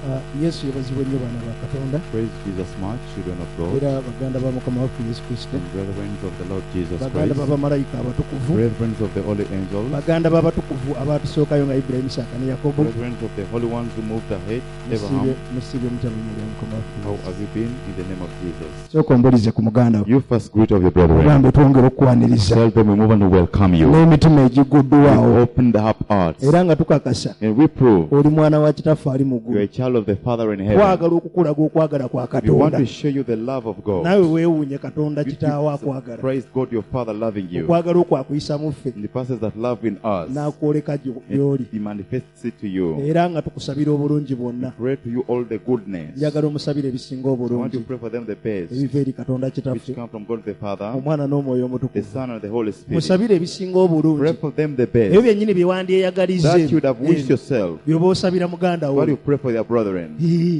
Yesu yabazibwa nnyo baana ba Katonda. Praise Jesus much, children of God. Era baganda ba Mukama waffe Yesu Kristo. And brethren of the Lord Jesus Baganda Christ. b'abamalayika abatukuvu. Brethren of the holy angels. Baganda b'abatukuvu abatusookayo nga Ibulayimu, Isaaka ne Yakobo. Brethren of the holy ones who moved ahead, Abraham. Musiibye mutya mu lya Mukama waffe. How have you been in the name of Jesus? Sooka ombolize ku muganda we. You first greet of your brethren. Ogambe twongere okukwaniriza. Tell them we move on to welcome you. N'emitima egiguddwawo. We open the hearts. Era nga tukakasa. And we prove Oli mwana wa kitaffe ali mu you are ggulu. a child of the Father in heaven. Twagala okukulaga okwagala kwa We want Katonda. to show you the love of God. Naawe weewuunye Katonda You kitaawo akwagala. praise God your Father loving you. Okwagala okwakuyisa mu ffe. And the passes that love in us. N'akwoleka gy'oli. He manifests it to you. Era nga tukusabira obulungi bwonna. Pray to you all the goodness. Njagala omusabire ebisinga I want to obulungi pray for them the best, ebiva eri Katonda which kitaffe, come from God the Father, Omwana n'Omwoyo the Omutukuvu. Son, and the Holy Spirit. Musabire ebisinga Pray obulungi for them the ebyo best, byennyini bye wandyeyagalize that you would have wished yourself. by'oba osabira muganda While wo. you pray for your brethren.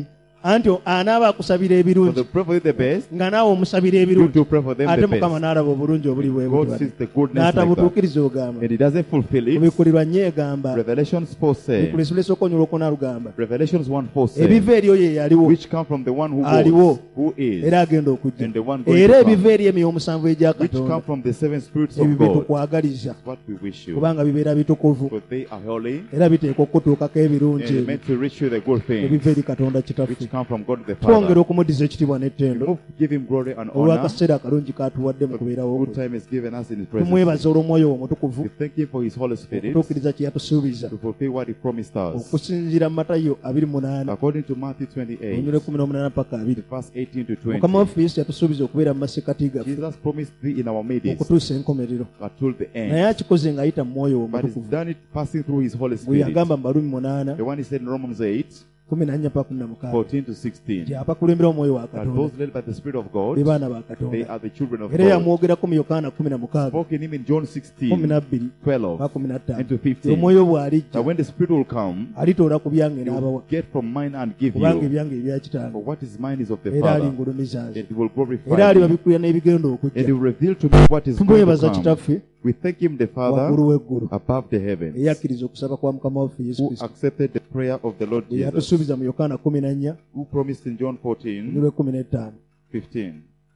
Anti anaaba akusabira So ebirungi they pray for you the best, nga naawe omusabira you ebirungi, to pray for them ate the Mukama best. n'alaba obulungi obuli bwe God butyo sees the goodness like that. n'atabutuukiriza ogamba. And He doesn't fulfill it. Obikulirwa nnyo egamba Revelations 4 says, bikulesibulesa okonyolwa okuna lugamba Revelations 1:4 says, ebiva eri oyo yaliwo which come from the one who aliwo was, who is, era agenda okujja, and the one going era to come, ebiva eri emyoyo omusanvu egya which come Katonda from the seven spirits of ebyo bye God. tukwagaliza What we wish you. kubanga bibeera bitukuvu For they are holy, era biteekwa okutuukako ebirungi and ebyo meant to reach you the good things, ebiva eri Katonda kitaffe. which come from God the Twongera Father. okumudiza ekitiibwa n'ettendo Give Him glory and honor. olw'akaseera akalungi katuwadde mu kubeerawo Good kwe. time is given us in His presence. Tumwebaza olw'omwoyo omutukuvu We thank Him for His Holy Spirit okutuukiriza kye yatusuubiza to fulfill what He promised us. okusinziira mu Matayo 28 According to Matthew 28, onyole 18 paka 20. verse 18 to Mukama 20, waffe Yesu yatusuubiza okubeera mu masekkati gaffe Jesus promised to be in our midst okutuusa enkomerero, until the naye end. akikoze ng'ayita mu mwoyo But He's omutukuvu done it passing through His Holy bwe Spirit. yagamba mu Barumi 8 The one He said in Romans 8, 14 paka 16 14 to 16. nti abakulembera omwoyo wa That Katonda those led by the Spirit of be God, baana ba they Katonda. are the children of Era God. yamwogerako mu Yokaana 16 Spoke in Him in John 16, 12 12 paka 15 into 15. omwoyo bw'alijja That when the Spirit will come, alitoola ku byange He will n'abawa, get from mine and give kubanga you. ebyange ebya kitange For what is mine is of the era Father, alingulumiza and nze, He will glorify era me. alibabikulira n'ebigenda And He okujja. will reveal to me what is going to Tumwebaza come. kitaffe We thank Him, the Father, waggulu w'eggulu above the heavens, eyakkiriza okusaba kwa Mukama waffe Yesu who Kristo accepted the prayer of the Lord bwe Jesus, yatusuubiza mu Yokaana 14 who promised in John 14, 15 15.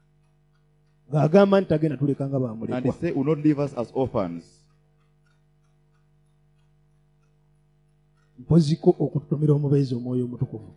ng'agamba nti tagenda tuleka nga And He bamulekwa. said, will not leave us as orphans. Mpoziko okututumira omubeezi omwoyo omutukuvu.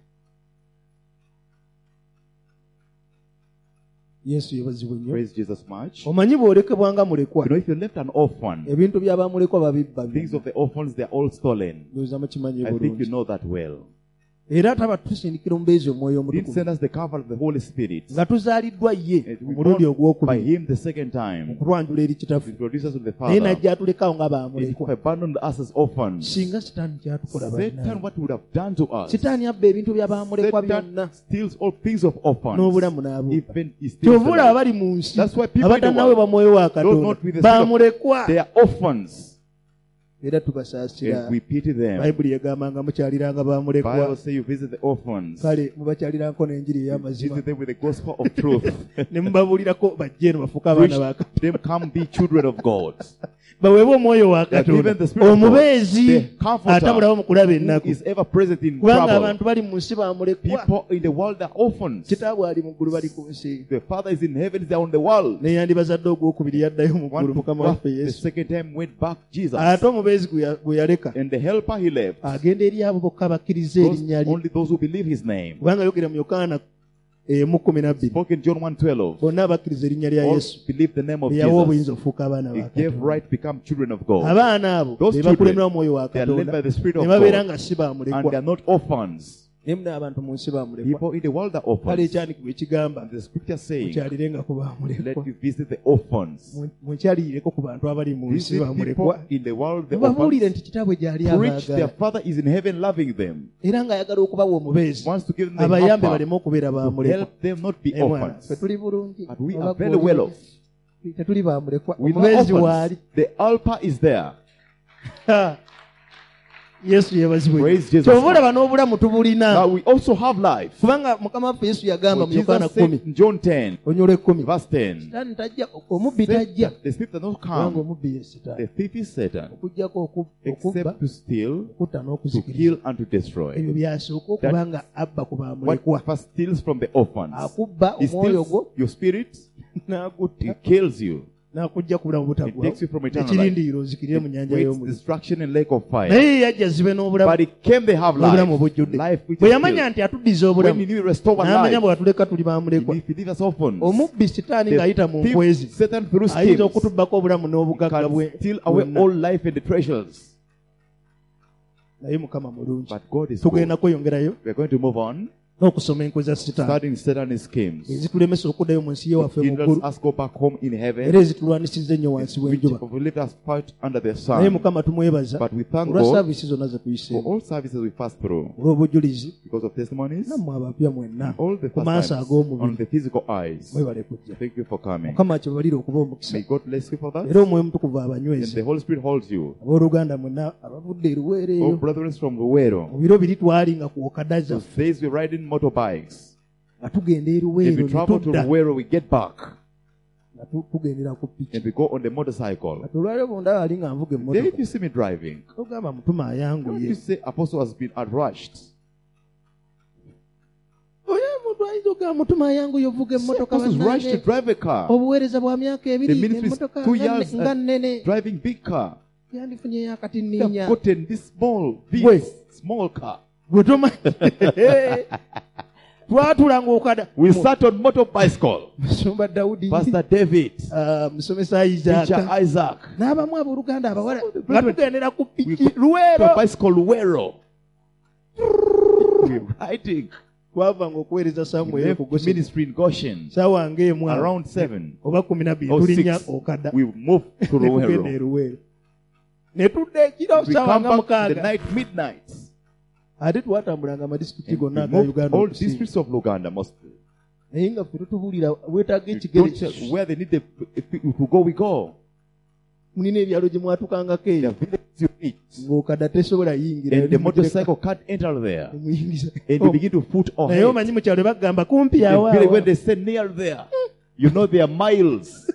Yesu yebazibwe nnyo. Praise Jesus much. Omanyi bw'olekebwa nga mulekwa, You know, if you left an orphan, ebintu by'abamulekwa babibba things byonna. of the orphans, they're all stolen. Ndowooza mukimanyi I think you bulungi. know that well. Era taba tusindikira omubeezi omwoyo He didn't omutukuvu send us the cover of the Holy Spirit. nga tuzaaliddwa ye And we omulundi born by ogwokubiri Him the second time. okutwanjula eri To kitaffe, introduce us to the naye Father. najja atulekawo nga He bamulekwa. abandoned us as orphans. Singa sitaani kyatukola Satan, bannange. what would have done to us? Sitaani abba ebintu by'abamulekwa byonna Satan steals all things of orphans. n'obulamu n'abubba. Even he steals Kyova the olaba life. bali mu nsi That's why people in the abatannawe world, bamwoyo wa those Katonda not with the spirit of- bamulekwa they are orphans. era tubasaasira. And we pity them. Bayibuli egamba nga mukyaliranga Bible bamulekwa, say you visit the orphans. kale mubakyalirako n'enjiri ey'amazima Visit them with the gospel of truth. ne mubabuulirako bajje eno bafuuke abaana Preach ba Katonda. them come be children of God. baweebwe omwoyo wa They are Katonda, given the Spirit of God, omubeezi the Comforter, atabulawo mu kulaba who ennaku, is ever present in kubanga trouble. abantu bali mu nsi bamulekwa. People in the world are orphans. Kitaabwe ali mu ggulu bali ku nsi, The Father is in heaven, they are on the world. ne yandibazadde ogwokubiri yaddayo mu One ggulu took Mukama back, waffe the Yesu. second time went back Jesus. Ate omubeezi gwe yaleka And the helper he left, agenda eri abo bokka abakkiriza erinnya lye, only those who believe his name. kubanga yogera mu Yokaana 1:12 Spoke in John 1:12. bonna abakkiriza erinnya lya All Yesu believe the name of eyawa Jesus. obuyinza okufuuka abaana He ba gave Katonda. right to become children of God. Abaana abo Those be children, bakulembera omwoyo wa they are led Katonda by the Spirit of ne babeera God. nga si And they bamulekwa. are not orphans. naye muna abantu mu nsi bamulekwa. People in the world are Kale orphans. ekyandikibwa ekigamba And the scripture saying, mukyalirenga ku let bamulekwa, you visit the orphans. mukyaliyireko ku bantu abali mu nsi Visit people bamulekwa, in the world, the mubabuulire orphans. nti kitaabwe gyali Preach their abaagala Father is in heaven loving them. era ng'ayagala okubawa omubeezi Wants to give them the abayambe helper baleme okubeera to bamulekwa. help them not be Mwana, orphans. ffe tuli bulungi, But we oba are very well off. tetuli bamulekwa. We are Omubeezi orphans. waali. The helper is there. Yesu yebazibwe. Praise Jesus. Kyova olaba n'obulamu tubulina. Now we also have life. Kubanga Mukama waffe Yesu yagamba What mu Yokaana Jesus said 10 in John 10, onyolo 10. verse 10. Sitaani tajja, omubbi said tajja. that the thief does not Kubanga come. omubbi ye Sitaani. The thief is Satan, Okuggyako okubba, except to steal, okutta to n'okuzikiriza. kill, and to destroy. Ebyo byasooka okuba nga abba ku baamulekwa. What first steals from the orphans? Akubba He omwoyo steals gwo your spirit, n'agutta he kills you. n'akujja ku bulamu It takes butaggwawo. you from eternal life. Nekirindiiro ozikirire mu nnyanja Waits y'omuliro. destruction and lake of fire. Naye yajja zibe n'obulamu. But it came, they have N'obulamu life. obujjudde. Life which Bwe is yamanya filled. nti atuddiza When obulamu he knew restore our n'amanya life, bwe atuleka tuli bamulekwa. if he leaves us orphans, Omubbi Sitaani ng'ayita mu the nkwezi thief, Satan through ayinza schemes, okutubbako obulamu n'obugagga bwe can steal away bwonna. all life and the treasures. Naye Mukama mulungi. But God is good. Tugenda kweyongerayo We are going to move on, n'okusoma enkwe za Sitaani studying Satan's schemes. ezitulemesa okuddayo mu nsi ye waffe mu Hinders ggulu us go back home in era heaven, ezitulwanisizza ennyo wansi which w'enjuba. will leave us fight under the Naye sun. Mukama tumwebaza But we thank olwa God saaviisi zonna ze for tuyiseemu all services we pass through olw'obujulizi because of testimonies, nammwe abapya mwenna all the ku maaso first times on ag'omubiri the physical eyes. mwebale kujja. Thank you for coming. Mukama kibalire okuba omukisa May God bless you for that. era omwoyo mutukuvu And abanyweze the Holy Spirit holds you. abooluganda mwenna abavudde eruweero All eyo brethren from Luwero, mu biro biri twali nga ku okadaza those days we ride in motorbikes. nga tugenda If eruweero we ne travel to tudda Luwero, we get back nga tugendera ku piki. and we go on the motorcycle. Kati olwaliro bundaba ali nga nvuga Then emmotoka if you see me driving, togamba mutuma don't you ayanguye. say Apostle has been rushed. Oyo omuntu ayinza okugamba mutuma ayanguye ovuga Say emmotoka Apostle's rushed to bannange. drive a car, Obuweereza bwa myaka The ebiri ministry is emmotoka 2 years nga nnene driving big car. yandifunye They have yakatininnya gotten this Wait. small car. gwe tomanyi twatulanga okada We sat on motorbicycle. musumba Dawudi Pastor David, musomesa teacher Isaac Isaac, n'abamu abooluganda abawala nga brethren, tugendera ku we piki go Luweero to bicycle Luwero. We're riding. twavanga okuweereza We Samweri left ku Goseni ministry in Goshen saawa ng'emu awo, around 7 oba 12 or tulinnya 6. okada We moved to ne tugenda Luwero. e Luweero ne tudda ekiro We saawa come nga back the mukaaga night, midnight. ate twatambulanga amadisitulikiti And gonna we aga moved Uganda all okusinga. districts of Luganda mostly. naye nga ffe tutubuulira weetaaga We ekigere don't tell where they need to go, we go. mulina ebyalo gye mwatukangako There eyo are villages you reach. ng'okada tesobola yingira And the motorcycle can't enter there. muyingiza And they begin to foot or naye head. omanyi mu kyalo bagamba kumpi The awo village, awo. when they say near there, you know they are miles.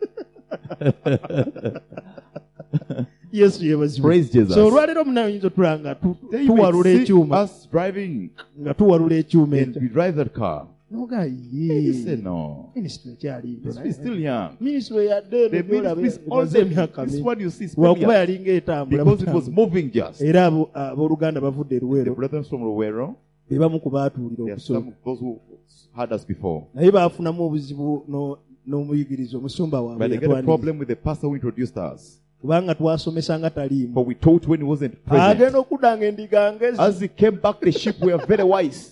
Yesu yebazibwe. Praise Jesus. So olwaleero munayinza otula nga Then you tuwalula may see ekyuma us driving nga tuwalula ekyuma and we drive that car. noga You say no. minisitule ekyali nto This is still young. minisitule yadde The ministry is all emaze emyaka this mingi one you see is lwakuba familiar yalinga etambula because it was butambula. moving just. era abooluganda bavudde The Luweero brethren from Luwero, be bamu ku baatuulira there are okusooka some of those who had us before. naye baafunamu obuzibu n'omuyigiriza omusumba But waabwe they get a problem with the pastor who introduced us. kubanga twasomesa nga taliimu For we taught when he wasn't present. agenda okudda nga endiga ngezi As he came back, the sheep were very wise.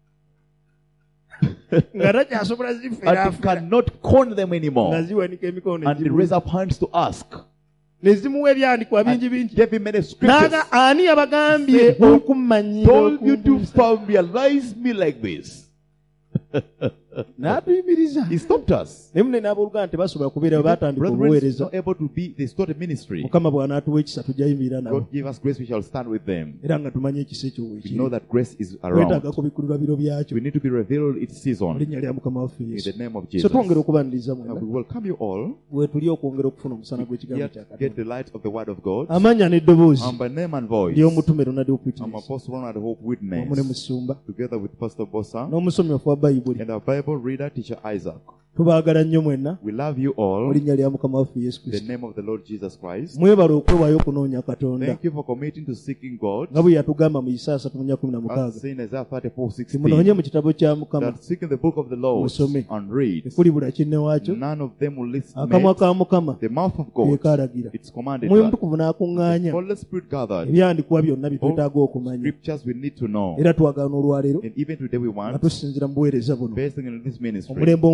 nga takyasobola And he zifeeraafera cannot con them nga anymore. ziwanika emikono And he raised up hands to ask. ne zimuwa ebyandikwa bingi And bingi gave him many scriptures. naga ani yabagambye Said, "Who okummanyira told you to familiarize me like this?" n'atuyimiriza He stopped us. naye munene abooluganda tebasobola kubeera batandika Brethren, obuweereza not able to be, they started ministry. mukama bw'anaatuwa ekisa tujjayimirira nabo God give us grace, we shall stand with them. era nga tumanye ekisa ekyo We know weekiri that grace is around. wetaaga kubikulirwa biro byakyo We need to be revealed its mu season. linnya lya mukama waffe In yesu the name of so Jesus. twongera okubaniriza Now mwenna we welcome you all. wetuli okwongera okufuna omusana gw'ekigambo Yet kya get katonda the light of the word of God. amanya n'eddoboozi And by name and voice, ly'omutume Ronald I'm Opitiriza Apostle Ronald Hope wamu ne Witness, musumba together with Pastor Bossa n'omusomi waffe wa bayibuli and our Bible reader, Teacher Isaac. tubaagala nnyo mwenna We love you mu all. linnya lya mukama waffe yesu In the kristo name of the Lord Jesus Christ. mwebale okwewaayo okunoonya katonda Thank you for committing to seeking God. nga bwe yatugamba mu Isaaya 3:16 As seen Isaiah 34:16. timunoonye mu kitabo kya mukama That seek in the book of the Lord Musome. and read. tekulibula kinne waakyo None of them will listen. akamwa ka mukama The mouth of God, keekaalagira it's commanded mwoyo that. mutukuvu n'akuŋŋaanya Holy Spirit gathered ebyandikwa byonna bye twetaaga okumanya scriptures we need to know. era twagala n'olwaleero And even today we nga want, tusinzira mu buweereza buno based in this ministry, omulembe omupya the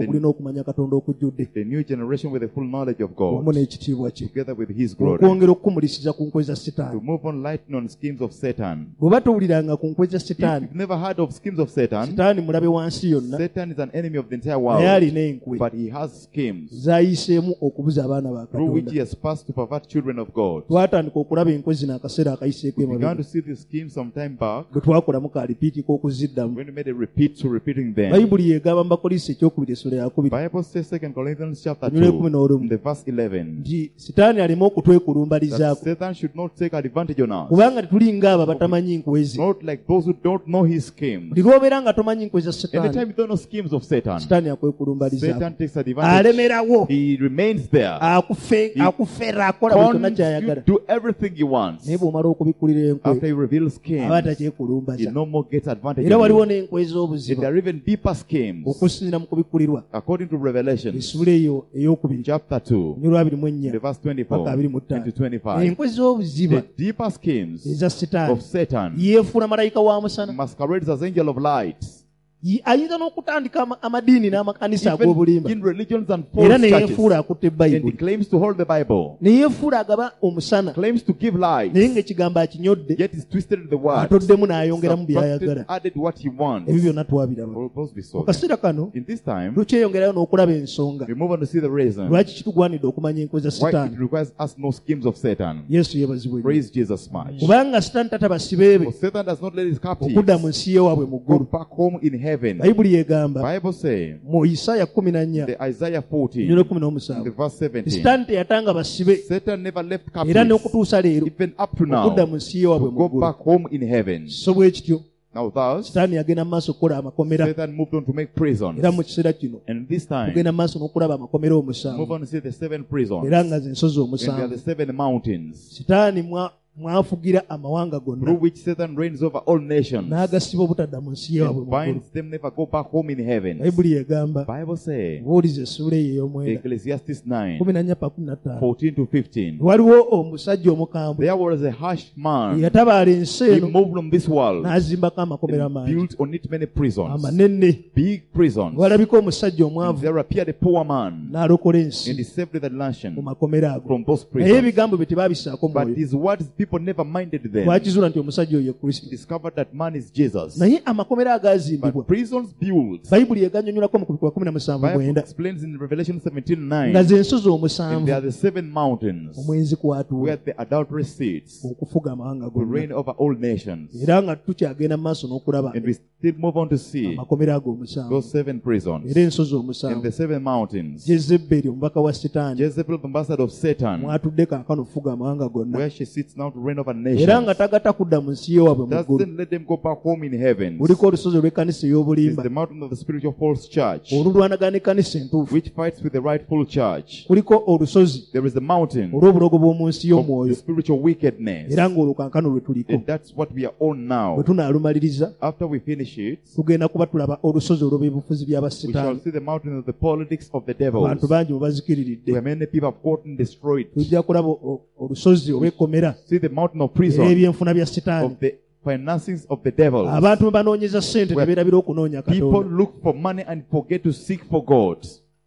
ogulina okumanya Katonda okujjudde The new generation with the full knowledge of wamu God, n'ekitiibwa kye, together with His glory. okwongera okukumulisiza ku nkwe za To Setaani. move on lighting on schemes of Satan. Bw'oba towuliranga ku nkwe za If Setaani, you've never heard of schemes of Satan, Setaani mulabe wansi yonna, Satan is an enemy of the entire naye world. alina enkwe But he has schemes z'ayiseemu okubuza abaana ba through which he Katonda. has passed to pervert children of God. Twatandika okulaba enkwe zino akaseera akayiseeko We began emabega, to see these schemes some time back bwe twakolamu ka lipiiti k'okuziddamu. when we made a repeat to repeating them. Bayibuli yeegamba mu Bakolinso ekyokubiri essula yakubiri Bible says 2 Corinthians chapter Onyole 2, 11. in the verse 11, nti Setaani aleme okutwekulumbalizaako, that Satan should not take advantage on us. kubanga tetuli ng'abo abatamanyi nkwe ze. Not like those who don't know his schemes. Buli lw'obeera nga tomanyi nkwe za Anytime Setaani, you don't know schemes of Satan, Setaani akwekulumbalizaako, Satan takes advantage. alemerawo, He remains there. akufeera, akola buli kyonna Cons you ky'ayagala. do everything he wants. Naye bw'omala okubikkulira enkwe, After he reveals aba schemes, he takyekulumbaza. no more gets advantage Era of waliwo you. n'enkwe And ez'obuziba there are even deeper schemes. okusinziira mu kubikkulirwa. According to Revelation Essula eyo ey'okubiri chapter 2, onyolwa abiri mu in ennya the verse paka 24 abiri mu into ttaano. 25, Enkwe z'obuziba the deeper schemes eza Setaani of Satan yeefuula malayika wa musana. masquerades as angel of light. Ayinza n'okutandika amadiini n'amakanisa Even ag'obulimba, in religions and era false ne churches. yeefuula akutte And he Bayibuli, claims to hold the Bible. ne yeefuula agaba omusana, Claims to give light. naye ng'ekigambo akinyodde, Yet he's twisted the word. atoddemu n'ayongeramu Subtracted, by'ayagala. added what he wants. Ebyo byonna twabiraba. All those be Mu so. kaseera kano In this time, tukyeyongerayo n'okulaba ensonga we move on to see the reason lwaki kitugwanidde okumanya enkwe za why it Setaani. requires us no schemes of Satan. Yesu yeebazibwe nnyo. Praise Jesus much. Kubanga Setaani tataba sibe be For Satan does not let his captives okudda mu nsi y'ewaabwe mu go ggulu. back home in heaven. Bayibuli yeegamba Bible say mu Isaaya 14 the Isaiah 14, onyole in 17, the verse 17, Setaani teyatanga basibe Satan never left era captives, n'okutuusa leero even up to now, okudda mu nsi y'ewaabwe to mu go ggulu. back home in heaven. So bwe kityo Now thus, Setaani yagenda mu maaso okukola amakomera, Satan moved on to make prisons. era mu kiseera kino And this time, tugenda mu maaso n'okulaba amakomera move omusanvu, on to see the 7 prisons. era nga ze nsozi And there are the omusanvu. 7 mountains Setaani mwafugira amawanga through gonna, which Satan reigns over all nations n'agasiba obutadda mu nsi y'ewaabwe and mu ggulu. binds them never go back home in heaven. Bayibuli yeegamba, Bible say, buuliza essula eyo ey'omwenda Ecclesiastes 9, 14-15, 14 to 15. waliwo omusajja omukambwe There was a harsh man. yatabaala ensi He eno moved from this world n'azimbako amakomera and mangi built on it many prisons, amanene. big prisons. Walabika omusajja And omwavu there appeared a poor man, n'alokola and ensi he saved the mu nation makomera ago. from those Naye prisons. ebigambo bye tebaabisaako But mwoyo. his words, people never minded them. Twakizuula nti omusajja oyo ye Kristo. Discovered that man is Jesus. Naye amakomera agazimbibwa, But prisons built, Bayibuli eganyonyolako mu kubikwa 17 Bible mwenda, explains in Revelation nga 17:9, ze nsozi and omusanvu there are the 7 mountains omwenzi kwatuula where the adultery sits, okufuga amawanga will reign gonna. over all nations. Era nga tukyagenda mu maaso n'okulaba And we still move on to see amakomera ago omusanvu, those 7 prisons era ensozi and omusanvu. the 7 mountains. Jezeberi omubaka wa Setaani Jezebel, the ambassador of Satan, mwatudde kaakano okufuga amawanga gonna, where she sits now to reign over era nga nations, tagata kudda mu nsi y'ewaabwe mu ggulu. doesn't let them go back home in heaven. Kuliko olusozi olw'ekkanisa It's ey'obulimba the mountain of the spiritual false church, olulwanagana n'ekkanisa entuufu. which fights with the rightful church. Kuliko olusozi There is the mountain olw'obulogo bw'omu nsi of the y'omwoyo, spiritual wickedness. era ng'olwo kankano lwe tuliko. And that's what we are on now. Bwe tunaalumaliriza After we finish it, tugenda kuba tulaba olusozi olw'ebyobufuzi we shall by'abasitaani. see the mountain of the politics of the Abantu devils, bangi bwe bazikiriridde. where many people have gotten destroyed. Tujja kulaba olusozi olw'ekkomera See the mountain of prison, ebyenfuna bya Setaani. of the financings of the devils. Abantu bwe banoonyeza ssente ne beerabira okunoonya People Katonda. look for money and forget to seek for God.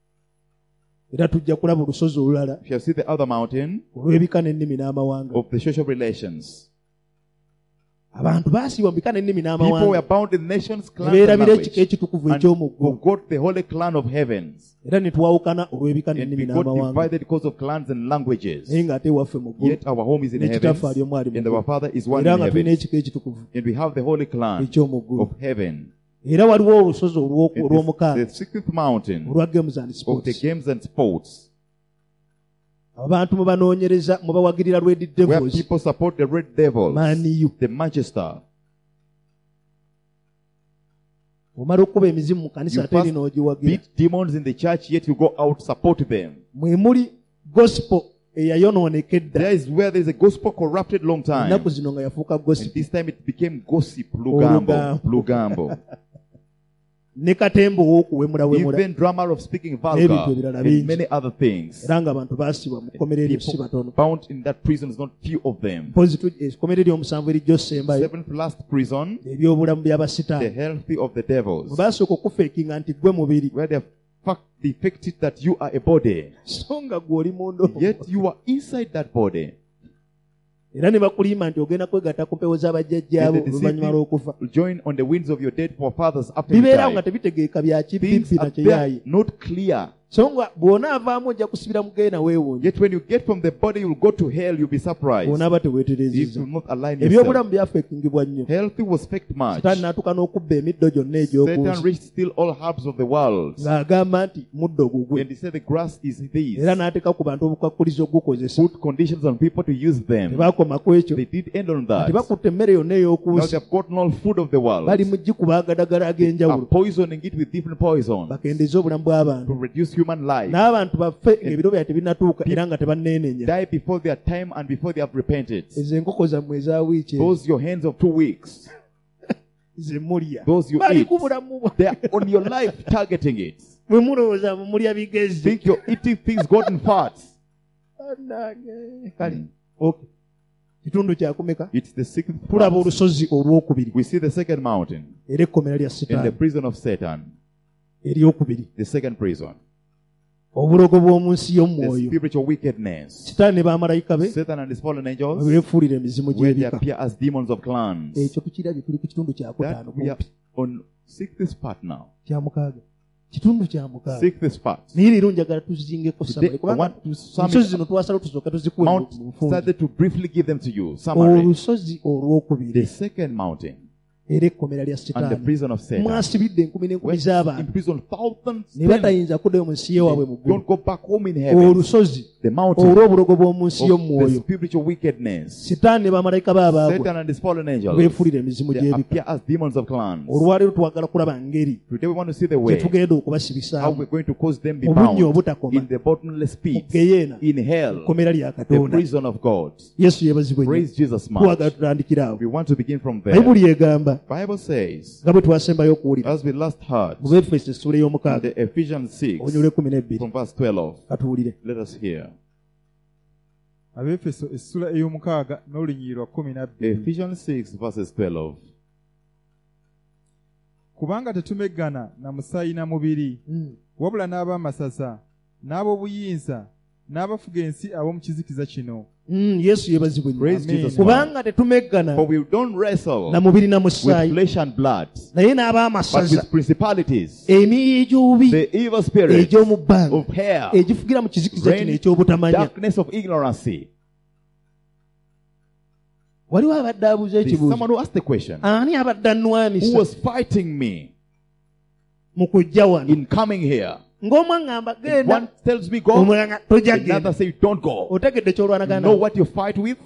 Era tujja kulaba olusozi olulala You shall see the other mountain olw'ebika n'ennimi n'amawanga. of the social relations. Abantu baasiibwa mu bika n'ennimi People were n'amawanga bound in nations, ne clans, and beerabira ekika language, ekitukuvu and eky'omu ggulu, forgot the holy clan of heavens. era ne twawukana olw'ebika And n'ennimi we got n'amawanga. divided because of clans and languages. Naye ng'ate ewaffe mu ggulu, Yet our home is in ne heaven, kitaffe ali omu ali mu and our ggulu, Father is one era in nga tulina heaven. ekika ekitukuvu And we have the holy clan eky'omu ggulu. of heaven. Era waliwo olusozi And olw'omukaaga the 6th mountain olwa games and of the sports. games and sports, Abantu mwe banoonyereza mwe bawagirira Red where Devils, people support the red devils, Man U. the Manchester. Omala okuba emizimu mu kanisa You ate eri n'ogiwagira. beat demons in the church, yet you go out, support them. Mwe muli gospel eyayonooneka edda. There is where there is a gospel corrupted long time. Ennaku zino nga yafuuka And gospel. this time it became gossip, lugambo, Olugambo. lugambo. Ne katembo w'okuwemulawemula. Even drama of speaking vulgar N'ebintu ebirala bingi. and many other things. Era ng'abantu baasibwa mu kkomera eryo si People batono. bound in that prison is not few of them. Mpozi ekkomera ery'omusanvu erijja osembayo, 7th last prison, ebyobulamu the by'abasitaani. healthy of the Bwe devils, baasooka okufeekinga nti gwe mubiri, where they have the fact is that you are a body. so nga gwe oli munda Yet you are inside that body. era ne bakulimba nti ogenda kwegatta ku mpewo z'abajjajjaabo And they oluvannyuma lw'okufa join on the winds of your dead forefathers after you bibeerawo nga die. tebitegeeka bya Things kibimpi na are kyeyaayi there, not clear. so nga bw'onaavaamu ojja kusibira mugenda weewuunye Yet when you get from the body, you'll go to hell. You'll be surprised bw'onaaba if teweeterezeza you not align yourself. ebyobulamu byafekingibwa nnyo Healthy was faked much. sitaani n'atuuka n'okubba emiddo gyonna egy'oku Satan nsi reached still all herbs of the world. ng'agamba nti muddo gugwe And he said the grass is this. era n'ateeka ku bantu obukwakulizo ogukozesa Put conditions on people to use them. tebaakoma ku ekyo They did end on nti that. bakutte emmere yonna ey'oku Now nsi they've gotten all food of the world. bali mu gikuba agadagala Are ag'enjawulo poisoning it with different poisons bakendeeze obulamu bw'abantu to reduce human life. n'abantu baffe ng'ebiro byabwe tebinnatuuka era nga tebanneenenya Die before their time and before they have repented. ezo enkoko zammwe eza wiiki Those your hands of 2 weeks. ze mulya Those you bali eat. ku bulamu bwa They are on your life targeting it. bwe mulowooza mulya bigezi Think you're eating things gotten fat. Bannange, kale okay kitundu kyakumeka It's the sixth tulaba part. olusozi olwokubiri We see the second mountain era ekkomera lya in the sitaani prison of Satan. eryokubiri The second prison. obulogo bw'omu nsi The y'omwoyo spiritual wickedness. sitaani ne bamalayika be Satan and his fallen angels, beefuulira emizimu where they gy'ebika appear as demons of clans. ekyo tukirabye tuli ku kitundu kyakutaano That we are on sixth part now. kyamukaaga kitundu kyamukaaga Sixth part. naye leero njagala tuzingeko Today, samale I kubanga want to sum ensozi it zino twasala tusooka tuzikuwe Mount mu bufunze started to briefly give them to you. Summary. olusozi olwokubiri The second mountain era ekkomera lya and the sitaani prison of Satan. mwasibidde enkumi n'enkumi Where z'abantu imprisoned thousands. ne batayinza kuddayo mu nsi y'ewaabwe mu ggulu Don't go back home in heaven. olusozi The mountain olw'obulogo bw'omu nsi of y'omwoyo the spiritual wickedness. sitaani ne bamalayika baabaagwe Satan and his fallen angels. beefuulira emizimu They gy'ebika appear as demons of clans. olwaleero twagala kulaba ngeri Today we want to see the way gye tugenda how okubasibisaamu we're going to cause them be Obunnya bound obutakoma. in the bottomless mu pit, geyeena in hell, ekkomera lya the katonda prison of God. yesu yeebazibwe nnyo Praise Jesus much. twagala tutandikira awo We want to begin from there. bayibuli egamba Bible says, nga bwe twasembayo okuwulira as we last heard, mu befeso essuula in ey'omukaaga the Ephesians 6, onyole 12 from verse 12, katuwulire let us hear. Abefeso essula ey'omukaaga n'olunyiriri lwa 12. Ephesians 6, verses 12. Kubanga tetumeggana na musaayi na mubiri, wabula n'ab'amasaza, n'ab'obuyinza, n'abafuga ensi ab'omu kizikiza kino. yesu yeebazibwe nnyo Praise Amen. Jesus. kubanga tetumeggana For we don't wrestle na mubiri na with musaayi flesh and blood, naye but n'ab'amasaza with principalities, emyoyo egy'obubi the evil spirits egy'omu bbanga of hell, egifugira mu kizikiza kino reign, ekyobutamanya darkness of ignorancy. waliwo abadde abuuza There's ekibuuzo someone who asked the question, ani abadde who annwanisa was fighting me mu kujja wano in coming here? ng'omu aŋŋamba genda One tells me go, omulala tojja another genda says don't go. otegedde You kyolwanagana know what you fight with?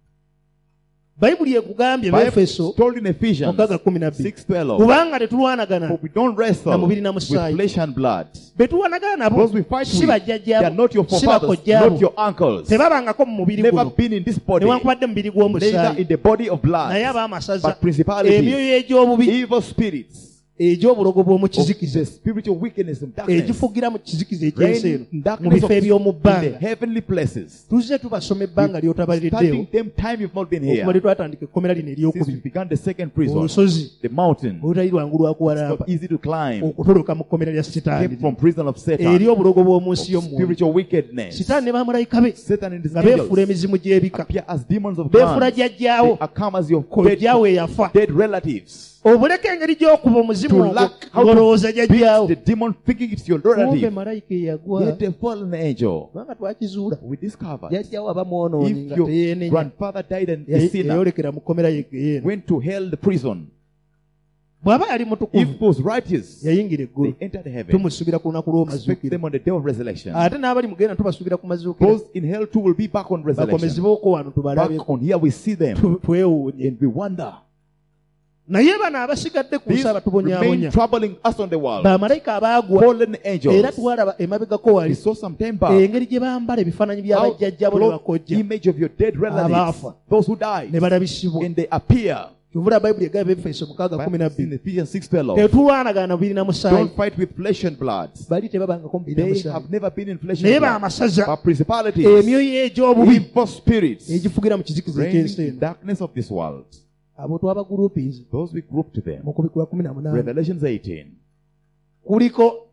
bayibuli ekugambye Bible befeso told in Ephesians 6:12 6:12. kubanga tetulwanagana For we don't wrestle na mubiri na with musaayi. flesh and blood. betulwanagana nabo Those we fight si with, they are bajjajjaabo not your si forefathers, not bakojjaabo your uncles. tebabangako mu mubiri Never guno been in this body, newankubadde mu mubiri neither gw'omusaayi in the body of blood, naye ab'amasaza but principalities, emyoyo egy'obubi evil spirits, egy'obulogo bw'omu of kizikiza the spiritual wickedness and darkness, egifugira mu kizikiza eky'ensi reign eno in mu darkness bifo of eby'omu in the bbanga heavenly places. tuzze tubasoma ebbanga ly'otabaliddeewo Starting them time you've not been okuva here. lye twatandika ekkomera lino Since we eryokubiri began the second prison, olusozi the mountain, olutali lwangu lwa it's kuwalampa not easy to climb. okutoloka mu kkomera lya Came sitaani from prison of eri Satan, obulogo bw'omu of nsi y'omwoyo spiritual wickedness. sitaani ne bamalayika be Satan and his nga beefuula angels emizimu gy'ebika appear as demons of beefuula clans. jjajjaawo They are come as your kojjaawo eyafa dead relatives. obuleka engeri gy'okuba omuzimu To ogwo lack how ng'olowooza to beat jjajjaawo the demon thinking it's your kumbe relative. malayika eyagwa Yet a fallen angel. kubanga twakizuula We discovered jjajjaawo aba mwonoonyi if nga your teyeenenya grandfather died and a Yayi- sinner yayolekera mu kkomera yegeyeeno went to hell, the prison, bw'aba yali if mutukuvu it was righteous, yayingira eggulu they entered heaven. tumusuubira ku lunaku Expect lw'omazuukiro them on the day of resurrection. ate n'abali mugenda tubasuubira ku mazuukiro Those in hell too will be back on resurrection. bakomezebweko wano tubalabe Back on here we see them twewuunye and we wonder. naye bano abasigadde ku nsi These remain abatubonyaabonya troubling us on the world. bamalayika abaagwa Fallen era angels. twalaba emabegako We wali saw some time back engeri gye bambala ebifaananyi how by'abajjajjabo ne close bakojja image of your dead relatives, Abaafa. those who died, ne balabisibwa and they appear. kyovula bayibuli egamba efeso 6:12 In Ephesians 6:12. tetulwanagana mubiri na musaayi Don't fight with flesh and blood. bali tebabangako mubiri na They musaayi have never been in flesh naye and blood. baamasaza But principalities, emyoyo egy'obubi evil spirits, egifugira mu kizikiza reigning eky'ensi in eno darkness of this world. abo twabagulupizi Those we grouped them. mu 18 Revelations 18. kuliko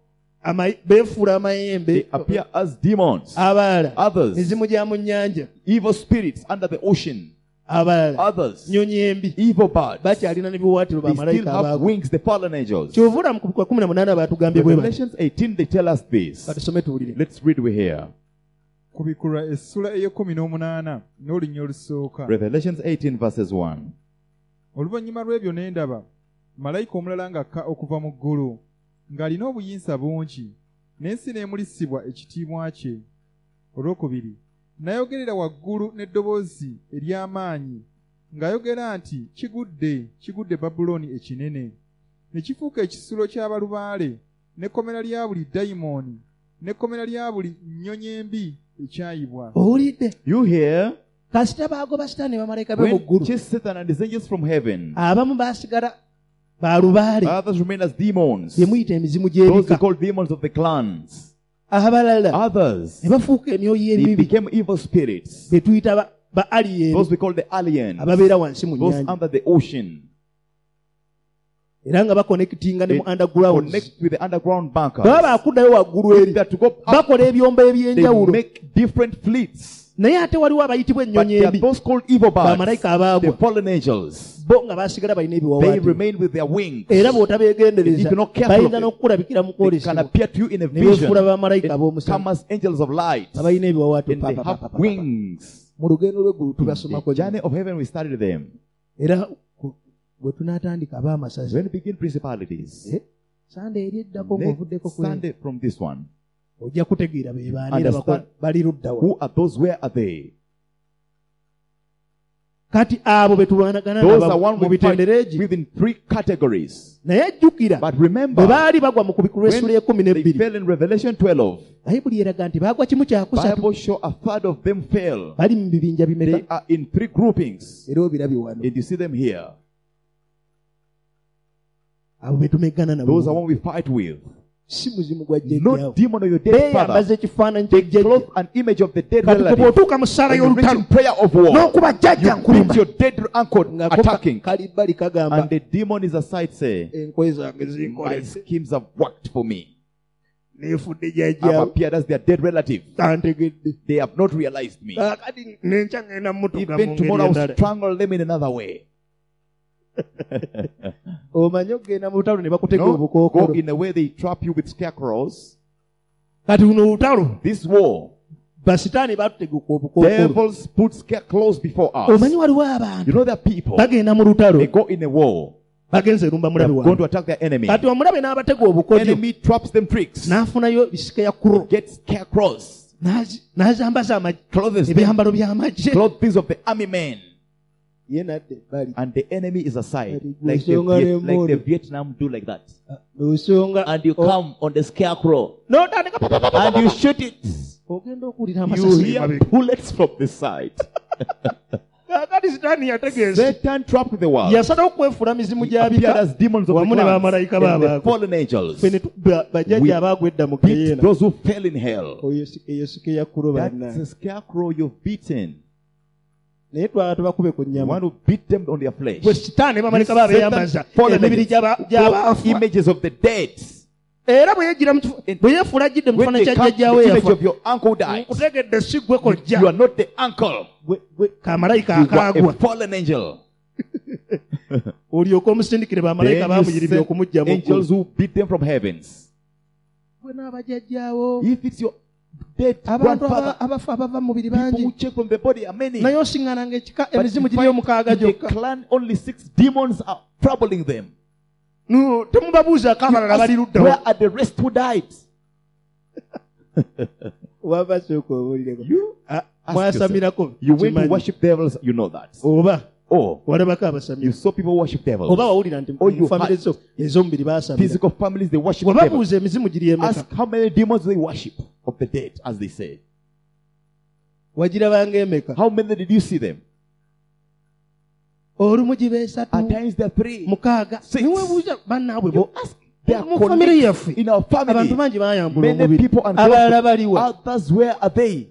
beefuula amayembe They appear as demons. abalala Others, mizimu gya mu nnyanja evil spirits under the ocean. abalala Others, nyonyi embi evil birds. bakyalina ne biwawaatiro They still bamalayika have abaagwa wings, the fallen angels. kyovula mu 18 baatugambye bwe bati Revelations 18, they tell us this. batusome tuwulire Let's read we here. kubikulwa essula ey'e18 n'olunya olusooka. Revelations 18 verses 1. Oluvannyuma lw'ebyo ne ndaba malayika omulala ng'akka okuva mu ggulu ng'alina obuyinza bungi n'ensi n'emulisibwa ekitiibwa kye. Olwokubiri n'ayogerera waggulu n'eddoboozi ery'amaanyi ng'ayogera nti kigudde, kigudde Babulooni ekinene, ne kifuuka ekisulo ky'abalubaale n'ekkomera lya buli dayimooni n'ekkomera lya buli nnyonyi embi ekyayibwa. owulidde You hear? kasita baagoba sitaani bamalayika be mu When ggulu chased Satan and his angels from heaven, abamu baasigala balubaale others remain as demons. bye muyita emizimu Those gy'ebika they call demons of the clans. abalala Others, ne bafuuka emyoyo they emibi became evil spirits. be tuyita ba aliyeni Those we call the aliens. ababeera wansi mu Those nnyanja under the ocean. era nga bakonekitinga ne mu They underground connect with the underground baba bunkers. baakuddayo waggulu eri They are to go up. bakola ebyombo They eby'enjawulo make different fleets. naye ate waliwo abayitibwa But ennyonyi they are embi those called evil birds. bamalayika abaagwa The fallen angels. bo nga baasigala balina They ebiwawaatiro remain with their wings. era If bw'otabeegendereza you're not careful bayinza of it, n'okukulabikira mu they can kwolesebwa appear to you in a ne beefuula vision. bamalayika It ab'omusana come as angels of light. abalina ebiwawaatiro And they have wings. mu lugendo lw'eggulu In the tubasomako journey of heaven we studied them. era bwe tunaatandika ab'amasazi When we begin principalities, sande eri eddako next ng'ovuddeko ku Sunday from this one, ojja kutegeera be baani era Understand. bali luddawa who are those? Where are they? kati abo be tulwanagana Those are nabo one mu we fight bitendereegi within 3 categories. naye jjukira But bwe remember, baali bagwa mu kubikulwa essula when ekumi they n'ebbiri fell in Revelation 12, bayibuli eraga nti baagwa kimu kyakusatu Bible show a third of them fell. bali mu bibinja They bimeka are in 3 groupings. era obirabye wano And you see them here. abo be tumegana Those are nabo one we fight with. si muzimu gwa No jjajjaawo demon of your dead father. beeyambaza ekifaananyi They ky'ejjajja clothe an image of the dead kati relative. bw'otuuka mu ssaala And you reach in y'olutalo prayer of war. n'okuba jjajja You nkulumba beat your dead uncle nga attacking. kali bbali kagamba And the demon is aside say, enkoye zange my zinkolese schemes have worked for me. neefudde I've jjajjaawo appeared as their dead relative. tantegedde They have not realized me. kati nenkya ngenda mutuga mu Even ngeri tomorrow I'll endala strangle them in another way. omanyi okugenda mu lutalo ne bakutega No, go obukookolo in a way they trap you with scarecrows. kati luno olutalo This war, basitaani batuteguka obukookolo devils put scarecrows before omanyi us. waliwo abantu You know there are people, bagenda mu lutalo they go in a war. bagenze erumba They mulabe are going to waabwe attack their enemy. kati omulabe n'abatega obukodyo Enemy traps them tricks. n'afunayo bisika ya kuro Get scarecrows. n'azambaza Clothes them. ebyambalo by'amagye Clothes of the army men. ye nadde ebbali And the enemy is aside. Kati Like gusonga like the n'emmundu. Vietnam do like that. nosonga And you come on the scarecrow. n'otandika And you shoot it. ogenda okuwulira You amasasi hear emabega. bullets from the side. kaakati sitaani yategeeza Satan trapped the world. yasalawo okwefuula mizimu Appeared gy'abika as demons of the wamu ne clans bamalayika and the baabaagwa fallen angels. ffe ne bajjajja abaagwa edda mu Beat keyeena those who fell in hell. eyo sike ya kuro That's banna a scarecrow you've beaten. naye twala tubakube ku You nnyama want to beat them on their flesh. bwe sitaani bamalayika baabeeyambaza Satan fallen emibiri angels. gy'abaafa Images of the dead. era bwe yeegira bwe yeefuula ajjidde mu When kifaananyi they kya come, jjajjaawe the image yafa of your uncle who died. nkutegedde si gwe You kojja are not the uncle. kamalayika You are a akaagwa fallen angel. olyoka omusindikire bamalayika Then you baamuyiribya send okumujja mu angels who beat them from heavens. gwe n'abajjajjaawo If it's your dead abantu grandfather, abafa abava mu mubiri people bangi who check from the body are many. naye osiŋŋananga ekika But emizimu you giri find omukaaga in the gyokka clan only 6 demons are troubling them. temubabuuzaako abalala bali Where luddawa are the rest who died? waba sooka obuulireko Ask mwasamirako You went to kimanyi. worship devils, you know that. oba Or walabako you abasamira saw people worship devils. oba wawulira nti Oh, you mu famire had zo ez'omubiri baasamira Physical families, they worship devils. wababuuza emizimu giri emeka Ask how many demons they worship of the dead, as they say. wagirabanga emeka How many did you see them? olumu giba esatu At times there are 3. mukaaga Six. niwebuuza bannaabwe You ask. They are mu famire yaffe connected in our abantu family. bangi bayambula Many omubiri people and abalala baliwa others, where are they?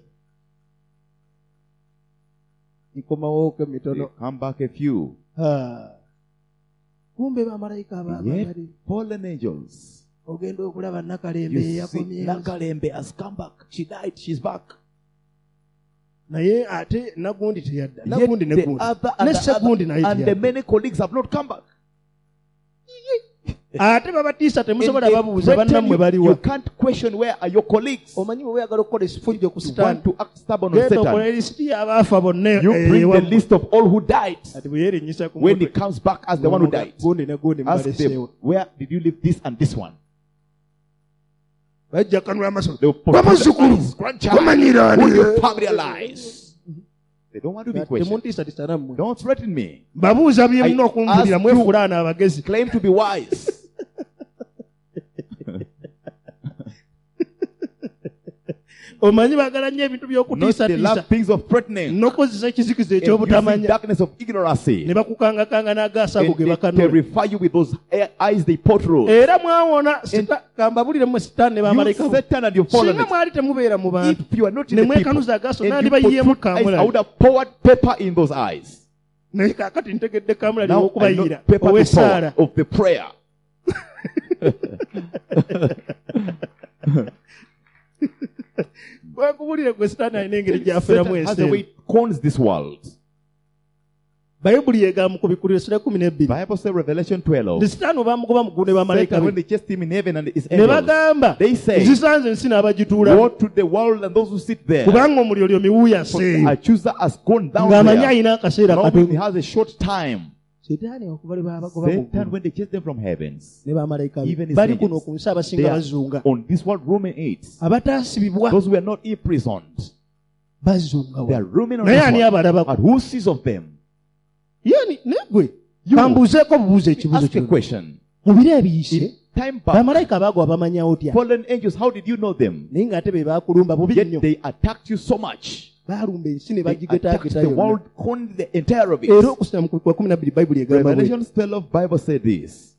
nkomawooko They emitono come back a few. kumbe bamalayika Yet bali fallen angels. ogenda okulaba Nakalembe You see, yakomye Nakalembe has come back. She died. She's back. naye ate nagundi teyadda Yet nagundi the negundi other and ne the segundi other, naye and the teyadda many colleagues have not come back. ate babatiisa And temusobola they babuuza threaten bannammwe you. baliwa You can't question where are your colleagues. omanyi bwe oyagala okukola esifujjo ku You sitaani want to act stubborn on genda okola Satan. lisiti y'abaafa bonna You bring the list of all who died. ati bwe yeerinnyisa ku When he mutwe comes back as the one who died, gundi ne gundi ask mubaleseewo them, where did you leave this and this one? bajja kanula amasolo They will put bamuzzukulu grandchild. bamanyira Who you family lies. They don't want to be questioned. temuntiisatiisa nammwe Don't threaten me. babuuza bye I mulina okunvulira ask mwefulaana abagezi Claim to be wise. omanyi baagala nnyo ebintu Not they love by'okutiisatiisa things of threatening. n'okozesa ekizikiza And using ekyobutamanya darkness of ignorancy. ne bakukangakanga n'agaasa ago And ge they bakanula terrify you with those eyes they portray. era mwawona kambabulire mmwe sitaani ne You bamalayika bo Satan and your singa followers. mwali temubeera mu bantu If you are not in ne the people, mwekanuza agaaso and you nandibayiyeemu put eyes, I kamulali would have poured pepper in those eyes. naye kaakati ntegedde kamulali Now I know w'okubayiira pepper to ow'essaala pour of the prayer. bwekubulire gwe sitaani alina engeri gy'afuiramu Satan has a way ensi it corners this world. bayibuli yeegamba mu Kubikkuliro 12 Bible says Revelation 12. nti sitaani obamugoba mu ggulu ne bamalayika Satan, when be they chased him in heaven and his ne angels, bagamba they say, zisanze ensi n'abagituulamu woe to the world and those who sit there. kubanga omuliro miwuya For seeyo accuser has gone down ng'amanyi there. alina akaseera Knowing he katono has a short time. sitaani okuba babagoba mu Satan, ggulu when they chase them from heavens, ne bamalayika be even his bali angels, kuno ku nsi abasinga they are bazunga on this world roaming it. abataasibibwa Those who are not imprisoned, bazunga they are wa roaming on naye this ani world. abalabako But who sees of them? yani negwe You. kambuuzeeko bubuuza ekibuzo Ask a kino question. mu biro ebiyise Time back, bamalayika baagwa bamanyawo otya fallen angels, how did you know them? naye ng'ate be baakulumba bubi Yet nnyo they attacked you so much. baalumba ensi ne They attacked bagigetaageta the yonna world, cornered the entire of era it. okusina mu 12 bayibuli egamba bwe Revelation 12 Bible said this.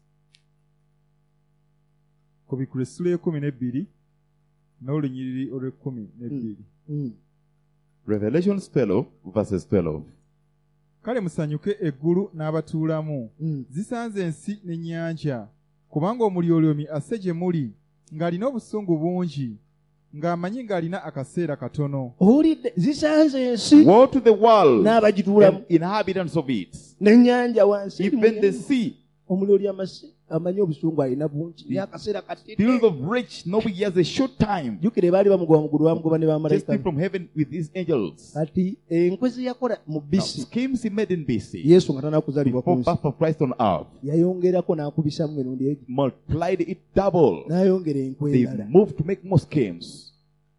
Kubikkuliro essula 12 n'olunyiriri olw'12. Revelation 12 verses 12. Kale musanyuke eggulu n'abatuulamu, zisanze ensi n'ennyanja, kubanga omulyoolyomi asse gye muli, ng'alina obusungu bungi, ng'amanyi ng'alina akaseera katono. owulidde zisanze ensi Woe to the world n'abagituulamu and inhabitants of it, n'ennyanja wansi even the sea, omulyooli amanyi obusungu alina bungi naye akaseera katidde filled of rich, knowing he has a short time. jjukire baali bamugoba mu ggulu bamugoba ne bamalayika Chasing be. from heaven with his angels. kati enkwe ze yakola mu Now, bisi schemes he made in BC, yesu nga tanakuzaalibwa ku before nsi birth of Christ on earth, yayongerako n'akubisamu emirundi egi multiplied it double. n'ayongera enkwe They endala moved to make more schemes.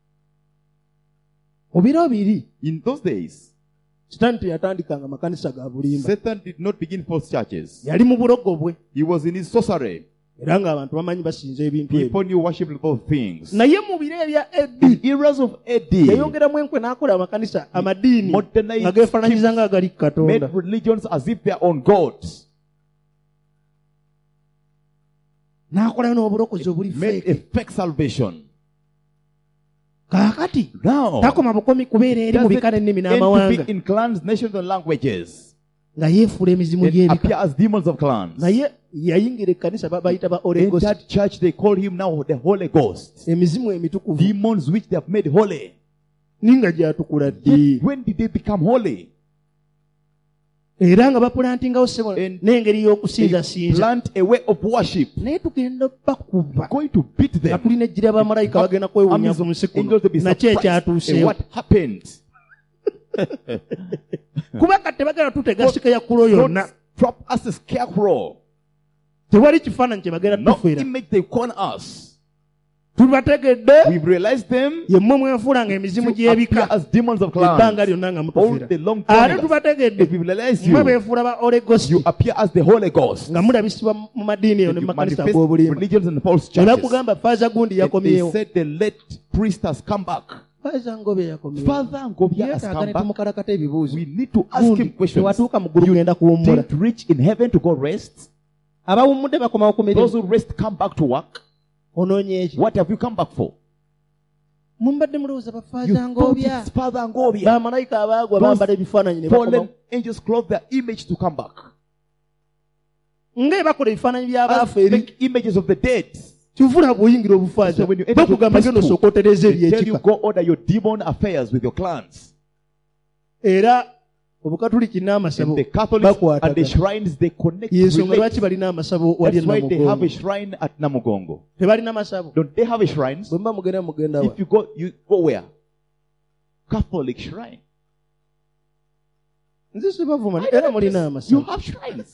mu biro biri In those days, sitaani teyatandikanga makanisa ga bulimba Satan did not begin false churches. yali mu bulogo bwe He was in his sorcery. era ng'abantu bamanyi basinza ebintu ebyo People knew worship both things. naye mu biro ebya In eddi eras of AD, yayongeramu enkwe n'akola amakanisa amadiini modernized nga geefaananyiza ng'agali made katonda religions as if they are on God. n'akola n'obulokozi obuli Made a feeke fake salvation. kaakati Now, takoma bukomi kubeera eri mu bika n'ennimi end to n'amawanga be in clans, nations, and languages. nga yeefuula emizimu And gy'ebika appear as demons of clans. naye yayingira ekkanisa bayita ba In Holy that church, they call him now the Holy Ghost. emizimu emitukuvu Demons which they have made holy. ninga gyatukula ddi Yet, when did they become holy? era nga bapulantingawo ssebo And n'engeri They y'okusinzasinza plant a way of worship. naye tugenda bakuba Going to beat nga them. tulina ejjira bamalayika bagenda kwewunya ku nsi kuno Angels will be nakyo surprised at ekyatuuseewo what happened. kuba kati bagenda tutega sika ya kulo yonna Not trap us a scarecrow. tewali kifaananyi kye bagenda No tufuira image they con us. tubategedde We've realized them ye mmwe mwefuulanga emizimu to appear gy'ebika as demons of ebbanga clans. lyonna nga All mutufiira the long ate time. tubategedde If we've realized mmwe you, beefuula ba Holy Ghost you appear as the Holy Ghost. nga mulabisibwa mu madiini eyo ne You mu makanisa manifest ag'obulimba religions and false ne churches. bakugamba faaza gundi And they yakomyewo said the late priest has come back. faaza ngobe yakomyewo Father Ngobia has yeetaaga come ne back. tumukalakata ebibuuzo We need to ask him gundi questions. tewatuuka mu ggulu kugenda kuwummula Didn't reach in heaven to go rest? abawummudde bakomawo ku Those mirimu who rest come back to work. onoonya eki What have you come back for? mumbadde mulowooza You bafaaza thought ngobya it's Father Ngobia. bamalayika abaagwa Those bambala ebifaananyi ne Fallen bakomawo angels clothe their image to come back. nga bakola ebifaananyi As by'abaafu eri make images of the dead. kivula bw'oyingira So obufaaza when you enter to bakugamba genda priesthood, osookotereza they tell you ebyekika go order your demon affairs with your clans. era obukatuliki n'amasabo And the Catholics and the bakwatagana shrines, they connect. yensonga relate. lwaki balina amasabo wali That's why they have a Namugongo shrine at Namugongo. tebalina masabo Don't they have a shrines? bwe mba mugenda wa If you go where? Catholic shrine. nze sibavuma I era don't mulina know. You amasabo have shrines.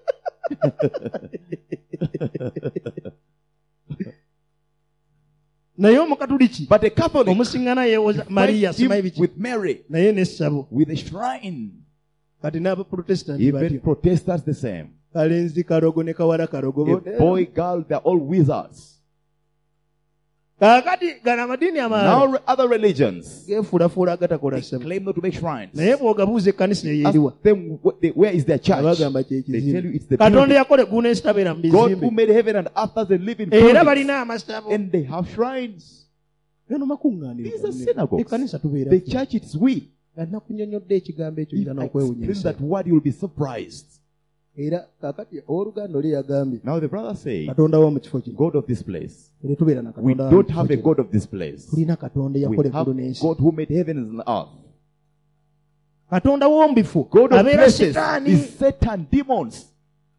naye omukatuliki But a Catholic omusiŋŋana yeewoza mariya fight him simanyi biki with Mary, naye n'essabo with a shrine. kati n'abaprotestanti Even batyo Protestants the same. kalenzi kalogo ne kawala kalogo A boy, girl, they're all wizards. kaakati gano amadiini amaala Now other religions, geefuulafuula agatakola they ssabo claim not to make shrines. naye bw'ogabuuza ekkanisa eyo eriwa Ask them where is their church. abagamba They tell you kyekizimbe it's the katonda building. yakole eggulu n'ensi tabeera mu God who bizimbe made heaven and earth doesn't live in era buildings. balina amasabo And they have shrines. gano makuŋŋaaniro These are synagogues. ekkanisa tubeera The church, it's we. nga nakunyonyodde ekigambo ekyo If kirana I explain okwewunyisa that word, you'll be surprised. era kaakati owooluganda oli yagambye Now the brother says, katonda wo mu kifo kino God of this place. era tubeera na We katonda wa mu don't kifo have a kino. God of this place. tulina katonda We eyakola have eggulu n'ensi God who made heaven and earth. katonda w'omu bifo God of abeera places sitaani is Satan, demons.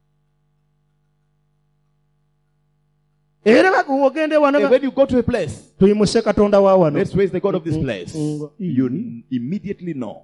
era bagenda wano And when you go to a place, tuyimuse katonda wa wano let's raise the God of this place. Mm. You immediately know.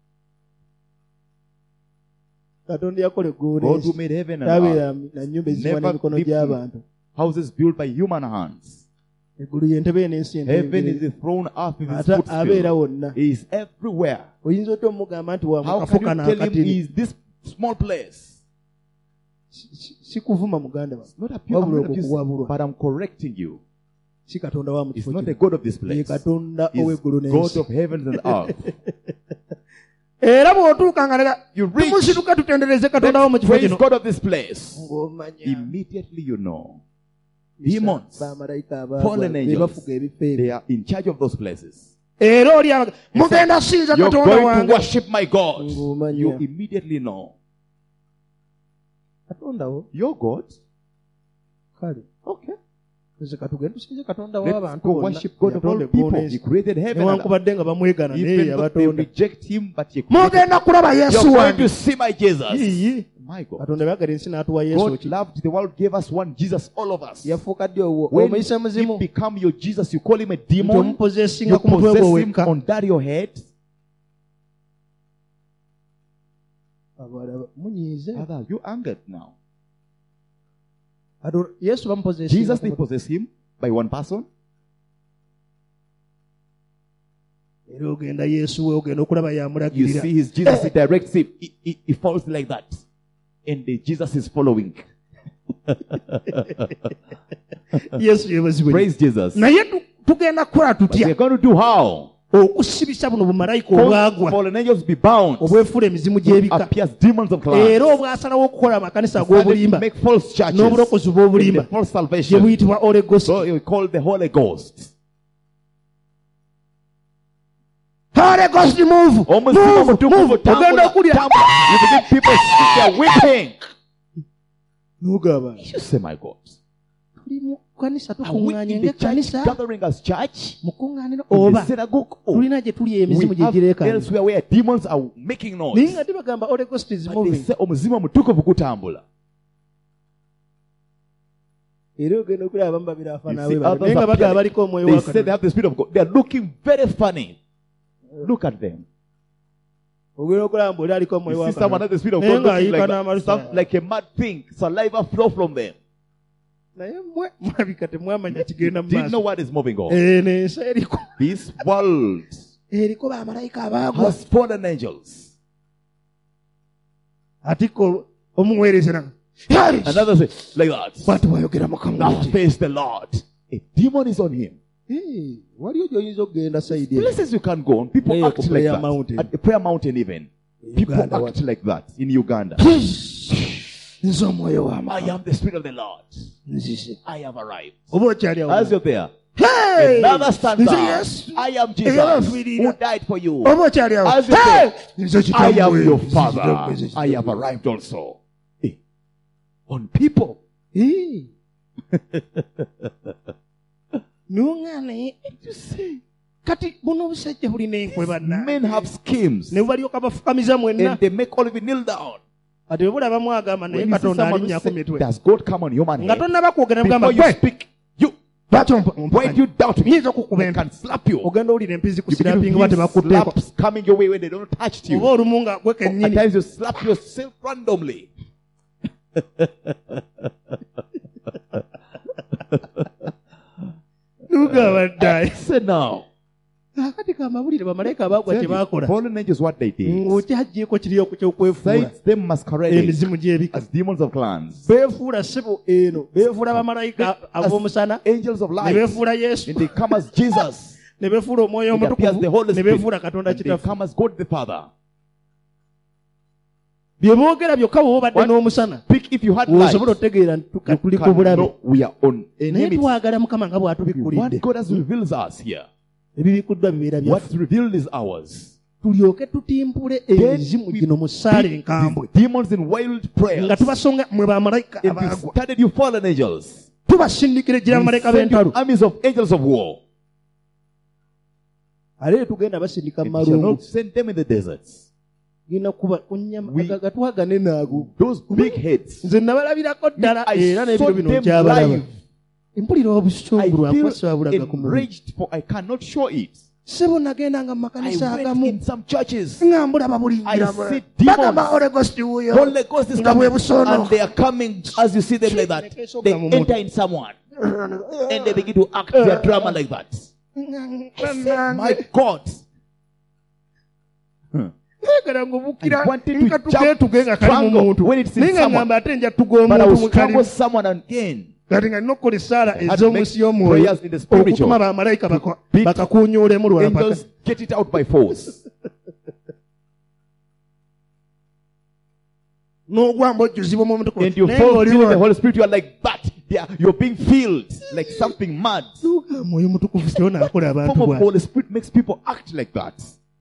katonda yakola eggulu God who n'ensi made heaven and earth. tabeera na nnyumba ezizimwa Never n'emikono lived gy'abantu houses built by human hands. eggulu y'entebe n'ensi Heaven is y'entebe the throne, earth is his ate abeera footstool. wonna He is everywhere. oyinza otya omugamba nti wa How mukafo can kano you tell him akatini he is this small place? si kuvuma muganda wa Not abuse, I'm wabula not abusing, okukuwabulwa but I'm correcting you. si katonda wa mu He's kifo not a kino God of this ye place. katonda He's ow'eggulu God n'ensi of heavens and earth. era bw'otuuka nga leka You reach, tumusituka tutendereze katonda wo mu kifo praise kino God of this place. ng'omanya Immediately you know. Demons, bamalayika fallen be angels, bafuga ebifo ebyo they are in charge of those places. era oli abaga mugenda sinza You're katonda going to wange worship my God. ng'omanya You immediately know. katonda wo Your God. kale Okay. nze katugenda tusinze katonda Let's w'abantu go bonna worship God of yatonda all eggulu people. n'ensi. He created heaven and earth. newankubadde nga bamwegana naye Even though they yabatonda reject him, but he created. mugenda kulaba yesu You're going to wange see my Jesus. Yiyi. My God. katonda byagala ensi n'atuwa yesu God ki loved the world, gave us one Jesus, all of us. yafuuka ddi owo When omuyise he muzimu become your Jesus, you call him a nti demon. omupozeesinga You ku mutwe gwe possess him wekka under your head. Abalaba, munyiize Father, you angered now. yesu bamupozeesinga Jesus, ku they mutwe. possess him by one person. era ogenda yesu we ogenda okulaba You yamulagirira see his Jesus, he directs him. He falls like that. And the Jesus is following. yesu yebazibwe Praise Jesus. naye tugenda kukola But tutya we're going to do how? okusibisa buno bumalayika Cause obwagwa fallen angels be bound. obwefuula emizimu gy'ebika Appears demons of clans. era obwasalawo okukola amakanisa Started to ag'obulimba make false churches. n'obulokozi And bw'obulimba the false gye salvation. buyitibwa Holy Ghost. So you call the Holy Ghost. Holy Ghost move Omuzimu mutukuvu ogenda tambula, okulya tambula. You begin people they're weeping. nugaba You say, my God. tuli mu kanisa Are we tukuŋŋaanye in the church ng'ekkanisa gathering as church? mu kuŋŋaaniro In the oba synagogue? Or tulina gye tuli emizimu we gye have gireekaana elsewhere where demons are making naye noise. nga tibagamba Holy Ghost is But they moving say omuzimu mutukuvu gutambula. era ogenda okulaba abamu babiri You afaanana see, bwe bali. others naye nga are bagamba appearing. baliko omwoyo They wa say they Katonda have the Spirit of God. They are looking very funny. Look at them. ogenda okulaba mbu oli aliko omwoyo You wa see someone Katonda has the Spirit of naye God looking ng'ayiika like, n'amalusu like a mad thing. Saliva flow from them. naye mwabika temwamanya kigenda mu Do you know maaso what is moving on? n'ensi eriko This world eriko bamalayika abaagwa has fallen angels. atikko omuweereza nanga Another says like that. bw'ati bw'ayogera Mukama Now nti, face the Lord. A demon is on him. waliyo gy'oyinza okugenda sayidi eyo. Places you can go on. People Hey, act ku like prayer that. mountain. At the prayer mountain even. People Uganda, act what? like that in Uganda. nze omwoyo wa I Mukama am the Spirit of the Lord. nzize I have arrived. oba okyali awo As you're there, Hey! another stands nze up. yesu I am Jesus Eyabafiirira. who died for you. oba okyali awo As you Hey! say, nze I kitambwe, am your nze Father. kitambwe, nze I have kitambwe. arrived also. On people. Eh, Nungane kati buno obusajja bulina enkwe banna. Men have schemes. Ne balyoka bafukamiza mwenna. And they make all of you kneel down. Ati bwe bulaba mwagamba naye When you see Katonda someone who alinnya ku say, mitwe. does God come on human Nga head? tonnaba kwogera mugamba Before you gwe. speak, you, why do you doubt me? Nyinza okukuba They can slap you. ogenda owulira empisi ku You begin sirampinga to bate feel bakutteeko. slaps coming your way when they don't touch Oba you. olumu nga gwe At kennyini. times you slap yourself randomly. Nugamba ddayi. Say now. Akati kamawulire bamalayika abaagwa kye baakola. Fallen angels, what they did. Ng'okyaggyeko kiri ky'okwefuula. Saints, them masquerading Emizimu gy'ebika. as demons of clans. Beefuula ssebo eno. Beefuula bamalayika ab'omusana. Angels of Ne light. beefuula Yesu. And they come as Jesus. Ne beefuula Omwoyo It appears the Holy Omutukuvu. Ne Spirit. beefuula Katonda And they Kitaffe. come as God the Father. Bye boogera byokka bwe obadde What n'omusana. Speak if you had light. Osobola otegeera ntuka tuli ku Can bulabe. know we are on Naye enemies. twagala Mukama nga What bw'atubikkulidde. God has revealed us here. Ebibikuddwa bibeera byaffe. What's revealed is ours. Tulyoke tutimpule emizimu gino mu ssaala enkambwe. Demons in wild prayers. Nga tubasonga mwe bamalayika And we abaagwa. started you fallen angels. Tubasindikira ejjira We bamalayika send you b'entalo. armies of angels of war. Ate tugenda basindika mu And we shall malungu. not send them in the deserts. Genda kuba kunyama We- gatwagane naago. Those big heads. Nze nabalabirako ddala I era saw n'ebiro bino them nkyabalaba. live. Mpulira obusungu I lwakuba feel saabulaga ku mubiri. enraged for I cannot show it. Ssebo nagendanga mu I makanisa went agamu. in some churches. Nga mbulaba bulingira I bwe. see demons. Bagamba Holy Ghost wuyo. Holy Ghost is Nga bwe coming. busono. And they are coming as you see them like that. They enter in someone. And they begin to act their drama like that. My God. Naagala ng'obukira I wanted to nga jump, tugeetuge nga kali mu strangle muntu. when it's in Naye nga someone. ngamba ate nja tuga But I omuntu will mu strangle kalimu. someone again. Kati nga nina okukola essaala I had to make ez'omunsi y'omwoyo prayers in the spiritual. okutuma bamalayika Beat bakakuunyuulemu lwapaka. Angels get it out by force. N'ogwamba ojjuzibwa mu mutukuvu. And you Naye fall ng'oli filled with the wa- Holy Spirit, you are like that. You're being filled like something mad. Tuuga mwoyo mutukuvu siona akola abantu Form of bw'ati. Holy Spirit makes people act like that.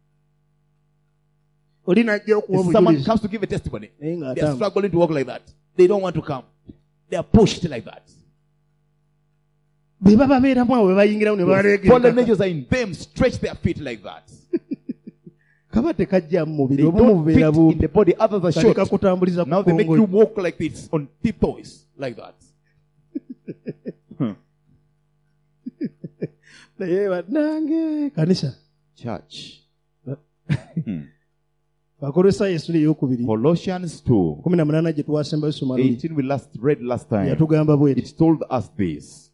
Oli najja okuwa If someone obujulizi. comes to give a testimony, Naye nga they are atamba. struggling to walk like that. They don't want to come. They are pushed like that. Be baba beeramu awo be bayingiramu ne Fallen baleegera. angels are in them, stretch their feet like that. Kaba tekajja mu mubiri They obumu don't fit bubeera in bumbi. the body, others are Kati short. kakutambuliza Now ku they make you kongoli. walk like this on tiptoes, like that. Naye bannange kanisa. Church. Bakolosaayo essula ey'okubiri. Colossians 2, 18 gye twasembayo soma luli. 18 we read last time. Yatugamba bweti. It told us this.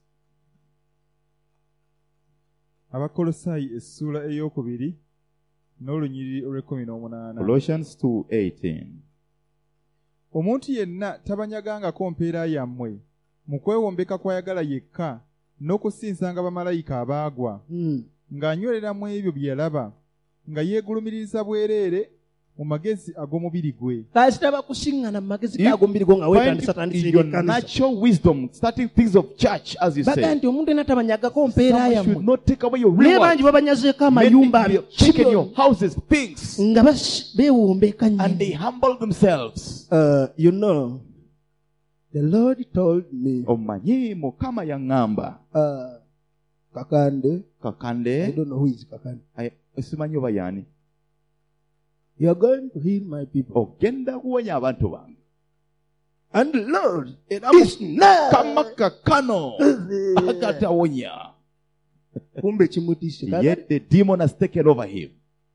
Abakolosaayi essuula ey'okubiri n'olunyiriri olw'18. Colossians 2:18. Omuntu yenna tabanyagangako mpeera yammwe mu kwewombeka kwayagala yekka n'okusinsanga bamalayika abaagwa ng'anywerera mu ebyo bye yalaba nga yeegulumiriza bwereere mu magezi ag'omubiri gwe. Kasitaba kusiŋŋana mu magezi g'ag'omubiri gwo nga weetandisatandisa Your ebyenkanisa. natural wisdom, starting things of church, as you Baga say. nti omuntu yenna tabanyagako mpeera Someone yammwe. should not take away your Naye reward. bangi babanyazeeko Many amayumba people have taken your houses, things, nga beewombeka and they nnyo. humble themselves. You know, the Lord told me, Omanyi Mukama yaŋŋamba. Kakande, I Kakande, don't know who is Kakande. simanyi oba y'ani. You are going to heal my people. Ogenda kuwonya abantu bange. And the Lord Era is now. Mukama kakano agatawonya. Kumbe kimutise. Yet the demon has taken over him.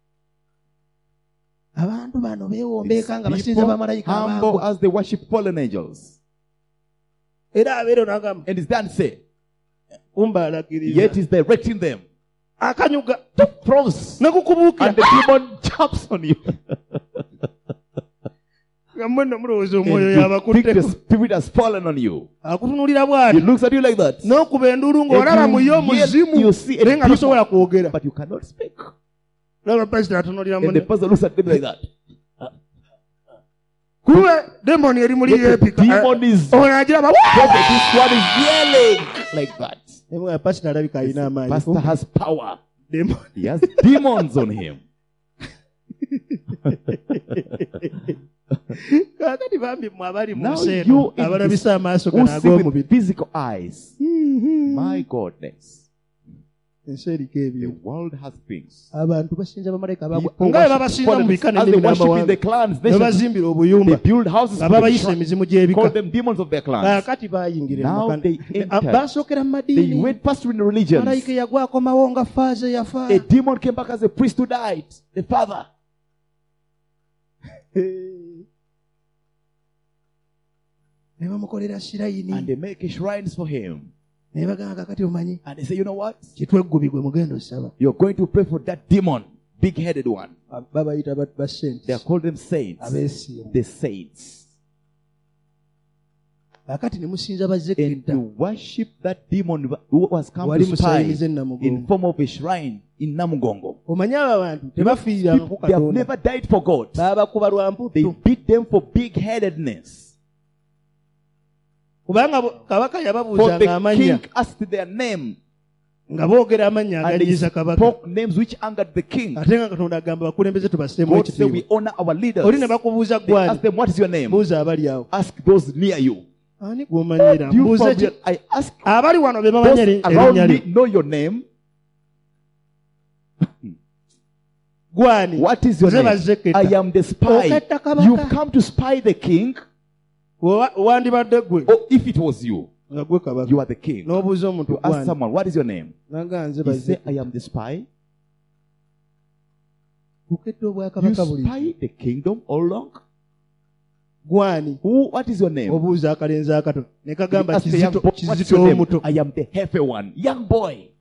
Abantu bano beewombeka nga These basinza people bamalayika humble abaagwa. as they worship fallen angels. Era abeero n'agamba And it's done say, kumbalagiriza. yet he's directing them. Akanyuga Throws. nakukubuukira. And the demon jumps on you. Nga mmwe nno mulowooza And omwoyo you think the yabakutteko. spirit has fallen on you. Akutunuulira He bw'ati. looks at you like that. N'okuba endulu ng'olaba And mu you yo yell, muzimu. you see a Naye nga demon. tosobola kwogera. But you cannot speak. Laba pastor atunuulira And the munne. person looks at them like that. Kuba demoni eri muli Yet the yeepika. demon is Ono agiraba. prophet. This one is yelling like that. Naye pastor alabika alina amaanyi. Pastor has power. Demoni. He has demons on him. Kakati bambi mwe abali mu Now nsi you eno in abalabisa amaaso who gano see with ag'omubiri. physical eyes. My goodness. Ensi eriko The ebintu. world has things. Abantu basinza bamalayika abagwa People nga bwe babasinza mu worship bikane as they worship in n'amawanga the clans, ne nations. bazimbira They obuyumba build houses nga for the babayisa shrine, emizimu gy'ebika. call them demons of their clans. Kakati baayingira Now mu they makane. entered. Basookera mu They madiini. went past in religions. Malayika yagwakomawo nga faaze yafa. A demon came back as a priest who died, the father. Ne bamukolera sirayini. And they make shrines for him. Ne bagamba kakati omanyi And they say, you know what? kitweggubigwe mugenda osaba. You're going to pray for that demon, big-headed one. Babayita basente. They are called them saints. Abeesiimu. The saints. Kakati ne musinza And bazzekiritta. you worship that demon who has come Wali to spy musayinize in Namugongo. form of a shrine in Namugongo. Omanyi abo abantu tebafiiranga ku They have Katonda. never died for God. Baabakuba lwa They mputtu. beat them for big-headedness. Kubanga kabaka For yababuuzanga the amannya king asked their name, nga boogera amannya and they aganyiza kabaka. spoke names which angered the king. Ate nga Katonda agamba bakulembeze tubaseemu God said, we ekitiibwa. honor our leaders. Oli ne bakubuuza They ask gwani. them, what is your name? Buuza abali awo. Ask those near you. Ani gw'omanyira? Do you Mbuuze from ki? I ask Abali wano be bamanyi those around erinnya me lye. know your name. Gwani? What is your Nze name? bazzeketta. I am the spy. Oketta kabaka. You've come to spy the king. Wandibadde gwe. Oh, if it was you, Nga gwe kabaka. you are the king. N'obuuza omuntu You ask gwani. someone, what is your name? Nanga nze He say, bazzeketta. I am the spy. Oketta You obwakabaka buli. spy the kingdom all along. Gwani? What is your name? Obuuza akalenzi akato. Ne He kagamba asked the young Kizito boy, what is Kizito your name? omuto. I am the heavy one. Young boy.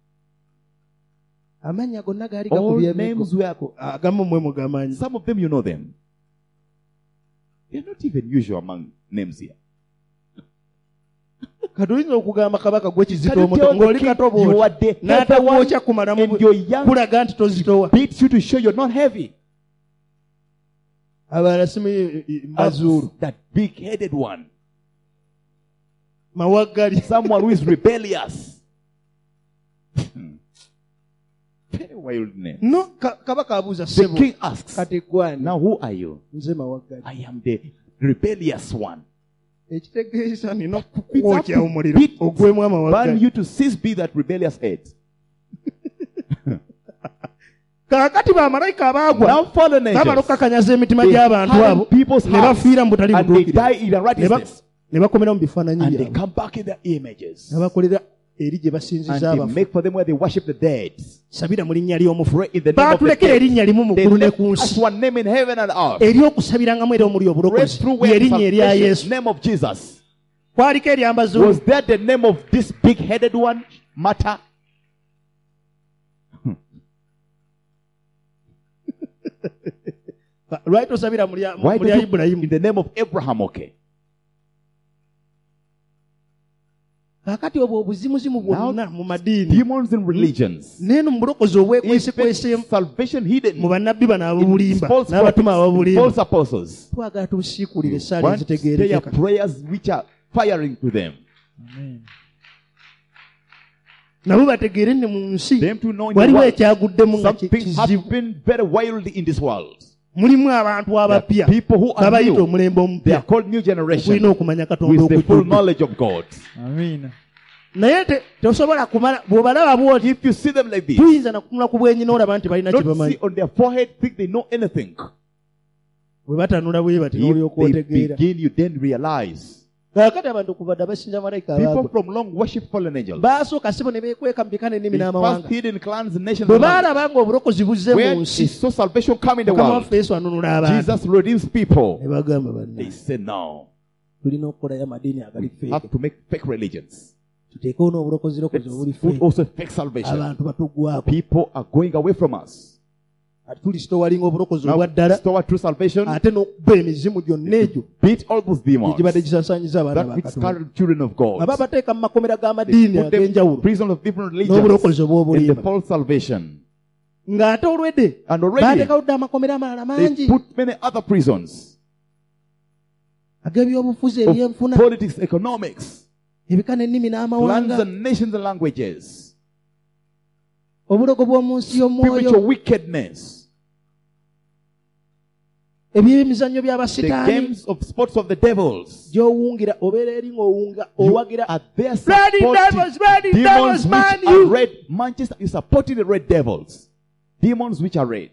Amannya gonna gaali All gakubyemeko. names were. Agamu mmwe mugamanyi. Some of them you know them. They're not even usual among names here. Katuyinza okugamba kabaka gwe Kizito Can you omuto tell the ng'oli king kato you bw'oti. are the heavy one N'atakwokya kumalamu and you're young? kulaga nti tozitowa. Beats you to show you're not heavy. Abalala simu mazuulu. That big-headed one. Mawaggali. Someone who is rebellious. Very wild name. No, kabaka abuuza The ssebo. king asks, Kati gwani? now who are you? Nze mawaggali. I am the rebellious one. Ekitegeeza nina It's up kukwokya to omuliro beat- ogwemu Burn amawaggali. you to cease be that rebellious head. Kaakati bamalayika abaagwa Now fallen bamala angels. okukakanyaza emitima They gy'abantu harden abo people's ne hearts bafiira mu butali and they die butuukirivu in unrighteousness. ne bakomera mu bifaananyi And they byabwe come back in their images. ne bakolera eri gye And basinziza they abafu. make for them where they worship the dead. Sabira mu linnya ly'omufu. Pray in the name of the Baatulekera dead. erinnya limu mu They ggulu ne left ku us nsi one name in heaven and earth. ery'okusabirangamu era omuli Pray obulokozi through lye where erinnya erya salvation, Yesu. name of Jesus. Kwaliko eryambaza Was that the name of this big-headed one? Matter? lwaki tosabira mu lya Why did you Ibulayimu? in the name of Abraham? Okay. Kaakati obwo obuzimuzimu bwonna mu madiini Demons in religions. neeno mu bulokozi obwekwesekwese Even salvation hidden. mu bannabbi bano ababulimba False n'abatuma prophets, ababulimba false apostles. twagala tubusiikulire esaala Want their ezitegeerekeka. prayers which are firing to them. Amen. nabo bategeere ne mu nsi Them to know in the waliwo world. ekyaguddemu nga Something has kizibu. been very wild in this world. Mulimu abantu abapya There are people who are babayita new. omulembe They are omupya called new tulina generation okumanya Katonda with the full okujjudde. knowledge of God. Amiina. naye tosobola kumala bw'obalaba bw'oti If you see them like this, tuyinza nakunula ku bwenyi n'olaba nti balina kye don't bamanyi. see on their forehead think they know anything. bwe batanula bwe bati If n'olyoka they otegeera. begin, you then realize. Kaakati abantu kuva dda basinza malayika People abaagwa from long worship fallen angels. baasooka sibo ne beekweka mu bika n'ennimi They first n'amawanga. hid in clans and nations. bwe and languages. baalaba nga obulokozi buzze Where mu nsi is so salvation come in the mukama world? waffe yesu anunula abantu Jesus redeems people. ne bagamba They banna say no. tulina okukolayo amadiini agali We have feeke to make fake religions. tuteekewo n'obulokozirokozi obuli Let's put feeke also fake salvation. abantu batuggwako People are going away from us. ati tulisitowalinga obulokozi Now, obwa ddala restore true salvation. ate n'okuba emizimu gyonna egyo Beat all those demons egibadde gisasanyiza abaana that ba which Katonda. scattered children of God. aba bateeka mu makomera They g'amadiini put them in ag'enjawulo prison of different religions n'obulokozi in the obw'obulimba false salvation. ng'ate olwedde And already baateekawo dde amakomera amalala they mangi put many other prisons ag'ebyobufuzi of ebyenfuna politics, economics, ebika n'ennimi lands n'amawanga and nations and languages, obulogo bw'omu nsi y'omwoyo spiritual wickedness. ebyemizannyo the by'abasitaani games of sports of the devils. gy'owungira obeera eri ng'owunga owagira Are there Bloody devils, supporting bloody demons devils, which man, are you. red? Manchester is supporting the red devils. Demons which are red.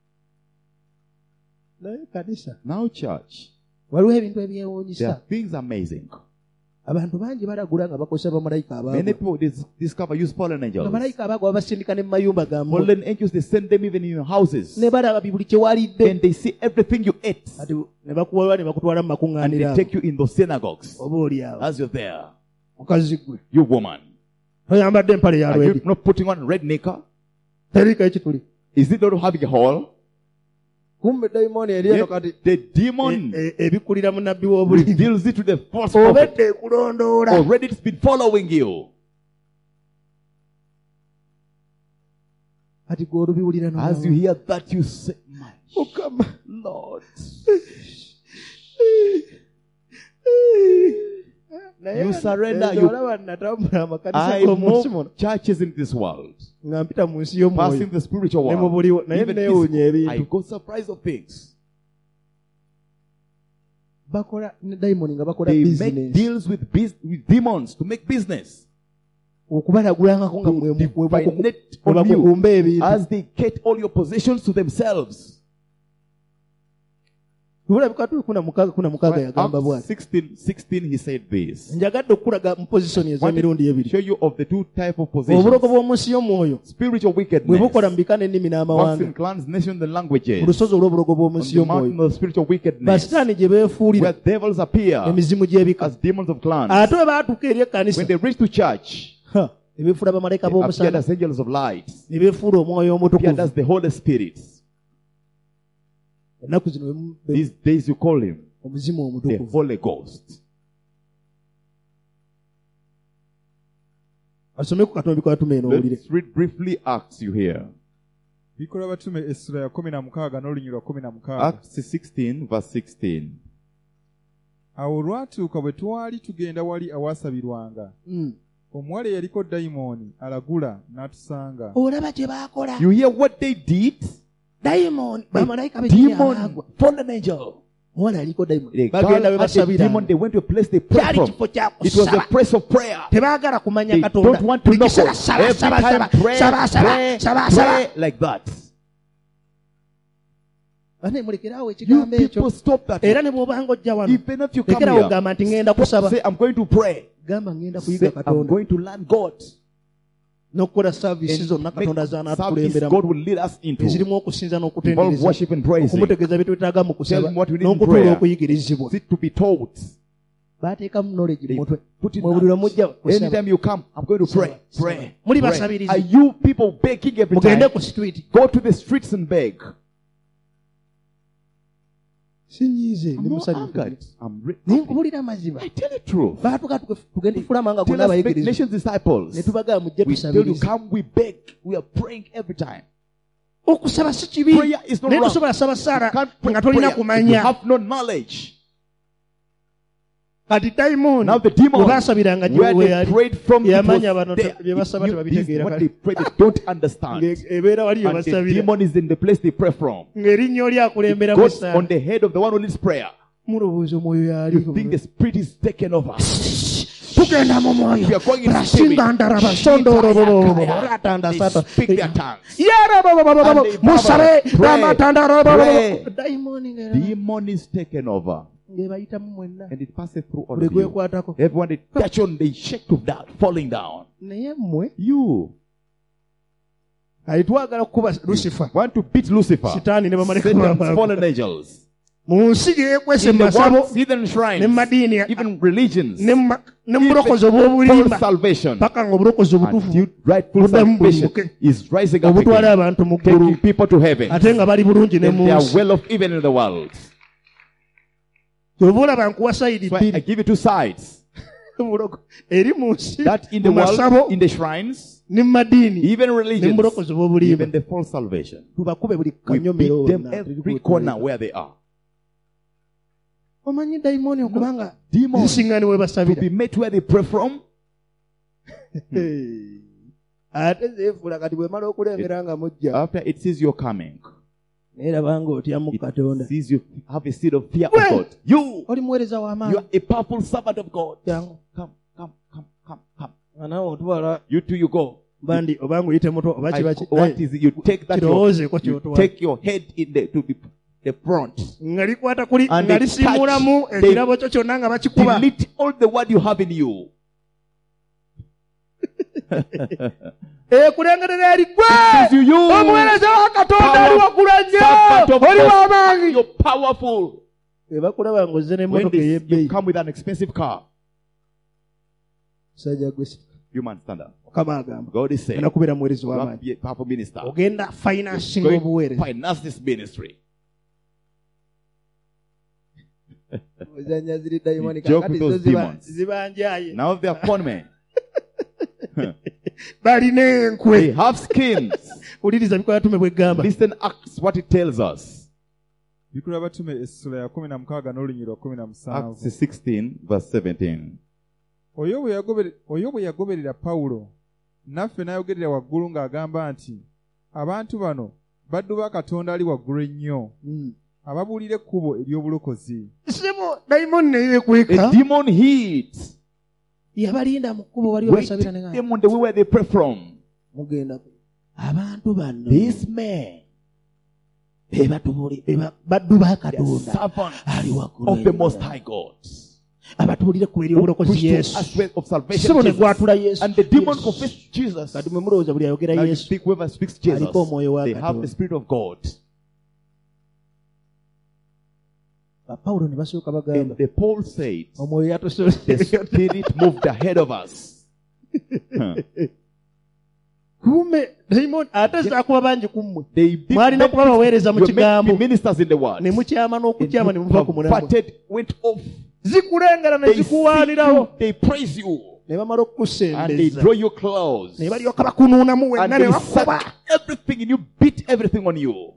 naye kanisa Now church, waliwo ebintu there are ebyewuunyisa things amazing. abantu bangi balagula nga bakozesa bamalayika Many abaagwa people discover use fallen angels. bamalayika abaagwa babasindika ne mu mayumba gammwe Fallen angels, they send them even in your houses. ne balaba buli kye walidde And they see everything you ate. kati ne bakuwalwa ne bakutwala mu And they makuŋŋaaniro take you in those synagogues. oba oli awo As you're there, mukazi gwe you woman. toyambadde empale ya Are you lwedi not putting on red knicker? teriika ekituli Is it not having a hole? kumbe dayimooni eri eno Yet kati the demon ebikulira mu nabbi w'obulimi reveals it to the false prophet. obedde ekulondoola Already it's been following you. kati gwe olubiwulira As you hear that, you say, my mukama Lord. You surrender. olaba natambula amakanisa I g'omunsi muno move churches in this world, nga mpita mu nsi y'omwoyo passing the spiritual ne mu world. buliwo naye Even neewuunya physical. I ebintu got surprised of things. bakola ne dayimoni nga bakola They make bizinesi deals with demons to make business. okubalagulangako nga To divinate on you bakukumba ebintu as they get all your possessions to themselves. bulabika kuna mukaaga yagamba Acts bwati 16 he said this. njagadde okukulaga mu pozisoni ez'emirundi ebiri Show you of the two type of possessions. obulogo bw'omu nsi y'omwoyo Spiritual bwe wickedness. bukola mu bika n'ennimi Works n'amawanga in clans, nations, and ku languages. lusozi olw'obulogo bw'omu On nsi the mountain y'omwoyo of spiritual wickedness. basitaani gye beefuulira Where devils appear emizimu gy'ebika as demons of clans. ate bwe baatuuka eri ekkanisa When they reach to church, ne beefuula bamalayika they appeared b'omusana as angels of light. ne beefuula omwoyo Appeared omutukuvu as the Holy Spirit. ennaku zino These days you call him omuzimu the omutukuvu Holy Ghost. basome ku katonda bikatuma eno owulire Let's read briefly Acts you hear. Bikolwa batume essula ya 16 n'olunyiriri lwa 16. Acts 16 verse 16. Awo olwatuuka bwe twali tugenda wali awaasabirwanga, omuwala eyaliko dayimooni alagula n'atusanga. olaba gye baakola You hear what they did? dayimooni bamalayika Demon, beagwa fallen angel. omuwala yaliko dayimooni They bagenda we had the basabira demon, they went to a place they prayed kyali from. kifo kya It was a kusaba place of prayer. tebaagala kumanya They katonda don't want to buli know kiseera God. saba Every saba time saba pray, saba pray, saba saba pray like that. bane mulekeraawo You ekigambo ekyo people stop that. era ne bw'obanga ojja wano Even if you come lekerawo here, gamba nti ngenda stop, kusaba say, I'm going to pray. gamba ngenda Say, kuyiga I'm katonda going to learn God. n'okukola saavisi zonna And katonda make service z'anaatukulemberamu God will lead us into. ezirimu okusinza Involve n'okutendereza worship and praising. okumutegeeza bye twetaaga mu Tell kusaba him what we need in n'okutuula prayer. okuyigirizibwa Sit to be taught. baateekamu knowledge They mu mutwe put it mwe buli lwe down. mujja kusaba Anytime you come, I'm going to pray. Saba, Pray. saba. Muli pray. basabirizi. Are you people begging every mugende time? ku street Go to the streets and beg. sinyiize I'm ndi not musanyufu angered. naye nkubulira amazima I tell the truth. baatuka tugende tufula amanga Tell gonna us, make abayigiriza nations disciples. ne tubagaa mujje We tell you, tusabirize come, we beg. We are praying every time. okusaba si kibi Prayer is not naye wrong. tosobola saba sara You can't pray nga tolina prayer if you kumanya have no knowledge. kati dayimooni Now the demons, bwe baasabiranga where we they yali prayed from, it yamanya was bano there. bye basaba This tebabitegeera what kale. they pray, they don't understand. ebeera wali And the yebasabira demon is in the place they pray from. ng'erinnya oli akulembera It goes musaala on the head of the one who leads prayer. mulowooza omwoyo yali You think the spirit is taken over. tugenda mu mwoyo We are going in spirit. rasinga ndaraba sondorobobobo ratanda They sata speak their tongues. yarabobobobo And they musabe babble. Pray. ramatandarabobobo Pray. dayimooni Demon is taken over. ng'ebayitamu mwenna And it passes through all buli of you. gwekwatako Everyone they touch on, they shake to that, falling down. naye mmwe You ali twagala kukuba lusifa want to beat Lucifer, sitaani ne bamaleka Satan's baba fallen angels. mu nsi gye yeekwese In mu the masabo world, heathen ne shrines, mu madiini even religions, ne mu bulokozi full obw'obulimba salvation. paka ng'obulokozi obutuufu Until rightful buddamu salvation bulumuke is rising up obutwala again, abantu mu ggulu taking people to heaven. ate nga bali bulungi ne And mu they are nsi well off even in the world. oba olaba nkuwa sayidi So I bbiri give you two sides. Buloko- eri mu nsi That in the mu masabo world, in the shrines, ne mu madiini even ne mu religions, bulokozi obw'obulimba even the false salvation. tubakube buli We kanyomero beat them wonna. every corner where they are. omanyi dayimooni okubanga Demons zisiŋŋani we to basabira be met where they pray from. ate zeefuula kati bw'emala okulengera nga mujja After it sees you're coming, Era banga otya mu Katonda. Sees you have a seed of fear of God. You Oli muweereza are w'amaanyi. a powerful servant of God. Jangu. Come. Naawe otwala You too, you go. bandi obanga oyite muto oba kiba What is it? You take that. kirowoozeeko You kyotwala. take your head in to the front. Nga likwata kuli And nga they lisiimulamu touch, ekirabo kyo kyonna nga bakikuba. Delete all the word you have in you. Kulengerera eri gwe It is you. omuweereza wa Katonda ali waggulu Servant nnyo of oli God. w'amaanyi. You're powerful. Bakulaba ng'ozze When n'emmotoka you ey'ebbeeyi. come with an expensive car, Sajja gwe you man stand up. Mukama agamba God is saying, genda kubeera muweereza you have to w'amaanyi. be a powerful minister. Ogenda financing Going to obuweereza. finance this ministry. Ozanya ziri dayimoni Joke kakati with those zo ziba- demons. zibanjaye. Now they are conmen. Balina They enkwe. have skins. Wuliriza bikola tume bw'eggamba. Listen, Acts, what it tells us. Bikulu batume essula ya 16 n'olunyiri lwa 17. Acts 16, verse 17. Oyo bwe yagoberera Pawulo, naffe n'ayogerera waggulu ng'agamba nti, abantu bano baddu ba Katonda ali waggulu ennyo, ababuulira ekkubo ery'obulokozi. Sebo dayimoni naye A ekweka. demon hit. Yabalinda mu kkubo wali Waited basabira ne them on the way where they pray from. mugenda abantu bano These men, baddu ba they are Katonda servants ali waggulu of the ennyo. Most High God. Abatuulira ku Who ery'obulokozi preach to Yesu. us way of salvation, Sebo ne Jesus. gwatula Yesu. And the demon confessed Jesus. Kati mwe mulowooza buli ayogera Now you Yesu. speak, whoever speaks Jesus, Aliko omwoyo wa they have Katonda. the Spirit of God. Pawulo ne basooka And bagamba the Paul said, omwoyo the yatusoose. Spirit moved ahead of us. Kume dayimoni ate zaakuba bangi ku mmwe. They Mwalina kuba baweereza mu were meant to kigambo. be ministers in the word. Ne mukyama n'okukyama ne muva ku mulamwa. Converted, went off. Zikulengera ne They seek zikuwaanirawo. you, they praise you, Ne bamala and they okukusembeza. draw you close. Ne balyoka bakunuunamu And wenna they ne bakuba. suck everything in you, beat everything on you.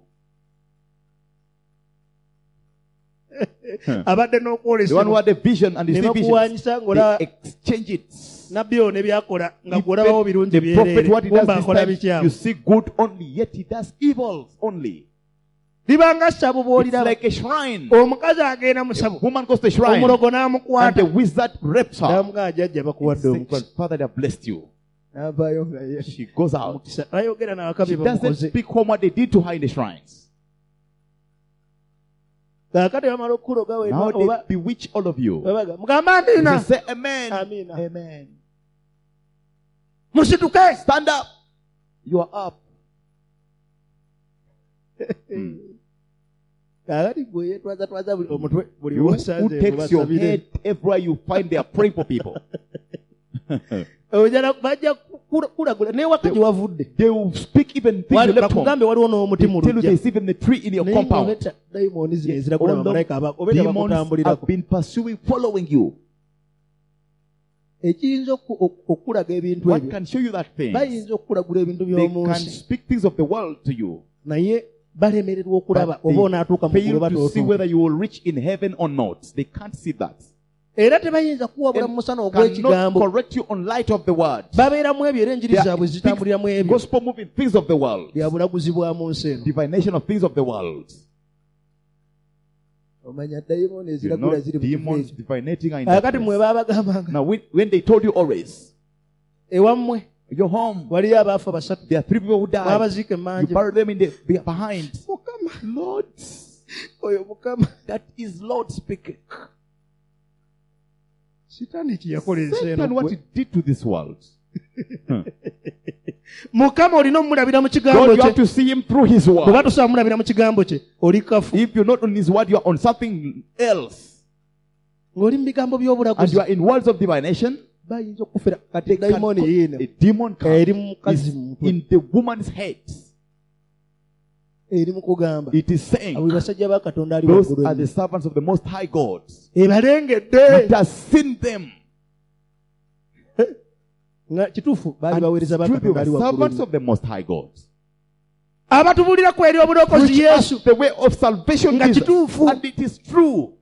Abadde The one who n'okwolesebwa. had a vision and Ne the vision, bakuwaanyisa ng'olaba they exchange it. nabbi ono ne byakola nga Even gw'olabawo birungi the prophet, what he does kumba this akola time, you bikyamu. see good only, yet he does evil only. Liba nga ssabo It's bw'oliraba. like a shrine. Omukazi agenda mu ssabo. Woman goes to the shrine, Omulogo and the n'amukwata. wizard rapes her. N'amugaa jjajja bakuwadde Say, omukazi. Father, they have blessed you. N'avaayo nga ye. She goes out. Mukisa. Bayogera n'abakabi She doesn't bamukoze. speak home what they did to her in the shrines. Kaakati bamala okukuloga wena Now oba they bewitch all of you. babaga. Mugamba You amiina. say amen. Amiina. Amen. Musituke. Stand up. You are up. Kaakati gwe yeetwazatwaza buli omutwe buli You who wosanze takes your mubasabire. head everywhere you find they are praying for people. Ojala bajja kulagula n'ewaka gye wavudde. They will speak even things you left home. Bakugambe waliwo n'omuti They mu tell you luggya. there's even the tree in your Naye compound. ng'obeta dayimooni zino eziragula All bamalayika the obeta demons bakutambulirako. have been pursuing, following you. Ekiyinza okulaga ebintu What ebyo can show you that thing? bayinza okulagula ebintu They by'omu can nsi speak things of the world to you. naye balemererwa okulaba But oba onaatuuka mu fail ggulu to see batootuuka. whether you will reach in heaven or not. They can't see that. Era tebayinza kuwabula mu musana Cannot ogw'ekigambo. correct you on light of the word. Babeeramu ebyo era enjiri They zaabwe are zitambuliramu ebyo gospel moving things of the world. bya bulaguzi bwa mu nsi eno. Divination of things of the world. Omanya dayimooni You eziragula know, ziri mu demons kifo ekyo. divinating are in that Kakati mwe place. baabagambanga Now, when they told you always, ewammwe your home, waliyo abaafa basatu there are 3 people who died. babaziika You emmanju. bury them in the behind. Mukama Lord, oyo Mukama that is Lord speaking. sitaani kye yakola ensi eno Satan, what ggwe. he did to this world. Mukama olina omulabira mu kigambo God, you have kye. to see him through his Bw'oba word. tosaba mulabira mu kigambo kye oli kafu. If you're not on his word, you are on something else. Ng'oli mu bigambo And by'obulaguzi you are in words of divination. bayinza okufera kati They can dayimooni co- yiino a demon eri comes mu mukazi is mu mutwe in the woman's head. eri mu kugamba It is saying, abo basajja ba Katonda ali those waggulu are the ennyo. servants of the Most High God. Ebalengedde It has seen them. nga kituufu baali And baweereza ba through they Katonda ali were waggulu servants ennyo. of the Most High God. Abatubuulirako eri obulokozi Preach Yesu us the way of salvation, Nga Jesus. kituufu. And it is true.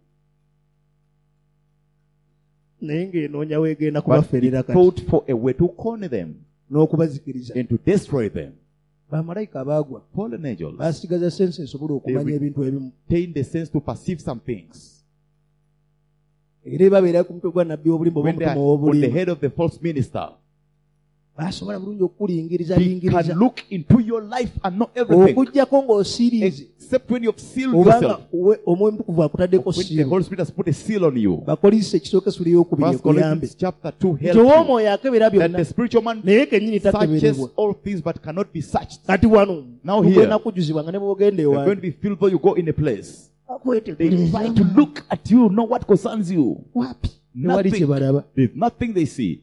naye ng'enoonya weegenda But kubaferera it kati fought for a way to corner them n'okubazikiriza. and to destroy them. bamalayika abaagwa fallen angels, basigaza sense esobole okumanya ebintu ebimu retain the sense to perceive some things. era babeera ku mutwe gwa nabbi w'obulimba When they are oba on the obulimba head of the false minister, basobola bulungi okukulingiriza he lingiriza can look into your life and know everything. okujjako ng'osiirize Except when you have sealed obanga yourself. omwoyo mutukuvu akutaddeko When the siimu Holy Spirit has put a seal on you. bakolisa ekisooka esula ey'okubiri 1 ekuyambe Corinthians chapter 2 nti helps you ow'omwoyo akebera that byonna the spiritual man naye kennyini searches takeberebwa all things but cannot be searched. kati wano Now here, mugenda kujjuzibwa nga ne bwogenda You're going to ewange be filled though you go in a place. They akwetegereza try to look at you, know what concerns you. wapi tewali kye balaba There's nothing they see.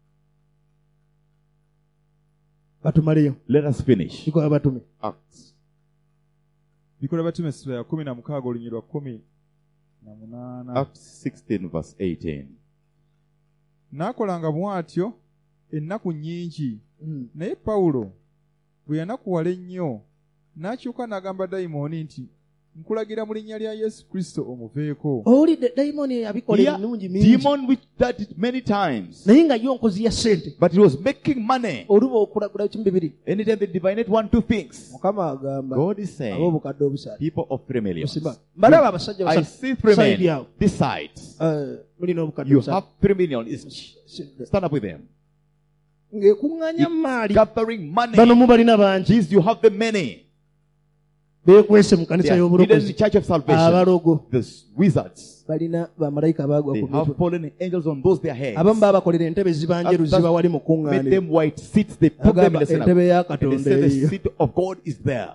batumaleyo Let us finish. kikola batume Acts. Bikola batume essula ya 16 olunyiriri lwa 18. Acts 16 verse 18. N'akolanga bw'atyo ennaku nnyingi, naye Pawulo bwe yanakuwala ennyo n'akyuka n'agamba dayimooni nti, nkulagira mu linnya lya Yesu Kristo omuveeko. owulidde dayimooni abikola Here, emirundi mingi demon which did it many times, naye nga yo nkozi ya ssente but he was making money. oluba okulagula kimu bibiri Anytime they divinate 1, 2 things, mukama agamba God is saying, ab'obukadde obusatu people of 3 million. Musimba. Mbalaba abasajja I basatu see 3 side men. yawo This side. mulina obukadde You busatu have 3 million. Stand up with them. ng'ekuŋŋaanya maali Gathering money. bano mubalina bangi These you have the many. beekwese mu They kanisa are hidden in the y'obulokozi church of salvation. abalogo The wizards. balina bamalayika abaagwa They ku have mitwe fallen angels on those their heads. abamu baabakolera entebe zibanjeru Others ziba wali mu Made kuŋŋaaniro them white seats. They put them in agamba the center. entebe ya And they katonda say the eyo seat of God is there.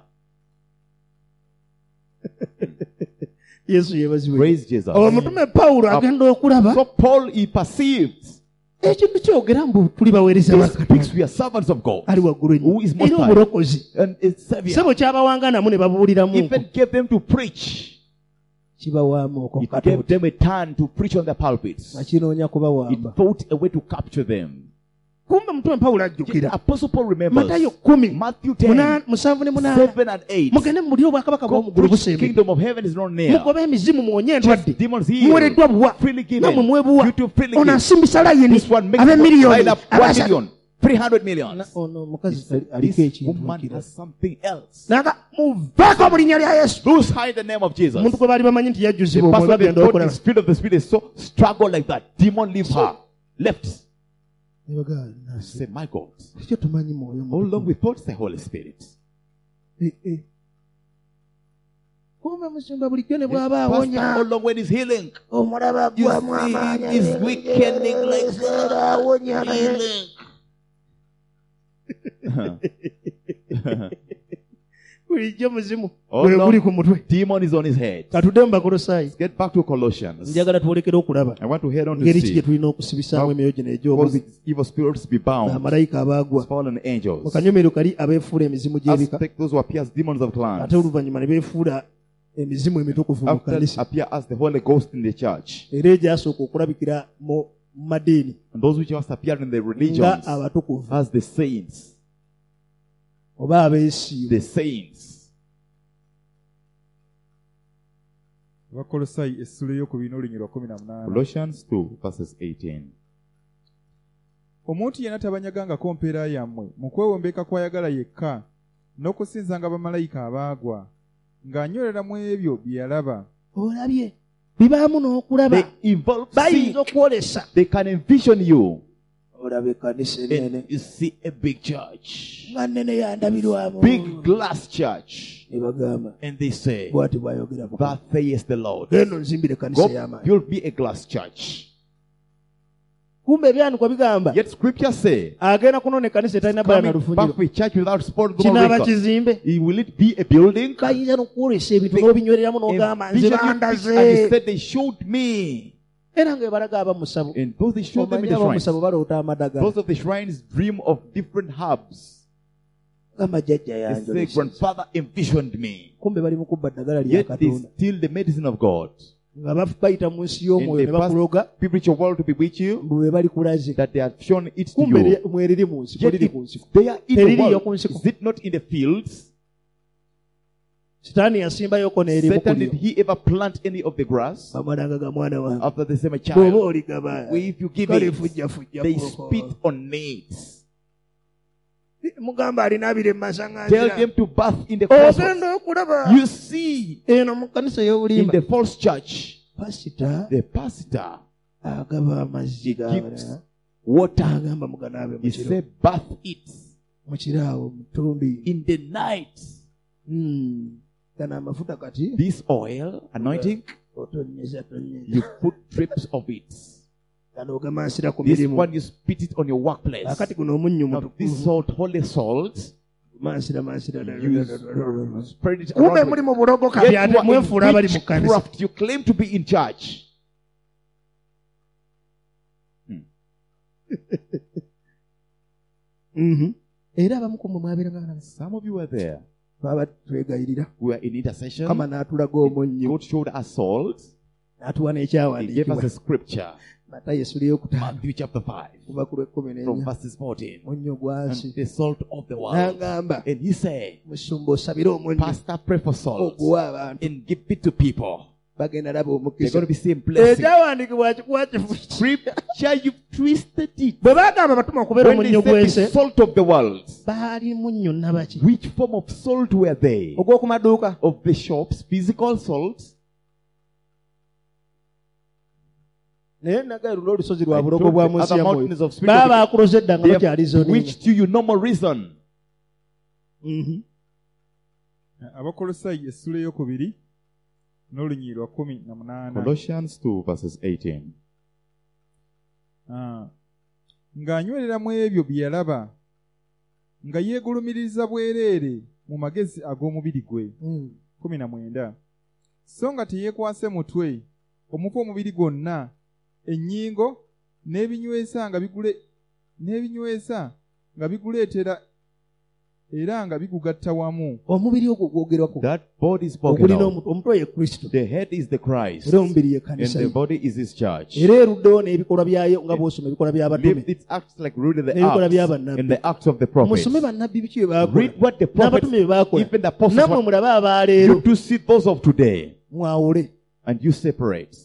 yesu yeebazibwe Praise Jesus. omutume pawulo agenda okulaba So Paul, he perceived. ekintu kyogera mbu tuli baweereza ba He speaks, katonda we are servants of God. ali waggulu Who is most era high. obulokozi And it's Savior. sebo kyabawanga namu ne babuuliramu Even gave them to preach. kibawaamu okwo It gave katonda them a turn to preach on their pulpits. nga kinoonya It kubawamba thought a way to capture them. kumbe mutume pawulo The ajjukira Apostle Paul remembers matayo 10 Matthew 10, 7 ne 8 7 and 8. mugende mubulire obwakabaka Go bw'omugulu preach the busembe kingdom of heaven is not near. mugobe emizimu muwonye Chase endwadde demons healed. muweereddwa buwa Freely given. namwe mwebuwa You too freely ono given. asimbisa layini This one makes ab'emiliyoni line up 1 million, 300 million. ono He omukazi said, aliko this ekintu woman mukira has something else. naga muveeko mu linnya lya yesu Loose high in the name of Jesus. omuntu gwe baali bamanyi nti The yajjuzibwa omwoyo pastor bagenda thought okulaba the spirit of the spirit is so struggle like that. Demon leave her. Left. Say, my God. ekyo tumanyi mwoyo How long we thought it's the Holy Spirit. kumbe musimba bulijjo ne Pastor, bw'aba how awonya long when he's healing? omulaba You gwamu see, amaanyi it's weakening like era awonya healing. bulijjo muzimu Oh, gwe no. guli ku mutwe Demon is on his head. katudde mu bakolosaayi Let's get back to Colossians. njagala twolekere okulaba I want to head on to ngeri ki see gye tulina okusibisaamu how emyoyo gino cause egy'obubi evil spirits be bound. bamalayika abaagwa Fallen mu angels. kanyomero kali abeefuula emizimu gy'ebika Aspect those who appear as demons of clans. ate oluvannyuma ne beefuula emizimu emitukufu mu After kanisa appear as the Holy Ghost in the church. era egyasooka okulabikira mu madiini And those which just appear in the nga religions abatukuvu as the saints. oba abeesiimu The saints. Abakolosayi essula ey'okubiri olunyiriri lwa 18. Colossians 2 verses 18. Omuntu yenna tabanyagangako mpeera yammwe mu kwewombeka kwayagala yekka n'okusinzanga bamalayika abaagwa ng'anywerera mu ebyo bye yalaba. olabye bibaamu n'okulaba They involve bayinza seeing. okwolesa They can envision you. olaba ekkanisa ennene And you see a big church. nga nnene yandabirwamu Big glass church. ne bagamba And they say, bw'ati bw'ayogera Mukama. that says the Lord. genda onzimbire ekkanisa Go ey'amaanyi build me a glass church. kumbe ebyanikwa bigamba Yet scriptures say, agenda kunona ekkanisa etalina bbala na coming back lufunjiro with church without spot kinaaba kizimbe will it be a building? kayinza n'okwolesa ebintu n'obinywereramu n'ogamba nze Envision you bandaze and he said they showed me. era ng'ebalaga abamusabu And those they showed them in omanyi the shrines. abamusabu baloota amadagala Those of the shrines dream of different hubs. gamba jjajja They say, yanjolesa grandfather envisioned me. kumbe bali mu kubba ddagala lya Yet they katonda steal the medicine of God. nga bayita mu nsi And y'omwoyo they ne pass bakuloga spiritual world to be with you. mbu be bali kulaze That they have shown it to kumbe you. mweriri mu nsiko Yet liri if ku nsiko they are in the Teririyo ku world, nsiko. is it not in the fields? sitaani yasimbayoko n'erimu Satan, ku did lyo he ever plant any of the grass? bamalanga mwana wange After the same bw'oba child, oligaba if you give kale it, fujjafujja they koko. spit on it. mugamba alina abiri Tell masanganzira them to bath in the cosmos. ogenda okulaba You see, eno mu kanisa in y'obulimba the false church, pasita the pastor agaba amazzi gives gabala water. agamba muganaabe He mu kiro said, bath it mu kiraawo mu ttumbi in the night. gano amafuta kati This oil, anointing, otonyeza you put drips of it. gano ogamansira ku This mirimu one, you spit it on your workplace. akati guno omunnyu Now, this salt, holy salt, mansira you spread it kumbe around. muli mu bulogoka Yet byate you are mwefuula abali mu in kkanisa witchcraft. You claim to be in church. era abamu ku mmwe mwabeeranga nga Some of you were there. twaba twegayirira We were in intercession. kama n'atulaga omunnyu God showed us salt. n'atuwa He gave us n'ekyawandiikibwa a scripture. matayo essula ey'okutaano Matthew chapter 5, kuva ku lw'ekkumi from n'ennya verses 14. munnyu gwansi And the salt of the world. n'agamba And he said, musumba osabire omunnyu Pastor, pray for salt oguwa abantu and give it to people. bagenda laba They're omukisa going to be seeing blessing. ekyawandiikibwa kikuwa kifu Scripture, you've twisted it. bwe baagamba abatuma okubeera When they omunnyu said gw'ensi the salt of the world, baali munnyu nabaki which form of salt were they? ogw'oku maduuka Of the shops, physical salt. naye nagayo luno olusozi lwa I bulogo told bwa the munsi other ya mwoyo mountains of baba spiritual. bakuloza edda nga They have bakyalizo bewitched you, you no more reason. Abakolosayi essula ey'okubiri n'olunyiri lwa 18. Colossians 2 verses 18. Ng'anywerera mu ebyo bye yalaba nga yeegulumiriza bwereere mu magezi ag'omubiri gwe. 19. So nga teyeekwase mutwe omufu omubiri gwonna, ennyingo n'ebinywesa nga biguleetera era nga bigugatta wamu. omubiri ogwo gwogerwako That body is spoken ogulina of. omutwe ye kristo The head is the Christ. era omubiri ye And kanisa the ye body is his church. era eruddewo n'ebikolwa byayo nga bw'osoma ebikolwa by'abatume It acts like rooted the n'ebikola acts by'abannabbi and the acts of the prophets. musome bannabbi biki bye baakola Read what the prophets, n'abatume bye baakola even the apostles, nammwe what- mulabe abaleero you do see those of today mwawule and you separate.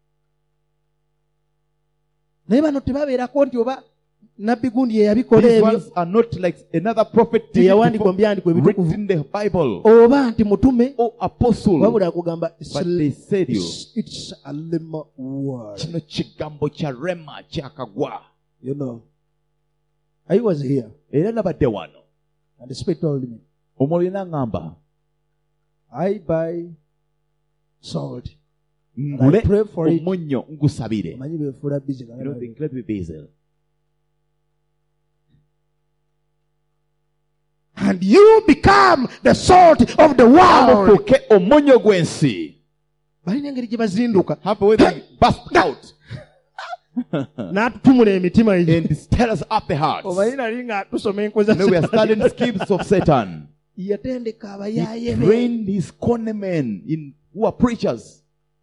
naye bano tebabeerako nti oba nabbi gundi ye yabikola These ebyo ones are not like another prophet did it teyawandiikwa mu before, byandiko ebitukuvu written in the Bible oba nti mutume or apostle. wabula akugamba But they said you, it's a lema word kino kigambo kya rema kyakagwa. you know I was here Era nabadde wano. and the spirit told me Omwoyo n'aŋŋamba, I buy salt ngule I pray for it. omunnyo ngusabire. manyi befuula busy You know, they claim to be basil. and you become the salt of the world Mufuuke omunnyo gw'ensi. balina engeri gye bazinduka Have a way they burst out n'atutumula emitima and egyo stir us up the hearts. omanyi nali nga tusoma enkoza No, we are studying schemes of Satan. yatendeka He abayaaye be trained his conmen in who are preachers.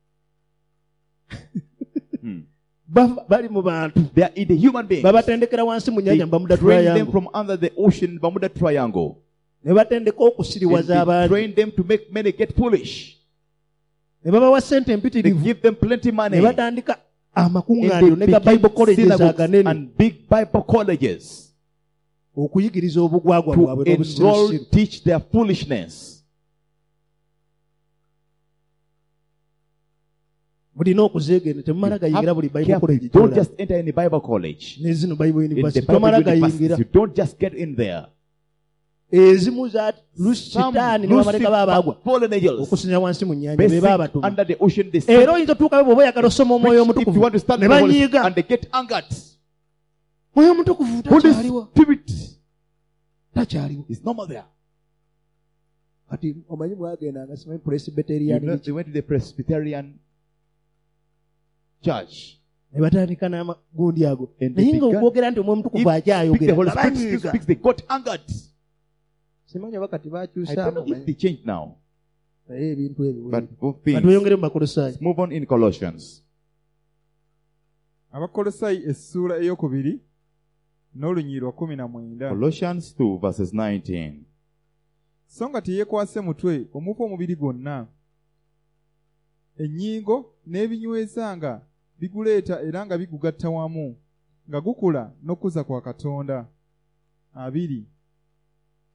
bali mu bantu They are in the human beings. babatendekera wansi mu They nyanja Bermuda train them Triangle from under the ocean, Bermuda Triangle. ne batendeka And okusiriwaza they abantu train them to make many get foolish. ne babawa sente They empitirivu give them plenty money. ne batandika And amakuŋŋaaniro ne they ga bible begin colleges synagogues aganene and big Bible colleges okuyigiriza obugwagwa to bwabwe enroll, n'obusirusiru teach their foolishness. mulina okuzeegenda temumala gayingira buli bible Careful, college you don't gy'olaba. just enter any Bible college. ne zino bible In the university Bible tomala universities, gayingira you don't just get in there. ezimu za Some lusitaani ne bamaleka baabagwa fallen angels, okusinira wansi mu nnyanja be basic baabatuma under the ocean, they era oyinza otuukayo bw'oba oyagala osoma omwoyo preach if you omutukuvu want to stand ne in the Holy Spirit, banyiiga and they get angered. mwoyo omutukuvu Holy takyaliwo Spirit takyaliwo is normal there. kati omanyi mwagendanga simanyi You presbyterian know, they went to the Presbyterian church. ne batandika n'amagundi ago And they naye nga began- okwogera nti omwoyo omutukuvu Speak the akyayogera Holy nga Spirit banyiiga speaks, they got angered. simanyi oba kati I don't know bakyusaamu if they changed now, naye ebintu ebyo but both kati things. weyongere mu bakolosaayi Move on in Colossians. Abakolosayi essula ey'okubiri n'olunyiri lwa 19. Colossians 2 verses 19. So nga teyeekwase mutwe omufu omubiri gwonna, ennyingo n'ebinywesa nga biguleeta era nga bigugatta wamu, nga gukula n'okkuza kwa Katonda. 2.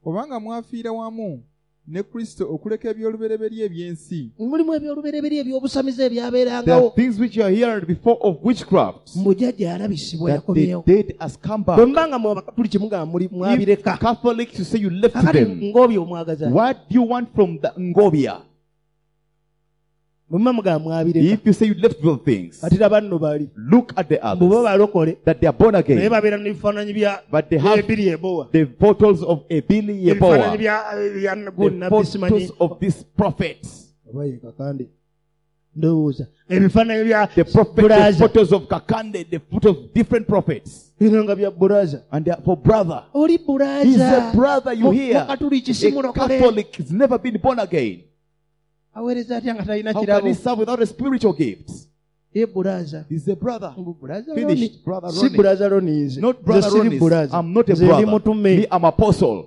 obanga mwafiira wamu ne Kristo okuleka ebyolubereberye eby'ensi. mulimu ebyolubereberye eby'obusamize There are ebyabeerangawo things which you are hearing before of witchcraft. mujjajja alabisibwa That the yakomyewo dead has come bwe back. mbanga mwe abakatuliki mugamba If mwabireka Catholics, you say you left kakati them. ng'obi omwagaza What do you want from the Ngobia? bwe mba mugamba mwabireka If you say you left those things, kati laba nno bali look at the mbu bo others. balokole That they are born naye again. babeera n'ebifaananyi But they have ebiri ebowa the photos of Ebili ebifaananyi Yeboah. bya The nabbi simanyi photos of these prophets. oba ye kakande ndowooza ebifaananyi bya The Bulaza. photos of Kakande, the photos of different prophets. bino nga bya bulaza And they are for brother. oli He's bulaza a brother, you hear. mukatuliki si A mulokole Catholic has never been born again. aweereza atya nga talina How can kirabo he serve without a spiritual gift? ye bulaza He's a brother. Bulaza Finished, Roni. brother si Ronnie. bulaza Roni nze Not brother nze siri Ronnie. bulaza I'm not a nze ndi brother. mutume Me, I'm apostle.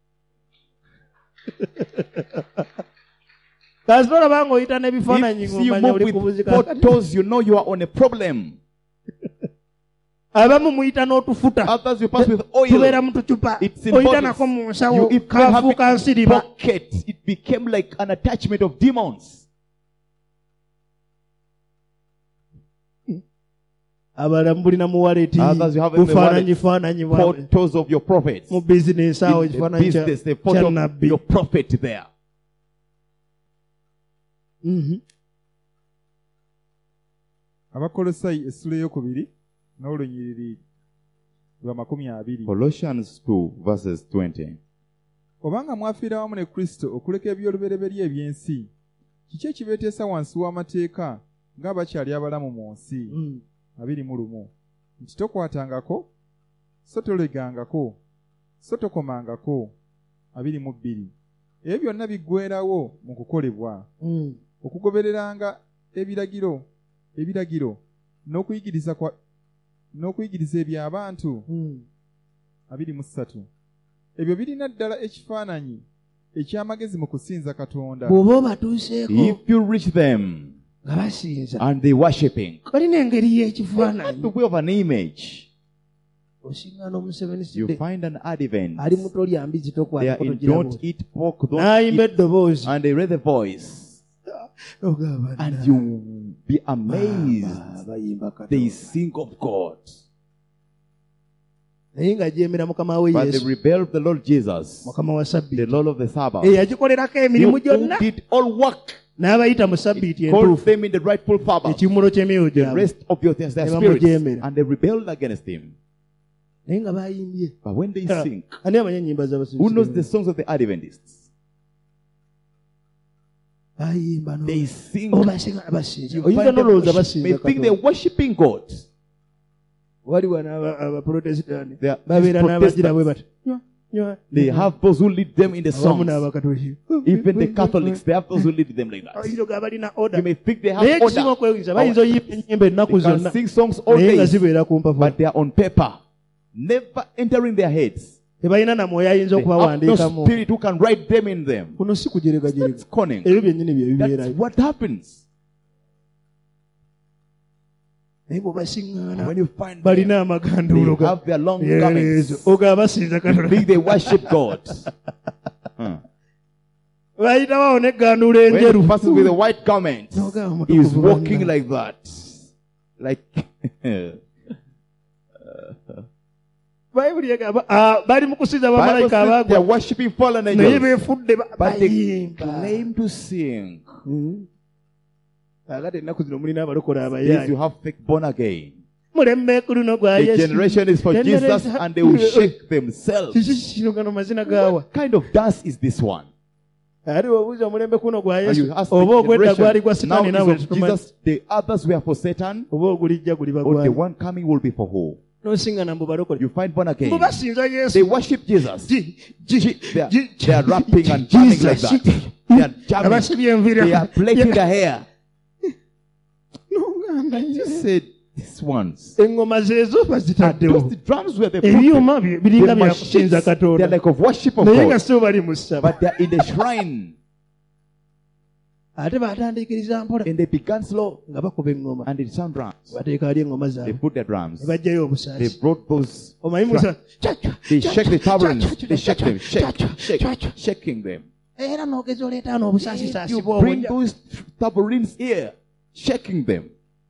kasita olabanga oyita n'ebifaananyi If you ng'omanya move oli with kubuzika photos, you know you are on a problem. abamu muyita n'otufuta Others you pass with tubeera oil. mu tucupa It's in oyita bottles. nako mu You nsawo even have kafuuka it nsiriba pocket. It became like an attachment of demons. abalala mulina mu waleti Others you have in the bufaananyi wallet. faananyi bwawe Photos of your prophets. mu bizinesi awo In the ekifaananyi business, the kya photo of nabbi your prophet there. Abakolosayi essula ey'okubiri n'olunyiriri lwa 20. Colossians 2 verses 20. Obanga mwafiira wamu ne Kristo okuleka ebyolubereberye eby'ensi, kiki ekibeeteesa wansi w'amateeka ng'abakyali abalamu mu nsi? 21. Nti tokwatangako, so tolegangako, so tokomangako. 22. Ebyo byonna biggweerawo mu kukolebwa, okugobereranga ebiragiro n'okuyigiriza eby'abantu. 23. Ebyo birina ddala ekifaananyi eky'amagezi mu kusinza Katonda. bw'oba obatuuseeko If you reach them nga basinza and they worshiping, balina engeri have y'ekifaananyi the way of an image. osinga n'omuseveni You sidde find an Advent. ali muto lya mbizi They are tokwatako in togirabo don't eat pork, don't n'ayimba eat, eddoboozi and they read the voice. ogamba And you be amazed. bayimba They Katonda sing of God. naye nga jeemera mukama we But they yesu rebelled the Lord Jesus, mukama wa the sabbiiti Lord of the Sabbath. eyagikolerako emirimu Who gyonna did all work. n'abayita mu sabbiiti Called entuufu them in the rightful Sabbath. ekimuro ky'emyoyo The gyabwe rest of their They spirits. were And they rebelled against him. naye nga bayimbye But when they sing, ani amanya ennyimba who knows the z'abasuubuzi songs of the Adventists? bayimba no They sing. basinga basinza You oyinza find them n'olowooza worship- may basinza think they're Katonda worshiping God. waliwo n'abaprotesitaani They are babeera n'abagira bwe Protestants. bati They have those who lead them in the awamu songs. n'abakatoliki Even the Catholics, they have those who lead them like that. oyinza ogaba balina You order may think they naye have ekisinga order. okweyinza bayinza oyimba ennyimba ennaku They can zonna sing songs all naye nga day, zibeera ku mpavu but they are on paper, never entering their heads. tebalina na mwoyo ayinza They have no okubawandiikamu spirit who can write them in them. kuno si kujeregajerega It's cunning. ebyo byennyini bye That's bibeerayo what happens. naye bw'obasiŋŋaana When you find balina them, amaganduulo they have their long Yeezo. garments. ogaba basinza You Katonda think they worship God. bayitabawo n'egganduulo When enjeru he passes with a white garment, N'ogamba he is mutukuvu walking banna. like that. Like bayibuli egamba bali mu kusinza Bible bamalayika says they are abaagwa worshiping fallen naye angels, beefudde but they bayimba claim to sing. agati ennaku zino mulina abalokole These you abayaayi have fake born again. mulembe ku luno gwa The yesu generation is for Jesus, and they will shake themselves. kiki kino gano mazina gaawa What kind of dance is this one? ate obuuza omulembe kuno gwa And yesu you ask the oba ogwedda gwali gwa generation, now sitaani naawe is of tetumanyi Jesus, the others were for Satan, oba ogulijja guliba or the gwali one coming will be for who? nosinga nambu balokole You find born again. mbu basinza They yesu worship Jesus. They are, Ji- they are rapping and jamming like that. They are jamming. abasibye enviiri They are plaiting the hair. N'ogamba You said these ones. eŋŋoma zeezo bazitaddewo Those the drums were the ebyuma prophet. biringa The bya machines, kusinza they're Katonda like of worship of naye nga God. so bali mu ssaba But they're in the shrine. ate batandikiriza mpola And they began slow nga bakuba eŋŋoma and they sound drums. bateeka ali eŋŋoma They zaabwe put their drums. ne bajjayo They obusaasi brought those. omanyi musa They shake the taverns. They shake them. Shaking them. era n'ogeza oleeta n'obusaasisaasi You bring those tabourines here, shaking them.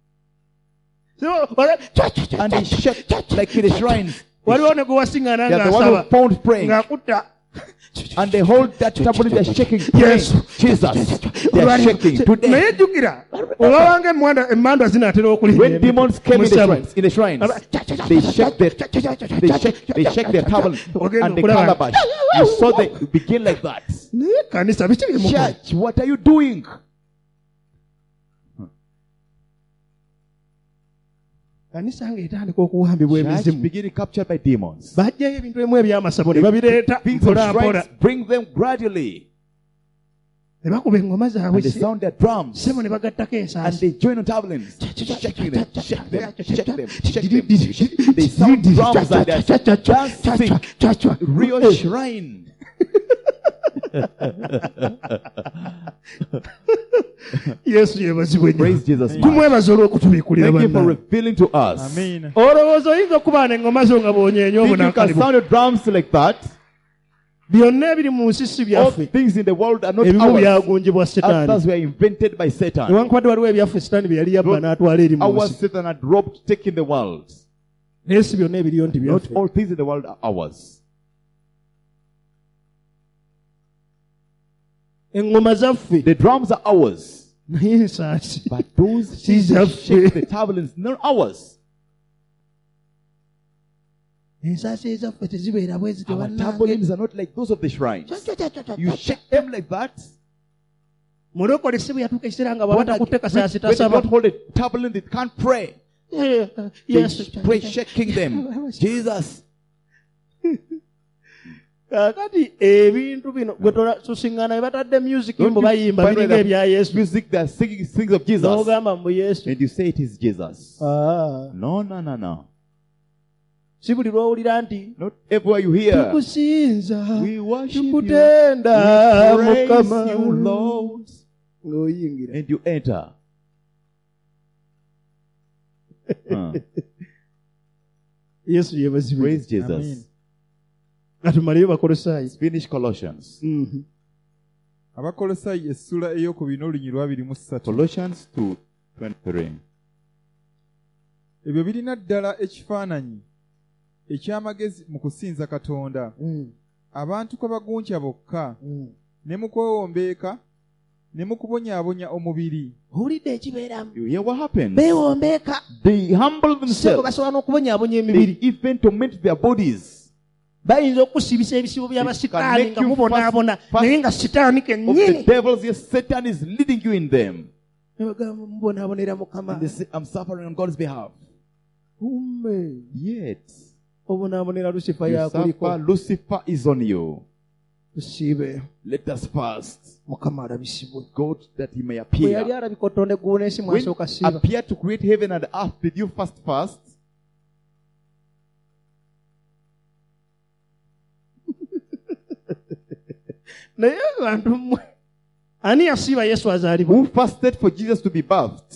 And they shake like in the shrines. waliwo ne gwe wasiŋŋana They are the one ng'asaba who found praying. ng'akutta And they hold that tabourine, they're shaking. Yes. Jesus. They're shaking to them. naye jjukira olabanga emmandwa zinaatera When demons came in the okulimu shrines, they shake their tabernacle and the calabash. You saw they begin like that. naye kanisa biki bimukola Church, what are you doing? kanisa ng'etandika okuwambibwa Church emizimu beginning captured by demons. bajjayo ebintu ebimu ebyamasabo ne babireeta Things of mpola mpola shrines, bring them gradually. ne bakuba eŋŋoma zaabwe And they sound their drums. sebo ne bagattako And ensaasi they join on taverns. Shaking them, shake them, shake them, shake them. They sound drums and they're dancing. Real shrine. yesu yebazibwe nnyo Praise Jesus. tumwebaza olw'okutubiikulira Thank you for banna revealing to us. Amen. olowooza oyinza okubaana eŋŋoma zo nga bwonyeenya Think you can obunankalibu sound your drums like that? byonna ebiri mu nsi si All byaffe things in the world are not ebimu ours. byagunjibwa setaani Others were invented by Satan. newankubadde waliwo ebyaffe setaani bye yali yabba n'atwala eri mu Ours nsi Satan had robbed, taking the world. naye si byonna ebiriyo nti Not byaffe all things in the world are ours. eŋŋoma zaffe The drums are ours. naye ensaasi But those Si things that zaffe. shake the taverns, not ours. ensaasi ezaffe tezibeera bwe zityo Our bannange taverns are not like those of the shrines. You shake them like that. mulokole si bwe yatuuka ekiseera nga When bwabatakutte kasaasi they tasaba don't hold a tabernacle, they can't pray. They yesu pray shaking them. Jesus. kaakati ebintu bino gwe tusiŋŋana we batadde music Don't mbu you bayimba find biringa that ebya yesu music, they are singing things of Jesus. n'ogamba mbu yesu And you say it is Jesus. Ah. No, no, no, no. si buli lw'owulira nti Not everywhere you hear. tukusinza We worship you. tukutenda We praise mukama you, Lord. ng'oyingira And you enter. yesu yebazibwe Praise Jesus. Amen. nga tumaleyo bakolosaayi Finish Colossians. Abakolosayi essula ey'okubiri n'olunyiriri lwa 23. Colossians 2:23. Ebyo birina ddala ekifaananyi eky'amagezi mu kusinza Katonda. Abantu kwe bagunkya bokka ne mu kwewombeeka ne mu kubonyaabonya omubiri. owulidde ekibeeramu You hear what happened? beewombeeka They humble sebo themselves. basobola n'okubonyaabonya They emibiri even torment their bodies. bayinza okusibisa ebisibo by'abasitaani make nga you mubonaabona fast naye nga sitaani Of the kennyini devils, yes, Satan is leading you in them. ne bagamba mubonaabonera mukama And they say, I'm suffering on God's behalf. umme Yet, obonaabonera lusifa you yakuliko suffer, Lucifer is on you. tusiibe Let us fast. mukama alabisibwe God, that he may bwe yali appear. alabika otonda eggulu n'ensi When mwasooka siiba appear to create heaven and earth, did you fast? naye abantu mmwe ani yasiiba yesu azaalibwa Who fasted for Jesus to be birthed?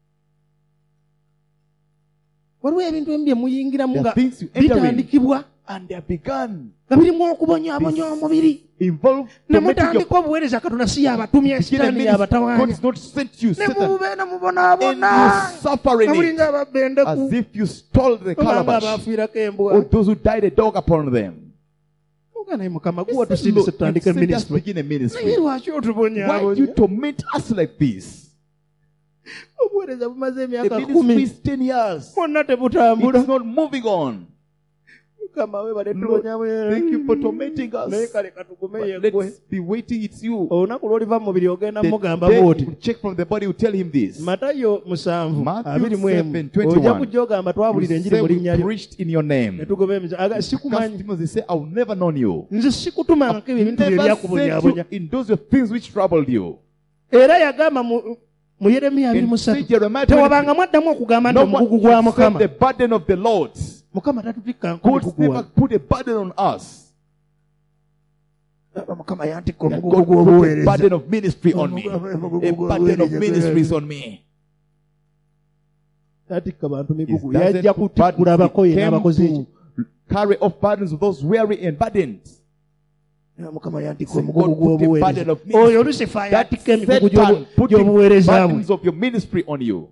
waliwo ebintu ebimu bye muyingiramu There nga are things you enter in, bitandikibwa and they are begun. nga birimu okubonyaabonya omubiri Involve ne tormenting your mutandika obuweereza katonda si yabatumya begin a sitaani ministry. God yabatawaanya is not sent you, ne Satan. mubeera And mubonaabona you suffer in nga it. mulinga ababba endeku As if you stole the obanga calabash. abaafiirako Or embwa those who died a dog upon them. oga naye mukama guwa Lord, tusindise tutandike let us minisitule begin a naye ministry. lwaki Why do you otubonyaabonya torment us like this? obuweereza bumaze The emyaka ministry 10 is 10 years. bonna tebutambula It's not moving on. mukama webale Lord, tubonyaabonya thank you for tormenting naye us. kale katugume But yeggwe let's be waiting. It's you. olunaku lw'oliva mu mubiri ogenda The mugamba day bw'oti you check from the body, you tell him this. matayo 7 Matthew 21 7:21. ojja kujja ogamba twabulira You enjiri say mu we linnya lyo preached in your name. ne tugoba emize sikumanyi Customers, they say, I've never known you. nze sikutumangako ebintu bye Never sent byakubonyabonya you in those were things which troubled you. era yagamba mu yeremiya In 23 Saint Jeremiah 23, tewabanga mwaddamu okugamba nti no omugugu one gwa can mukama accept the burden of the Lord. mukama tatupikka God never nkuguguwa put a burden on us. Mukama yantikka that omugugu God put a gw'obuweereza. burden of ministry on me. A burden of ministries on me. Yatikka bantu He migugu. doesn't Yajja put kutikkula burdens. abakoye He came n'abakozi eki. to carry off burdens of those weary and burdened. Mukama yantikka So omugugu God put a burden gw'obuweereza. of ministry. Oyo Lucifer That yatikka emigugu Satan putting gy'obuweereza bwe. burdens of your ministry on you.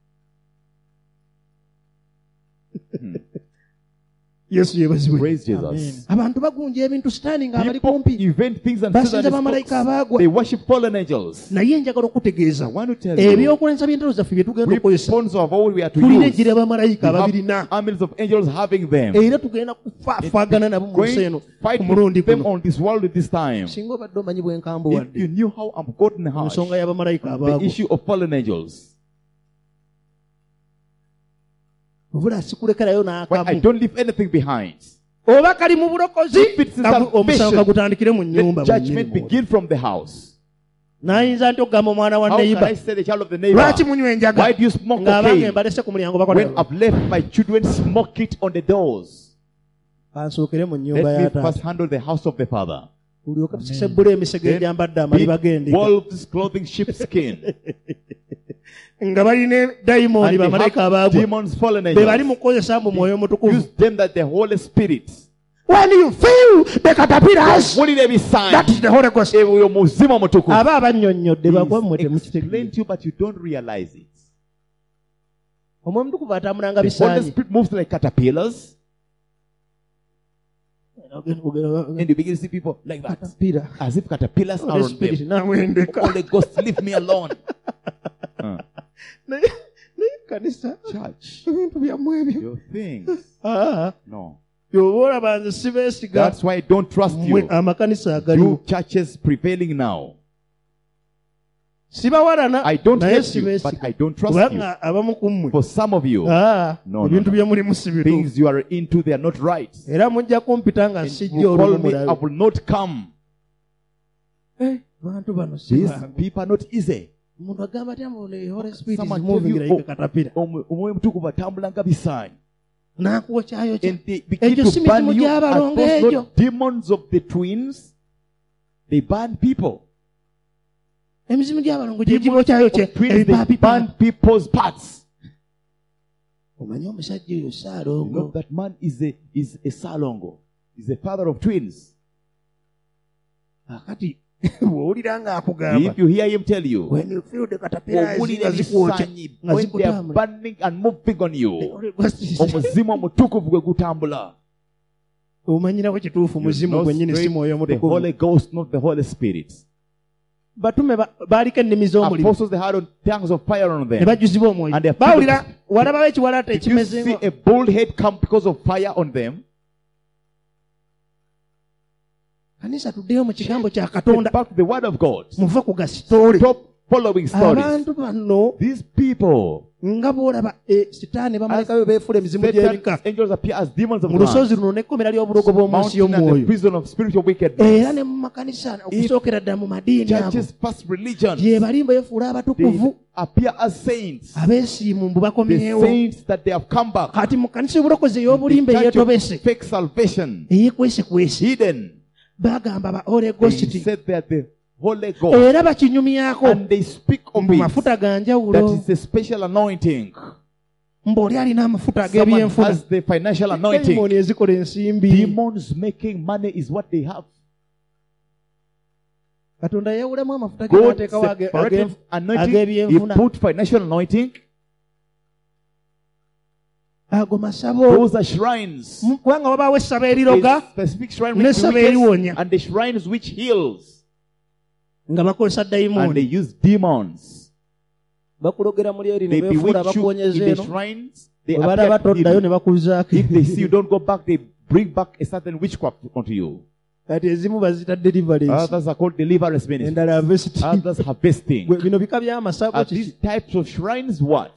Yesu yeebazibwe. Praise Jesus. Abantu bagunja ebintu sitaani ng'abali People kumpi. invent things and Basinza sit on his bamalayika books. abaagwa. They worship fallen angels. Naye njagala okutegeeza. I want to tell you, Ebyokulwanyisa by'entalo zaffe bye tugenda okukozesa. weapons of all we are to Tulina use. ejjira bamalayika We have ababirina. armies of angels having them. Era tugenda kufaagana nabo mu nsi Going eno to fight ku mulundi with them guno. on this world at this time. Singa obadde omanyi bwenkambu If wadde you knew how I'm gotten mu harsh, nsonga y'abamalayika the abaagwa. issue of fallen angels. Obula sikulekerayo But I n'akamu. don't leave anything behind. Oba kali mu bulokozi, If it's in omusango salvation, kagutandikire mu nnyumba. Let judgment begin from the house. N'ayinza nti okugamba omwana wa How can neighbor. I say the child of the neighbor? Lwaki munywa enjaga? Why do you smoke Ng'abanga cocaine? embalese ku mulyango When bakola. I've left my children, smoke it on the doors. Kansookere mu nnyumba Let ya me taata. first handle the house of the Father. Tulyoka tusebbula emisege egyambadde amaliba g'endiga. Wolves clothing sheepskin. Nga balina dayimooni And they bamalayika have abaagwa. demons, fallen Be bali angels. mu kukozesa mu mwoyo omutukuvu. Use them that the Holy Spirit. When you feel the caterpillars, Wulira ebisaanyi. that is the Holy Ghost. Oyo muzimu omutukuvu. Aba abannyonnyodde bagwa mmwe He's temukitegeera. explained to you, but you don't realize it. Omwoyo omutukuvu atambula nga The Holy bisaanyi. Spirit moves like caterpillars, and you begin to see people like that, Caterpillar. as if caterpillars are Holy on Spirit them. namwendeka. Holy Ghost, leave me alone. Naye kanisa Church, ebintu byammwe ebyo. your things. Ah, No. y'oba olaba nze sibeesiga That's why I don't trust mmwe you. amakanisa You agaliwo. churches prevailing now. Sibawalana I don't naye hate you, but sibeesiga. I don't trust you. Kubanga abamu ku mmwe. For some of you, Ah, No, no, ebintu no. bye mulimu si bituufu. things you are into, they are not right. Era mujja kumpita nga And sijja you call olwo me, I mulabe. will not come. Bantu bano si These bangu. people are not easy. Omuntu agamba atya mbu the Holy Spirit is Someone moving tell you, like a caterpillar. omwoyo mutukuvu atambula nga bisaanyi. N'akwokyayo And they begin Egyo to si burn mirimu you. Are gy'abalongo those egyo. not demons of the twins? They burn people. emizimu gy'abalongo gye gibookyayo kye Of twins, they ebipaapipa. burn people's parts. Omanyi omusajja oyo You know saalongo. that man is a salongo. He's a father of twins. Akati bw'owulira ng'akugamba. If you hear him tell you, When you feel the caterpillars owulira nga zikwokya, ebisaanyi, nga when they are zikutambula. burning and moving on The you, Holy Ghost is- omuzimu omutukuvu gwe gutambula. omanyirawo kituufu You muzimu know gwennyini si straight mwoyo the omutukuvu. Holy Ghost, not the Holy Spirit. batume baaliko ennimi z'omuliro Apostles, they had on tongues of fire on ne them. bajjuzibwa omwoyo. And they are baawulira walabawo ekiwalaata If you see ekimezenga a bull head come because of fire on them, kanisa tuddeyo mu kigambo kya katonda get back to the word of God. muve ku gasitoole. Stop following stories. abantu bano These people, nga bw'olaba sitaani bamalekayo beefula emizimu Satan, gy'ebika angels appear as demons of mu man. lusozi luno n'ekkomera ly'obulogo bw'omu nsi Mountain and the y'omwoyo prison of spiritual wickedness. era ne mu makanisa okusookera ddala mu madiini abo Churches past religion. gye bali beefuula abatukuvu They appear as saints. abeesiimu mbu The bakomyewo saints that they have come back. kati mu kanisa y'obulokozi The ey'obulimba church eyeetobese of fake salvation. eyekwesekwese Hidden. bagamba ba Holy They Ghost said they are the Holy Ghost. era bakinyumyako And they speak of mbu it. mafuta ga That njawulo is a special anointing. mbu oli alina amafuta Someone ag'ebyenfuna has the financial anointing. dayimooni ezikola ensimbi Demons making money is what they have. katonda yawulamu amafuta ge God n'ateekawo separated anointing. He ag'ebyenfuna put financial anointing. ago masabo Those are shrines. kubanga wabaawo essabo A eriroga specific shrine Ne which sabo bewitches, eriwonya. and the shrines which heals. nga bakozesa And they dayimooni use demons. bakulogera muli eri They ne beefuula bewitch you abakuwonyeza in the eno shrines. They bwe balaba appear to toddayo you. ne bakuzaako If they see you don't go back, they bring back a certain witchcraft onto you. kati ezimu bazita deliverance Others are called deliverance ministries. endala harvest Others harvesting. Gwe bino bika by'amasabo Are kiki these types of shrines what?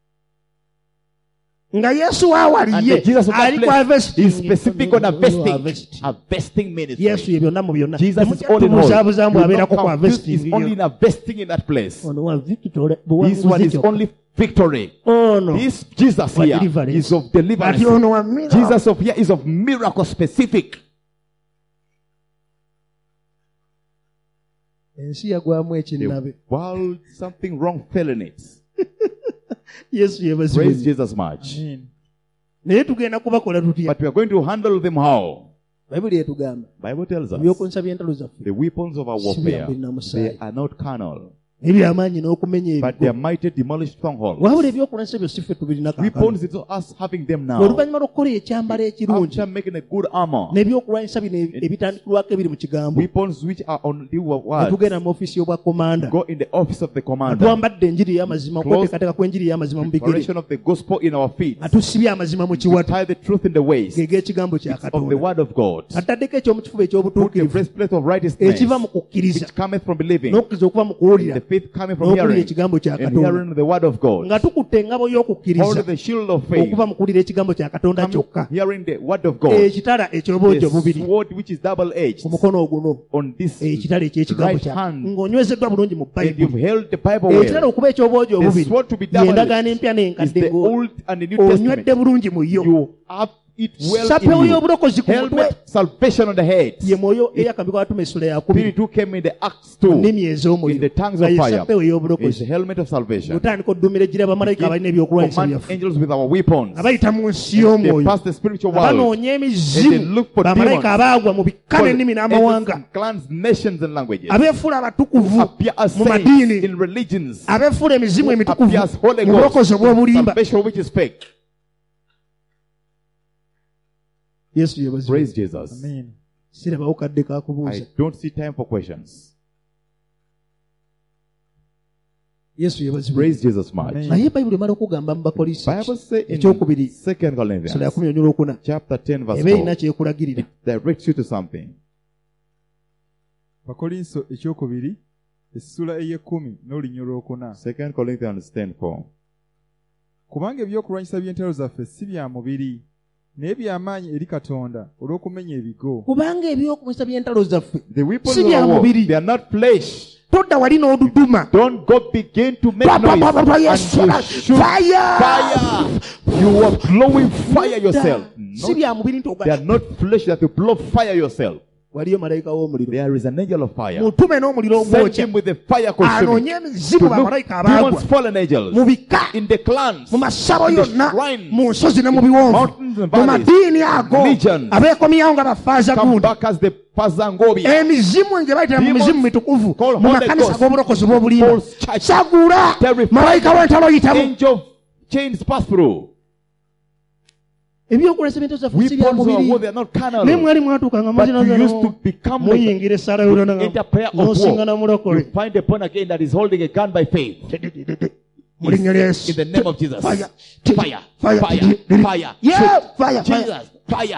nga yesu And waawaliye the Jesus of that ali ku place harvest is specific on harvesting. Harvesting ministry. yesu ye byonna mu byonna Jesus is Temujja all in all. tumuzaabuzaamu You abeerako know ku how this is harvesting only in harvesting in that place. ono wa victory This one is only victory. ono This Jesus What here deliverance? is of deliverance. ati ono wa miracle. Jesus of here is of miracle specific. ensi yagwamu ekinabe. The world, something wrong fell in it. Yesu Praise yebazibwe. Jesus much. Amen. Naye tugenda kubakola tutya? But we are going to handle them how? Bayibuli etugamba Bible tells us ebyokunsa by'entalo zaffe the weapons of our warfare, they are not carnal, ebyamaanyi n'okumenya but they are ebigo. mighty demolished strongholds. Wabula ebyokulwanisa ebyo si ffe tubirina kaakano. Weapons, it's not us having them now. Oluvannyuma lw'okukola ekyambalo ekirungi After making a good armor, n'ebyokulwanisa bino ebitandikirwako ebiri mu kigambo, weapons which are on the ne word, tugenda mu ofiisi y'obwakomanda, go in the office of the commander. twambadde enjiri y'amazima, okweteekateeka kw'enjiri y'amazima mu bigere, Declaration of the gospel in our feet. atusibye amazima mu We kiwato tie the truth in the waist ge g'ekigambo kya of the Katonda, word of God. ataddeko ekyomukifuba Put the eky'obutuukirivu breastplate of righteousness, ekiva mu kukkiriza which cometh from believing, n'okkiriza okuva mu kuwulira the faith coming from n'okuwulira hearing, ekigambo kya and Katonda, hearing the word of God. nga tukutte engabo y'okukkiriza Hold the shield of faith, okuva mu kuwulira ekigambo kya Katonda kyokka, hearing the word of God. ekitala eky'obwojo The bubiri sword which is double-edged ku mukono oguno, on this ekitala eky'ekigambo right kya hand, ng'onywezeddwa bulungi mu and you've Bayibuli. held the Bible Ekitala well. okuba eky'obwojo The obubiri sword to be y'endagaano double-edged empya is n'enkadde the ng'o Old and the New onywedde Testament. bulungi mu yo. You have it well Sapewo in you. y'obulokozi ku mutwe Helmet salvation on the head. ye mwoyo eyakambibwa Abatume essula ya 10 Spirit who came in the Acts mu 2 nnimi in ez'omuliro the tongues nga of ye fire sapewo is the ey'obulokozi. helmet of salvation. Otandika oddumira ejjira abamalayika abalina ebyokulwanyisa Command byaffe angels with our weapons. nga bayita mu nsi They y'omwoyo, pass the spiritual nga world. banoonya And they emizimu, look for bamalayika demons. abaagwa mu bika n'ennimi Angels n'amawanga, and clans, nations and languages. abeefuula abatukuvu Appear as mu saints madiini, in religions. abeefuula emizimu emitukuvu Appear as Holy mu bulokozi Ghost. obw'obulimba. Salvation which is fake. Yesu yebazibwe. Praise Jesus. Amen. Sirabawo kadde kakubuuza. I don't see time for questions. Yesu yebazibwe. Praise Jesus much. Amen. Naye Bayibuli emala okugamba mu Bakolisi Bible say in ekyokubiri 2 essula ya Corinthians 10 chapter 10 verse eba erina 4, kyekulagirira. it directs you to something. Bakolinso ekyokubiri essula ey'ekkumi n'olunyiriri olwokuna. 2 Corinthians 10:4. Kubanga ebyokulwanyisa by'entalo zaffe si bya mubiri naye by'amaanyi eri Katonda olw'okumenya ebigo. Kubanga ebyokulwanyisa by'entalo zaffe The weapons si of bya our war, mubiri. they are not flesh. Todda wali n'oduduma. Don't go begin to make Pa, pa, noise pa, pa, pa, and yes, you shoot fire! fire. You are blowing fire yourself. Si bya mubiri nti They are not flesh that you blow fire yourself. waliyo malayika w'omuliro. There is an angel of fire. Mutume n'omuliro Send ogwokya. him with the fire consuming. Anoonye emizimu To look bamalayika demons, abaagwa fallen angels, mu bika, in the clans, mu masabo in the yonna, shrines, mu nsozi ne mu biwonvu, mountains and mu valleys, madiini ago, legions, abeekomyawo nga bafaaza come gundi. back as the Pazangobia. Emizimu gye bayitira mu Demons mizimu mitukuvu called mu Holy makanisa Ghost, g'obulokozi bw'obulimba. false church, Sagula terrified. malayika w'entalo yitamu. Angel of chains pass through. Ebyokulwanyisa by'entalo zaffe si bya Weapons of war, they mubiri. are not carnal. Ne mwali mwatuuka nga But muzina you used to become like muyingira essala yolona enter prayer of n'osinga na war. mulokole. You find a born again that is holding a gun by faith. Mu linnya lya Yesu. In the name of Jesus. Fire. Fire. Fire. Fire. Fire. Yeah, fire, fire. Jesus. Fire.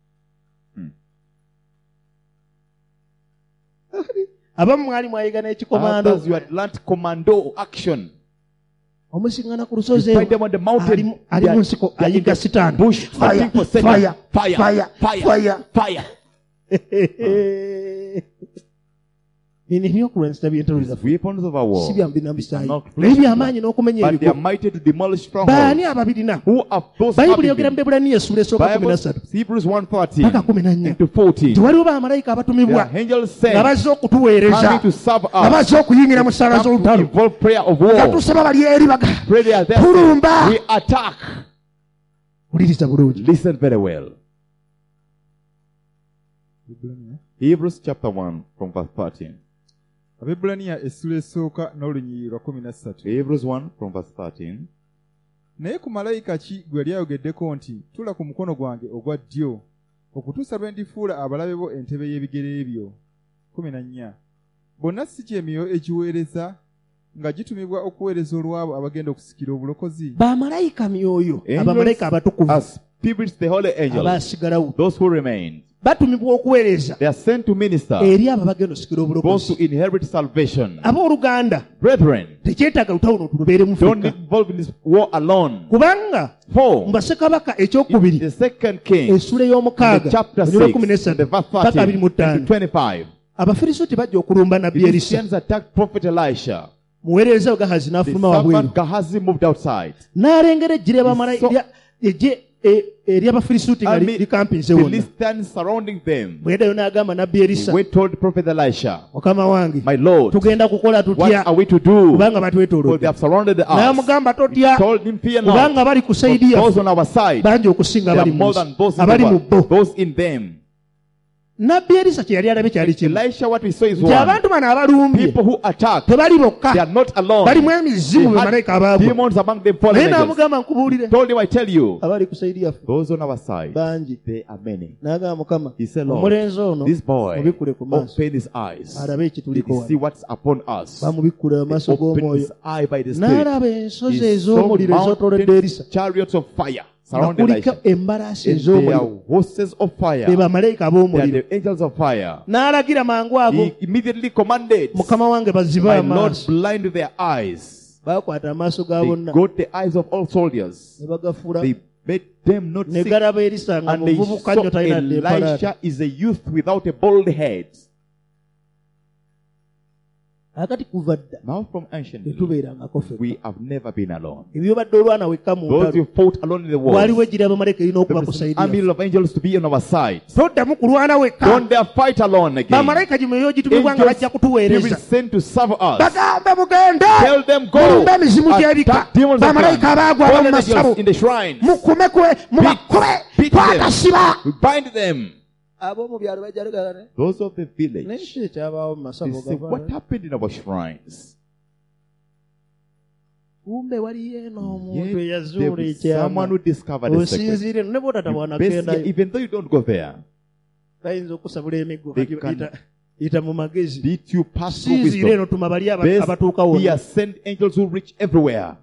Abamu mwali mwayiga n'ekikomando. Others you had learnt commando action. Omusingana ku lusozi You find them on the mountain. ali They are- mu nsiko they are in ayiga the sitaani. bush Fire, fighting for Satan. fire, Fire. fire, Fire. fire. Fire. Bino ebyokulwanyisa by'entalo zaffe Weapons of our war. si bya mubiri na bisaayi. Not flesh Naye and by'amaanyi n'okumenya But they are ebigo. mighty to demolish Baani strongholds. ababirina? Who are those Bayibuli having yogera mu them? Ebbulaniya essula esooka Bible, 13 Hebrews 1:13 paka 14 into 14. nti waliwo bamalayika There abatumibwa are angels nga sent bazze okutuweereza, coming to serve nga us. bazze okuyingira mu ssaala Come to z'olutalo, involve prayer of nga war. tusaba bali eri baga Pray they are there. tulumba. We attack. Wuliriza bulungi. Listen very well. Hebrews chapter 1 from verse 13. Abebulaniya essula esooka n'olunyiriri lwa 13. Hebrews 1 from verse 13. Naye ku malayika ki gwe yali ayogeddeko nti tula ku mukono gwange ogwa ddyo okutuusa lwe ndifuula abalabe bo entebe y'ebigere byo. 14. Bonna si gy'emyoyo egiweereza nga gitumibwa okuweereza olw'abo abagenda okusikira obulokozi. Bamalayika myoyo, Angels abamalayika abatukuvu are spirits, the holy angels, abaasigalawo those who remain. batumibwa okuweereza They are sent to minister, eri abo abagenda okusikira both obulokozi. to inherit salvation. Abooluganda Brethren, tekyetaaga lutalo tubeere mu don't Afrika, get involved in this war alone. kubanga For mu Bassekabaka in ekyokubiri the second king, essula in ey'omukaaga the chapter onyolo 6, in the verse 13 paka 13 to 25 25, Abafirisuuti bajja okulumba the nabbi Erisa. Christians attacked prophet Elisha. muweereza Gehazi The n'afuluma wabweru servant Gehazi moved outside. n'alengera ejjira He saw- ejje eri abafirisuuti nga army, likampinze wonna. Philistines surrounding them. Bweddayo n'agamba nabbi Erisa, We told Prophet Elisha, mukama wange my Lord, tugenda kukola what tutya are we to do? kubanga For they batwetoolodde. have surrounded us. N'amugamba He totya told him, fear not. kubanga bali ku For sayidi those yaffe on our side, bangi okusinga they abali are mu more nsi, than those in abali the mu world, bo. those in them. Nabbi Erisa kye yali alabye kyali kimu, Elisha, what we saw is nti one. abantu bano abalumbye People who attack, tebali they bokka, are not alone. balimu emizimu They be had malayika abaabwe. demons among them fallen Naye angels. n'amugamba nkubuulire, Told him, I tell you, abali ku sayidi yaffe those on our side, bangi. they are many. N'agamba Mukama, He said, Lord, omulenzi ono this boy, mubikule ku maaso open his eyes. alabe Did ekituliko he see wano. what's upon us? Bamubikkula amaaso Open g'omwoyo, his eye by the Spirit. n'alaba ensozi He saw ez'omuliro ezootoledde Erisa, mountains, chariots of fire nga surround kuliko Elisha. embalaasi And they are ez'omuliro, horses of fire. be bamalayika They are ab'omuliro. the angels of fire. N'alagira mangu ago, He immediately commanded, Mukama wange bazibe my Lord, amaaso. blind their eyes. Bakwata amaaso ga They bonna got the eyes of all soldiers. ne bagafula, They made them not ne see. galaba Erisa nga And they muvubuka saw nnyo talina dde empalaata. Elisha is a youth without a bald head. Akati kuva dda Now from ancient days, tetubeerangako ffekka. we have never been alone. Ebyo badde olwana wekka mu Those ntalo, who fought alone in the waliwo war, ejjira abamalayika erina okuba there ku is an sayidi army yaffe. of angels to be on our side. Toddamu kulwana wekka. Don't dare fight alone again. Bamalayika gimweyo gitumibwa nga bajja Angels, he kutuweereza. will send to serve us. Bagambe mugende Tell them, go. mulumbe emizimu gy'ebika, Attack demons of bamalayika abaagwa fallen mu angels masabu in the shrines. mukume mubakube Beat them. twakasiba. We bind them. Ab'omu byalo bajalagala Those of the village, neki ekyabaawo mu they masabu say, what happened in our shrines? kumbe waliyo eno omuntu Yet eyazuula there is someone who ekyama discovered the secret. osinziire ne bw'otata You bw'anagendayo basically, even though you don't go there, bayinza okusabula emiggo They kati can yita mu magezi beat you past through sinziire wisdom. eno tuma bali Best, abatuuka he wonna has sent angels who reach everywhere.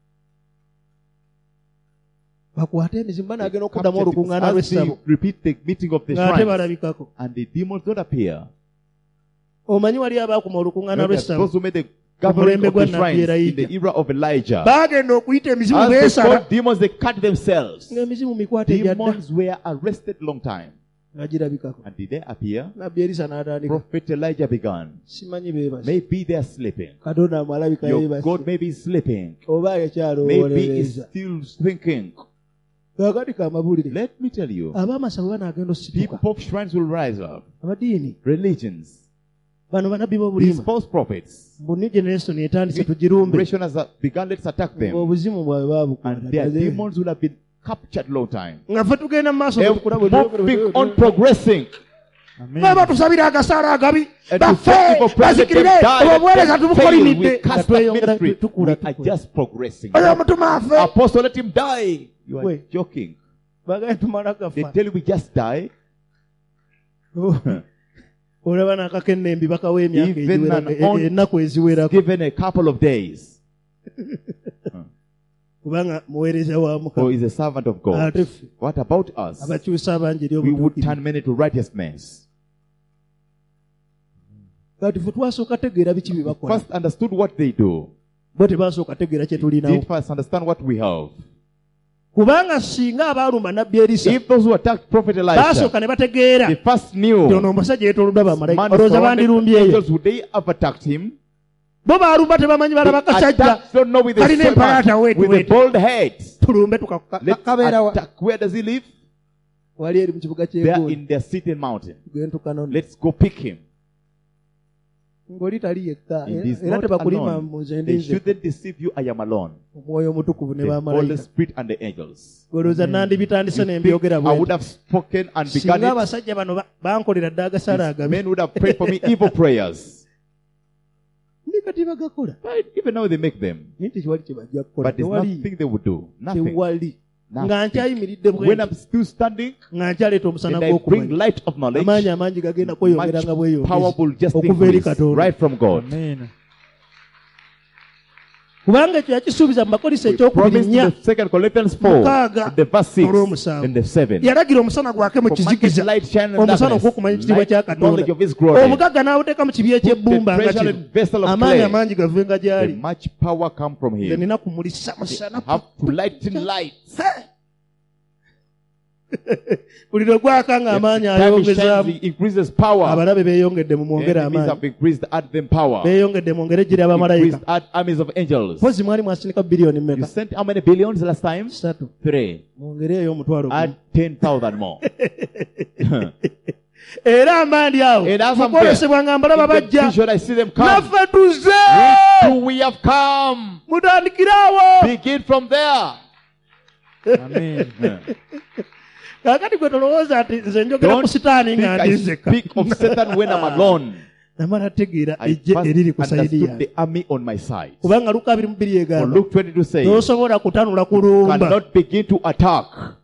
bakwate emizimu banaagenda They okuddamu capture olukuŋŋaana demons. As they lw'essabo repeat the meeting of the ng'ate shrines, balabikako. and the demons don't appear. Omanyi wali abaakuma olukuŋŋaana lw'essabo Those who made the gathering of the shrines in the era of Elijah, baagenda okuyita emizimu as they beesala fought demons, they cut themselves. ng'emizimu mikwate ejadda Demons were arrested long time. nga girabikako. And did they appear? nabbi Erisa n'atandika, Prophet Elijah began. simanyi beebase, Maybe they are sleeping. katonda amwalabika Your yeebase God may be sleeping. oba Maybe he's yakyalowoolereza. still thinking. Kakati ka mabulire, Let me tell you, ab'amasabu banaagenda osituka, people of shrines will rise up. abadiini Religions, bano banabbi these b'obulimba false prophets, mbu new generation etandise tugirumbe generation has begun, let's attack them. obuzimu bwabwe And their babukwata demons will have been captured long time. nga ffe tugenda mu maaso Moving on, progressing. baba tusabira agasaala agabi And to baffe say people present them bazikirire die, obuweereza let them fail. tubukolimidde We nga cast that tweyongera ministry. tukula We are just progressing. oyo omutuma affe Apostle, let him die. You are Wait. joking. bagaye tumala They gafa tell you we just die. olaba n'akakennembi bakawa emyaka Even egiwera- an ennaku eziwerako Given a couple of days. kubanga muweereza wa Who mukama is a servant of God. ate ffe What about us? abakyusa abangi eri We would obutuukirivu turn many to righteousness. kati ffe twasooka tegeera biki bye bakola First understood what they do. bo tebasooka tegeera kye tulinawo Did first understand what we have. kubanga singa abaalumba nabbi Erisa If those who attacked Prophet Elisha, baasooka ne bategeera they first nti knew ono omusajja yeetooloddwa bamalayika man olowooza surrounded bandirumbyeyo angels, would they have attacked him? bo baalumba tebamanyi balaba kasajja Attack, don't know with a kalina empalaata sword, with a wetu bold head. tulumbe Let's tukabeerawa attack. Where does he live? wali eri mu kibuga They are ky'egguuli in their sitting mountain. tugende tukanone Let's go pick him. ng'oli tali yekka He is era not tebakulima alone. mu nze They ndi nze shouldn't deceive you. I am alone. omwoyo omutukuvu ne The Holy bamalayika Spirit and the angels. olowooza nandibitandise You nembyogera think I would bwe have spoken and singa begun it? abasajja bano bankolera dda agasaala These agabi men would have prayed for me evil prayers. ndi kati bagakola But even now they make them. naye tekiwali kye bajja kukola But there's tewali nothing they would do. Nothing. tewali nga Nothing. nkyayimiridde bwe When nti, I'm still standing, nga nkyaleeta omusana and I bring gw'okumanya light of knowledge, amaanyi amangi gagenda kweyongera much nga bweyongezi powerful just okuva eri increase katonda right from God. Amen. kubanga ekyo yakisuubiza mu bakolisa We ekyokubiri promised nnya in the 2 Corinthians 4, mukaaga in the verse 6 olw'omusanvu. and the 7. yalagira omusana gwake mu For much kizikiza light shine in omusana darkness, ogw'okumanya ekitiibwa kya light knowledge katonda of his glory. omugagga n'awuteeka mu kibi eky'ebbumba Put the nga treasure kino in vessel of amaanyi clay. amangi gave nga The gy'ali much power come from nze him. nina kumulisa musana Have to lighten light. buli lwe gwakanga amaanyi Every time he shines, ayongezaamu. he increases power. Abalabe beeyongedde mu The mwongere enemies amaanyi. have increased, add them power. Beeyongedde mwongere gira abamalayika. Increased, add armies of angels. Pozi mwali mwasinika biliyoni You mmeka? sent how many billions last time? 3. 3. Mwongere eyo omutwalo Add gumu. 10,000 more. Era amaanyi awo And as I'm mukolesebwa nga mbalaba In the bajja. vision I see them come. Naffe tuzze. We have come. Mutandikire awo. Begin from there. Amen. Kaakati gwe tolowooza nti nze njogera ku Don't sitaani think nga I ndizeka. speak of Satan when I'm alone. Namala tegeera I ejje first eriri ku sayidi understood yange. the army on my side. Kubanga Luka 22 For egamba. Luke 22 says, Tosobola kutanula kulumba cannot begin to attack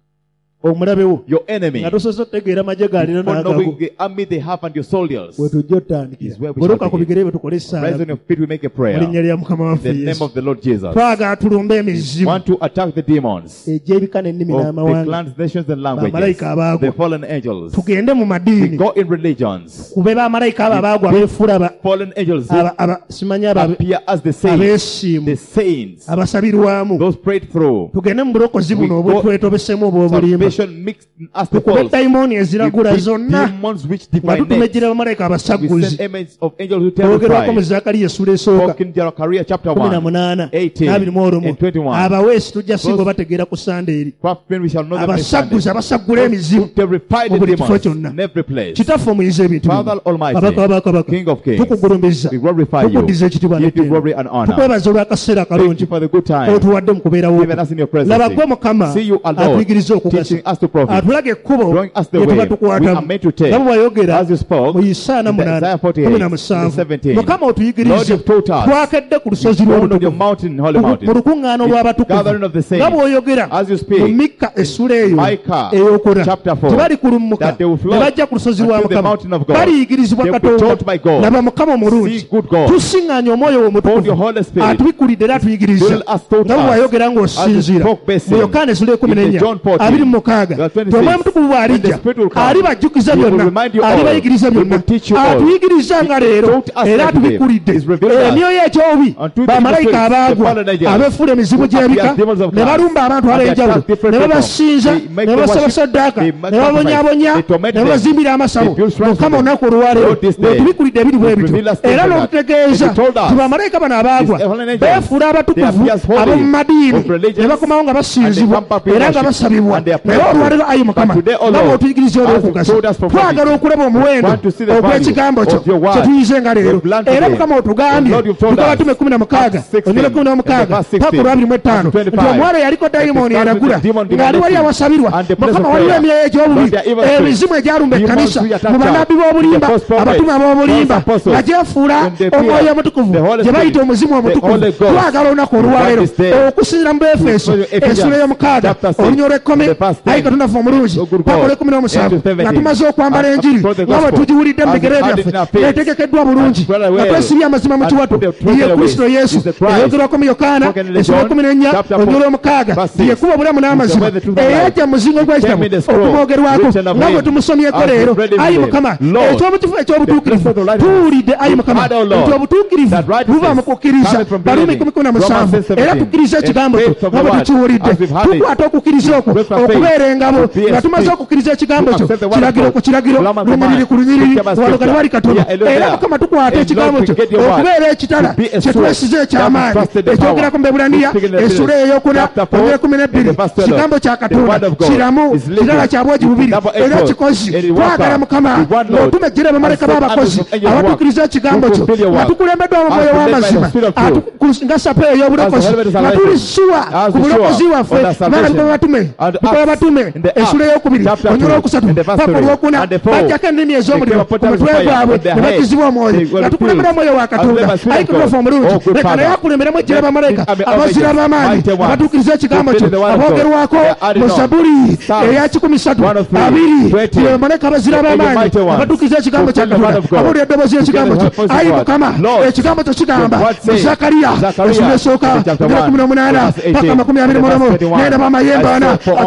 omulabe wo. your enemy Nga tosobola kutegeera amagye gaalina before n'agago. knowing the army they have and your soldiers. We tujja otandikira. Is where we Bweruka shall ku begin. bigere bwe tukole Rise on essaala. your feet, we make a Mu prayer. linnya lya Mukama In waffe the name Yesu. of the Lord Jesus. Twagala tulumbe emizimu. Want to attack the demons Egy'ebika n'ennimi of the n'amawanga. clans, nations, and languages. Bamalayika abaagwa. The fallen angels. Tugende mu We madiini. go in religions. Kube bamalayika abo abaagwa beefula ba- Fallen angels simanyi aba- appear as the saints. abeesiimu. The saints. Abasabirwamu. Those prayed through. Tugende mu bulokozi buno We go- obwetwetobesemu obw'obulimba. Salvation mixed as the Tukube false. dayimooni eziragula zonna. Demons which Nga divine tutumejjera bamalayika We abasagguzi. send images of angels who Twogerwako mu terrify. Zakariya essula esooka. Talk in Zechariah chapter 1. 18 18 and 21. abaweesi tujja singa obategeera ku sande eri. Craftsmen, we shall know them next Abasagguzi Sunday. abasaggula emizimu. Terrify the Mu buli kifo demons kyonna. in every place. Kitaffe omuyinza ebintu bino. Father Almighty, Kabaka w'abakabaka. King of Kings, tukugulumiza. we glorify you. Tukuddiza ekitiibwa Give you n'ettendo. glory and honor. Tukwebaza olw'akaseera Thank akalungi you for the good time otuwadde mu kubeerawo. given us in your presence. Laba gwe Mukama See you alone, atuyigiriza okugasa. teaching us to profit, Atulaga ekkubo drawing us the lye tuba way we tukwatamu. are meant to take. Nga bwe wayogera As you spoke mu Isaaya in Isaiah 48, 17. 17. Mukama Lord, otuyigirize you've taught us twakedde ku lusozi to your lw'obutukuvu. mountain, holy Mu mountain. lukuŋŋaano Gathering lw'abatukuvu. of the saints. Nga bw'oyogera As you speak, mu Mikka essula eyo Micah ey'okuna. chapter 4, Tebali kulummuka that they will flock ne bajja ku lusozi lwa unto the Mukama. mountain of God. Baliyigirizibwa They will be Katonda. taught by God. Laba Mukama omulungi. See good God. Tusiŋŋaanye omwoyo wo Hold your omutukuvu. Holy Spirit. Atubikulidde era atuyigiriza. Fill us, taught Nga bwe us. wayogera ng'osinziira. As you spoke best Mu Yokaana essula in the 14, John 14, 26. verse 26. Omwoyo omutukuvu When the bw'alijja Spirit will come, alibajjukiza He will byonna, remind you all. alibayigiriza He will byonna, teach you all. atuyigiriza nga leero taught us era yesterday. atubikulidde. He's revealed us. Emyoyo ekyobi Unto the bamalayika spirits, the abaagwa fallen angels, abeefula emizimu who gy'ebika appear as demons of ne clans, balumba abantu and they ab'enjawulo attack different ne people. babasinza They make ne them babasaba worship, saddaaka they ne make bababonyaabonya sacrifice, they torment ne them, babazimbira amasabo. they build shrines Mukama for them. olunaku olwaleero Lord, this day, wetubikulidde ebiri bwe bityo reveal us era things like n'otutegeeza that. He told us, ti bamalayika bano abaagwa these fallen angels, beefuula abatukuvu they appear as holy, ab'omu madiini of religions, ne bakomawo nga and basinzibwa they come up in era nga worship, basabibwa and they are naye prayerful. olwaleero ayi But Mukama today, O nga Lord, bw'otuyigiriza as you olw'okugasa told us prophetic, twagala okulaba omuwendo want to see the value ogw'ekigambo kyo of your word. kye tuyize nga leero We've learned era today. Mukama otugambye Lord, you've told Luka us. abatume 16 Acts 16, onyole 16 and verse 16, paka olw'abirimu verse 25. nga omuwala yaliko dayimooni It starts with eragula the demon ng'ali wali divination awasabirwa and the place Mukama of waliwo prayer. emyoyo egy'obubi Lord, they are evil spirits. emizimu egyalumba Demons ekkanisa who attack mu us. bannabbi b'obulimba The false prophets, abatume ab'obulimba false apostles. nga gyefuula When they appear, omwoyo omutukuvu the Holy gye bayita Spirit, omuzimu the omutukuvu Holy Ghost, twagala olunaku olwaleero this day, okusinziira mu Efeso to Ephesians, essula ey'omukaaga chapter 6, olunya olw'ekkumi the verse 10. ayi katonda ffe omulungi Oh, good paka God. olw'ekumi Into 17. nga tumaze okwambala And enjiri for the nga bwe gospel, tugiwulidde mu as bigere we had it in our byaffe faith, etegekeddwa bulungi and well nga aware, twesibye amazima mu and kiwato put the truth ye away, kristo yesu is the Christ. eyogerwako mu yokaana Spoken in the essula John, 14 chapter olunya 4, olw'omukaaga verse 6. yekuba obulamu n'amazima Is the way, the truth, and the eyajja mu muzingo He came gw'ekitabu in the scroll, okumwogerwako written of nga him, bwe tumusomyeko as we leero read it ayi with mukama him. Lord, ekyobutuufu ekyobutuukirivu the right tuwulidde ayi We've mukama heard, O Lord, nti obutuukirivu that righteousness buva mu kukkiriza cometh from Barumi believing. 17 Romans 17. era tukkiriza ekigambo kyo And faith of nga the bwe word, tukiwulidde as we've heard it. tukwata okukkiriza okwo With our faith, okubeera engabo to be a nga tumaze spirit, okukkiriza ekigambo to kyo accept the word of kiragiro God, ku kiragiro Lamb and lunyiriri ku command, lunyiriri scripture by wano scripture. wali katono Yeah, Elohim. era mukama tukwata And ekigambo Lord, kyo to get your word, okubeera ekitala to be a kye sword, twesize that ekyamaanyi we trusted the ekyogera ku power. Mbebulaniya We speak in the essula Ephesians, ey'okuna chapter 4, olunya 12 and the verse 12. kigambo kya The katonda word of God kiramu is living. kirala kya bwogi bubiri Double era edged. kikozi And it twagala works. mukama The one Lord. ng'otumejjera bamalayika And b'abakozi set angels abatukkiriza work. ekigambo To kyo fulfill your nga work. tukulembeddwa mu As mwoyo led by the w'amazima Spirit of truth. nga sapa ey'obulokozi As the helmet is nga alive. tulisuwa As ku the bulokozi sure waffe on the salvation. baana bikola batume And bikola Acts, batume in the essula Acts, ey'okubiri chapter olunya 2, olwokusatu in the verse paka 3, olwokuna and the 4, bajjako ennimi ez'omuliro they came ku mutwe upon gwabwe on their ne head. bakizibwa omwoyo They were nga tukulembera refused. omwoyo wa As led katonda by Spirit ayi of katonda God. ffe omulungi Oh, good leka Father. naye akulemberemu ejjera bamalayika This army of abazira angels, b'amaanyi mighty ones, abatuukiriza ekigambo kyo fulfilling the word of God. aboogerwako They are added mu on. zabuli Psalms eya 13 103, 2 20. bamalayika abazira The b'amaanyi mighty ones, abatuukiriza ekigambo kya fulfilling the word katonda of God. abulira eddoboozi y'ekigambo kyo Together with the ayi word. mukama Lord, ekigambo kyo kigamba the word mu says, zakariya Zachariah, essula esooka chapter 1, 18 verse 18, paka 21 verse 31. nendaba amayembe I ana saw for on agasuula abaana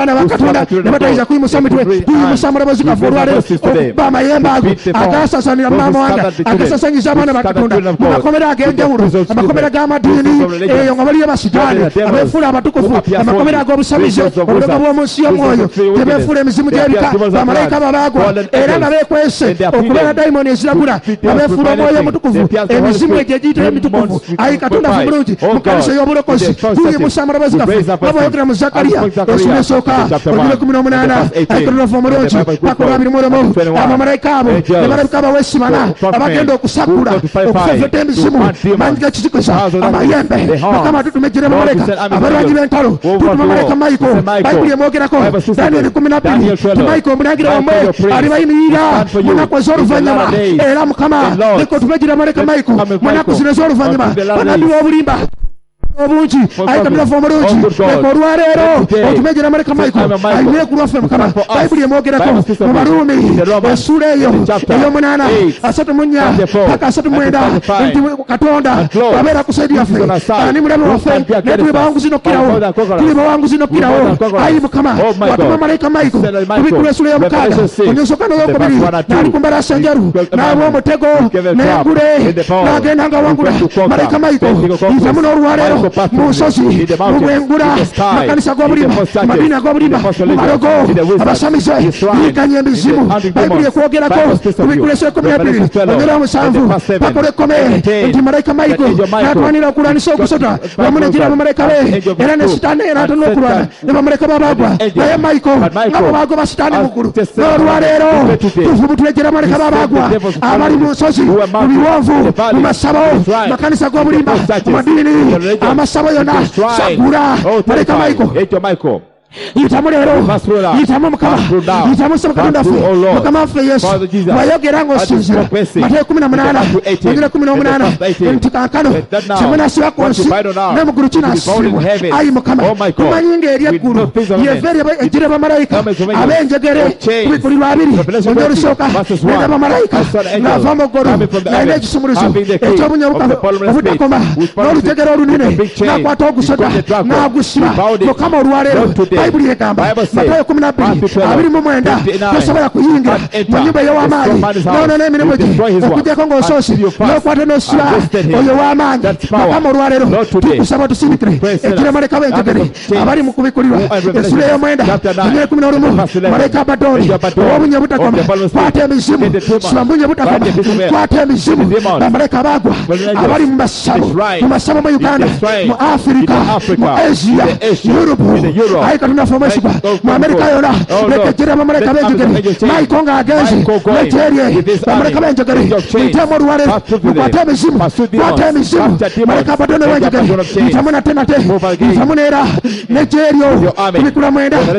abaana bakatonda ne batayinza kuyimusa mitwe tuyimusa mulabozi kafuulwalero okuba amayembe ago agasasanira maama wange agasasanyiza abaana bakatonda mu makomera ag'enjawulo amakomera g'amadiini eyo nga baliyo basitaani abeefuula abatukufu amakomera ag'obusabize obulogo bw'omu nsi y'omwoyo tebeefuula emizimu gy'ebika bamalayika babaagwa era nga beekwese okubeera dayimoni eziragula nga beefuula omwoyo omutukufu emizimu egyo egiyitira emitukufu ayi katonda fe bulungi mu kanisa y'obulokozi tuyimusa amalobozi gaffe baboyogera mu zakariya esula esooka olugero 18 ayikatulafu omulungi pakola 21 abamalayika abo ne balabika abaweesimana abagenda okusagula okufefeta emizimu manyi gakizikuza amayembe mukama tutumejjera bamalayika abalwanyi b'entalo tutuma malayika mayiko bayibuli emwogerako danieli 12 timayiko omunagira wamwe ali bayimirira mu nnaku ez'oluvannyuma era mukama leka tumejjera malayika mayiko mu nnaku zino ez'oluvannyuma banabi b'obulimba obungi ayikatulafu omulungi leka olwaleero otumejjera malayika mayiko ayimire ku lwaffe mukama bayibuli emwogerako mu baruumi essuula eyo ey'omunaana 34 paka 39 nti katonda abeera ku saidi yaffe ani mulabe waffe naye tuli bawanguzi nokkirawo ayi mukama watuma malayika mayiko kubikula essuula ey'omukaaga onyosooka n'eyokubiri n'ali ku mbalasa enjeru n'aba omutego n'engule n'agenda nga wangula malayika mayiko yizamu n'olwaleero mu nsozi mu bwengula makanisa g'obulimba madiini ag'obulimba mu malogo abasamize yiganya emizimu bayibuli ekwogerako kubikula essuula 12 onyera 7 bakola ekkome nti malayika mayiko n'atwanira okulwanisa ogusota wamu n'egira abamalayika be era ne sitaani n'atona okulwana ne bamalayika babaagwa naye mayiko nga bwe baagwa basitaani muggulu n'olwaleero tufubutulejjera bamalayika babaagwa abali mu nsozi mu biwonvu mu masabo makanisa g'obulimba mu madiini amasabo yonna sagula malayika mayiko yitamu leero yitamu mukama yitamu saba katonda ffe mukama waffe yesu wayogera ng'osinzira Mateyo 18 ongera 18 nti kaakano kyemwe nasiba ku nsi ne mu ggulu kinaasibwa ayi mukama tumanyi ng'eri eggulu yeva ejjira bamalayika ab'enjegere ku bikulirwa 2 ongera olusooka nenda bamalayika ng'ava mu ggulu nalina ekisumuluzo eky'obunya obutakoma n'olujegere olunene n'akwata ogusota n'agusiba mukama olwaleero bayibuli egamba Matayo 12:29 tosobola kuyingira mu nnyumba ey'ow'amaanyi n'onoona emirimu gye okuggyako ng'osoosi n'okwata n'osiba oyo w'amaanyi mukama olwaleero tukusaba tusindikire ejjira malayika b'enjegere abali mu kubikulirwa essuula ey'omwenda onyere 11 malayika abadooni ow'obunnya obutakoma kwata emizimu siba mbunnya obutakoma kwata emizimu bamalayika baagwa abali mu masabo mu Uganda mu Afirika mu Asia Europe katonda ffe omwesigwa mu Amerika yonna leka ejjera bamalayika b'enjegere mayiko ng'agenze n'ekyerye bamalayika b'enjegere muyitemu olwaleero mukwate emizimu kwata emizimu malayika abadooni w'enjegere yitamu nate yitamu neera n'ekyeryo kubikula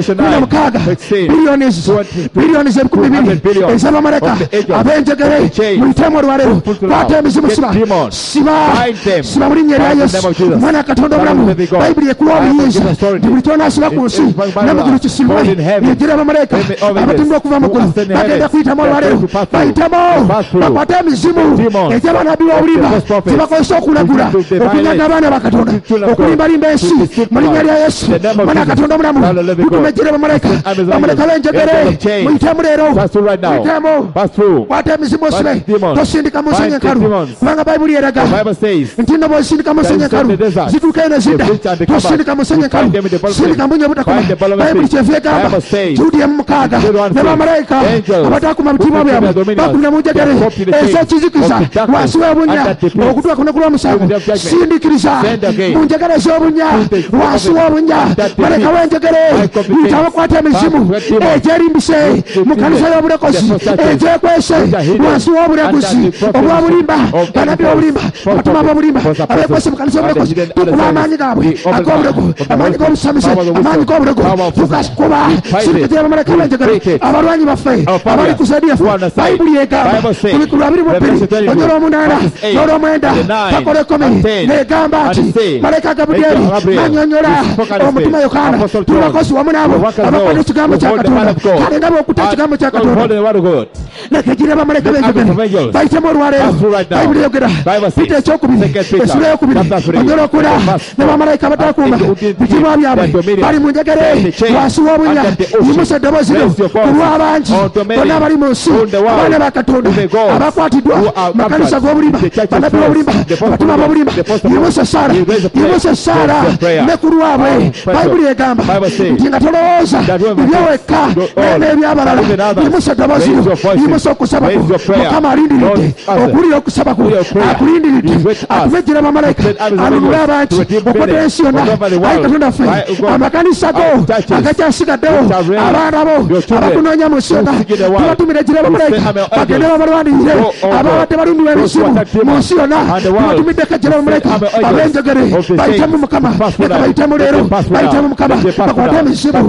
9 biliyoni ebikumi 2 ez'abamalayika ab'enjegere muyitemu olwaleero kwata emizimu siba mu linnya erya Yesu omwana katonda omulamu bayibuli ekuwa obuyinza nti buli ky'onaasiba ku nsi ne mu ggulu kisibwe yejjera abamalayika abatindwa okuva mu ggulu bagenda kuyitamu olwaleero bayitamu bakwate emizimu egy'abanabi b'obulimba tebakozesa okulagula okunyaga abaana bakatonda okulimbalimba ensi mu linnya lya Yesu omwana katonda omulamu tutumejjera bamalayika b'enjegere muyitemu leero muyitemu kwata emizimu osibe tosindika mu nsenyi enkalu kubanga bayibuli eraga nti nno bw'osindika mu nsenyi enkalu zituuka eno zidda tosindika mu nsenyi enkalu sindika mbunye obutakoma bayibuli kyeva egamba Juudi 6 ne bamalayika abatakuma bitiibwa byabwe bakulira mu njegere ez'ekizikiza wansi w'obunnya okutuuka ku lunaku lw'omusanvu sindikiriza mu njegere ez'obunnya wansi w'obunnya malayika w'enjegere yitamu kwata emizimu egyerimbise mu kanisa y'obulokozi egyekwese wansi w'obulaguzi obw'obulimba banabi b'obulimba abatuma b'obulimba abeekwese mu kanisa y'obulokozi tukuba amaanyi gaabwe ag'obulogo amaanyi g'obusamize amaanyi g'obulogo tugakuba sindikira bamalayika b'enjegere abalwanyi baffe abali ku saidi yaffe bayibuli egamba ku bikulu 22 onyera 8 n'olw'omwenda pakola 10 negamba nti malayika Gabudyeri annyonnyola omutima Yokaana tubakozi wamu nabo abakwata ekigambo kya Katonda kale nga bw'okutta ekigambo kya Katonda leka ejjira bamalayika b'enjegere bayitemu olwaleero bayibuli eyogera Piita ekyokubiri essuula ey'okubiri onyera okula ne bamalayika abatakuuma bitiibwa byabwe bali mu njegere wenjegere wansi w'obunya yimusa eddoboozi lyo ku lw'abangi bonna abali mu nsi abaana ba katonda abakwatiddwa makanisa g'obulimba bannabbi b'obulimba abatima b'obulimba yimusa esaala ne ku lwabwe bayibuli egamba nti nga tolowooza ebyowekka n'ebyabalala yimusa eddoboozi lyo yimusa okusaba kwo mukama alindiridde okuwulira okusaba kwo akulindiridde akubejjera bamalayika alunule abantu okola ensi yonna ayi katonda ffe amakanisa go agakyasigaddewo abaana bo abakunoonya mu nsi yonna tubatumira ejjira bamalayika bagende babalwanirire ababadde balundiwa emisimu mu nsi yonna tubatumiddeko ejjira bamalayika abenjogere bayitemu mukama leka bayitemu leero bayitemu mukama bakwate emisimu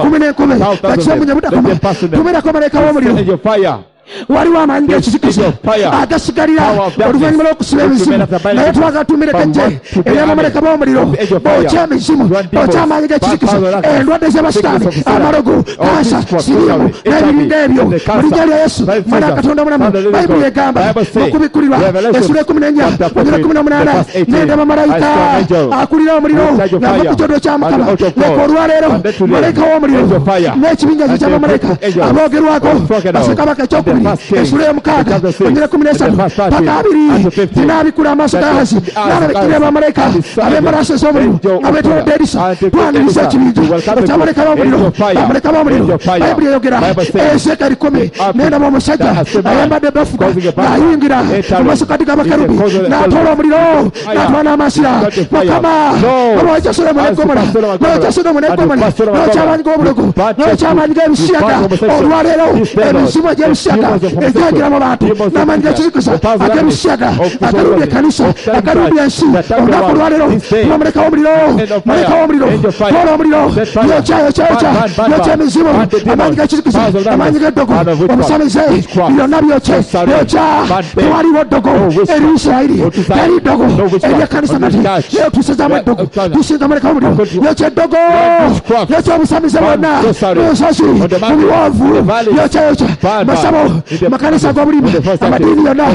19 bakisemunye budakoma tumirako malayika w'omuliro waliwo amaanyi g'ekizikiza agasigalira oluvannyuma lw'okusiba emizimu naye twagatumire kajje eri abamalayika b'omuliro bookya emizimu bookya amaanyi g'ekizikiza endwadde z'abasitaani amalogo kansa siriyamu n'ebiringa ebyo mu linnya lya yesu mwana wa katonda omulamu bayibuli egamba okubikkulirwa essula 14 onyera 18 n'endaba malayika akulira omuliro ng'ava ku kyoto kya mukama leka olwaleero malayika w'omuliro n'ekibinja kye ky'abamalayika aboogerwako bassekabaka ekyokubiri essula y'omukaaga onyera 13 paka 2 zinaabikula amaaso g'ahazi n'ababikira abamalayika ab'embalaasi ez'omuliro abeetolodde erisa twaniriza ekibinja eky'abamalayika b'omuliro abamalayika b'omuliro bayibuli eyogera ezeekali 10 n'endaba omusajja ayambadde ebafuga ng'ayingira mu masekati g'abakarubi n'atoola omuliro n'atwala n'amasira mukama olwokya sodomu n'egomora n'olwokya sodomu n'egomora n'olwokya amaanyi g'obulogo n'olwokya amaanyi g'ebisiyaga olwaleero emizimu egy'ebisiyaga ejyagira mu bantu n'amaanyi g'ekizikiza ag'ebisiyaga agalumbye ekkanisa agalumbye ensi olunaku olwaleero tubamaleka w'omuliro maleka w'omuliro toola omuliro yokya emizimu amaanyi g'ekizikiza amaanyi g'eddogo omusamize byonna byokye tewaliwo ddogo eri Isirayiri teri ddogo eri ekkanisa nati naye otusizaamu eddogo tusinga maleka w'omuliro yokya eddogo yokya obusamize bwonna musozi mu biwonvu yokya masabo makanisa g'obulimba amadiini yonna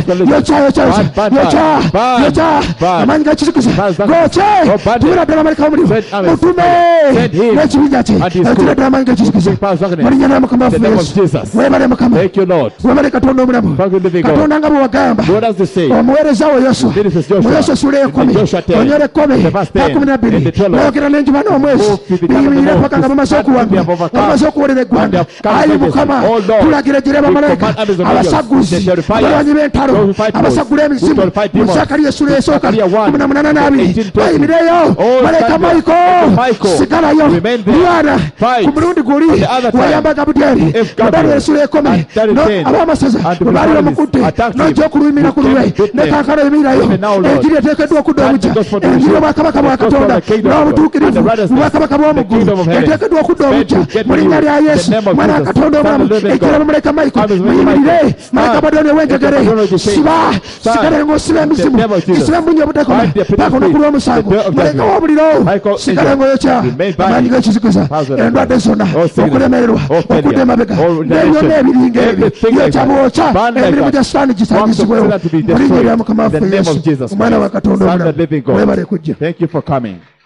yokya amaanyi g'ekizikiza gokye tumira ddala maleka w'omuliro mutume n'ekibinja kye ekira ddala amaanyi g'ekizikiza mu linnya lya mukama waffe Yesu weebale mukama weebale katonda omulamu katonda nga bwe wagamba omuweereza wo Yesu mu Yesu essula 10 onyera 10 n'ayogera n'enjuba n'omwezi biyimirire paka nga bamaze okuwangula bamaze okuwolera eggwanga ayi mukama tulagira ejjira bamalayika abasaguzi abalwanyi b'entalo abasagula emizimu mu Zakariya essula esooka 18 bayimireyo malayika Maiko sigalayo lwana ku mulundi guli wayamba Gabudyeri Daniel essula 10 ab'amasaza bwe baali bamukutte n'ojja okulumira ku lulwe ne kankana emirayo enjiri eteekeddwa okudda obujja enjiri obwakabaka bwa Katonda n'obutuukirivu obwakabaka bw'omuggulu eteekeddwa okudda obujja mu linnya lya Yesu mwana wa Katonda omulamu ejjira bamalayika Maiko muyimirire malayika Baddoni ow'enjegere siba sigale ng'osiba emizimu isiba embunyi obutakoma paka olunaku lw'omusango malayika w'omuliro sigale ng'oyokya amaanyi g'ekizikiza endwadde zonna okulemererwa okudda emabega n'ebyonna ebiringa ebyo yokya bwokya emirimu gya sitaani gisangizibwewo mu linnya lya mukama waffe Yesu omwana wa Katonda omulamu weebale kujja.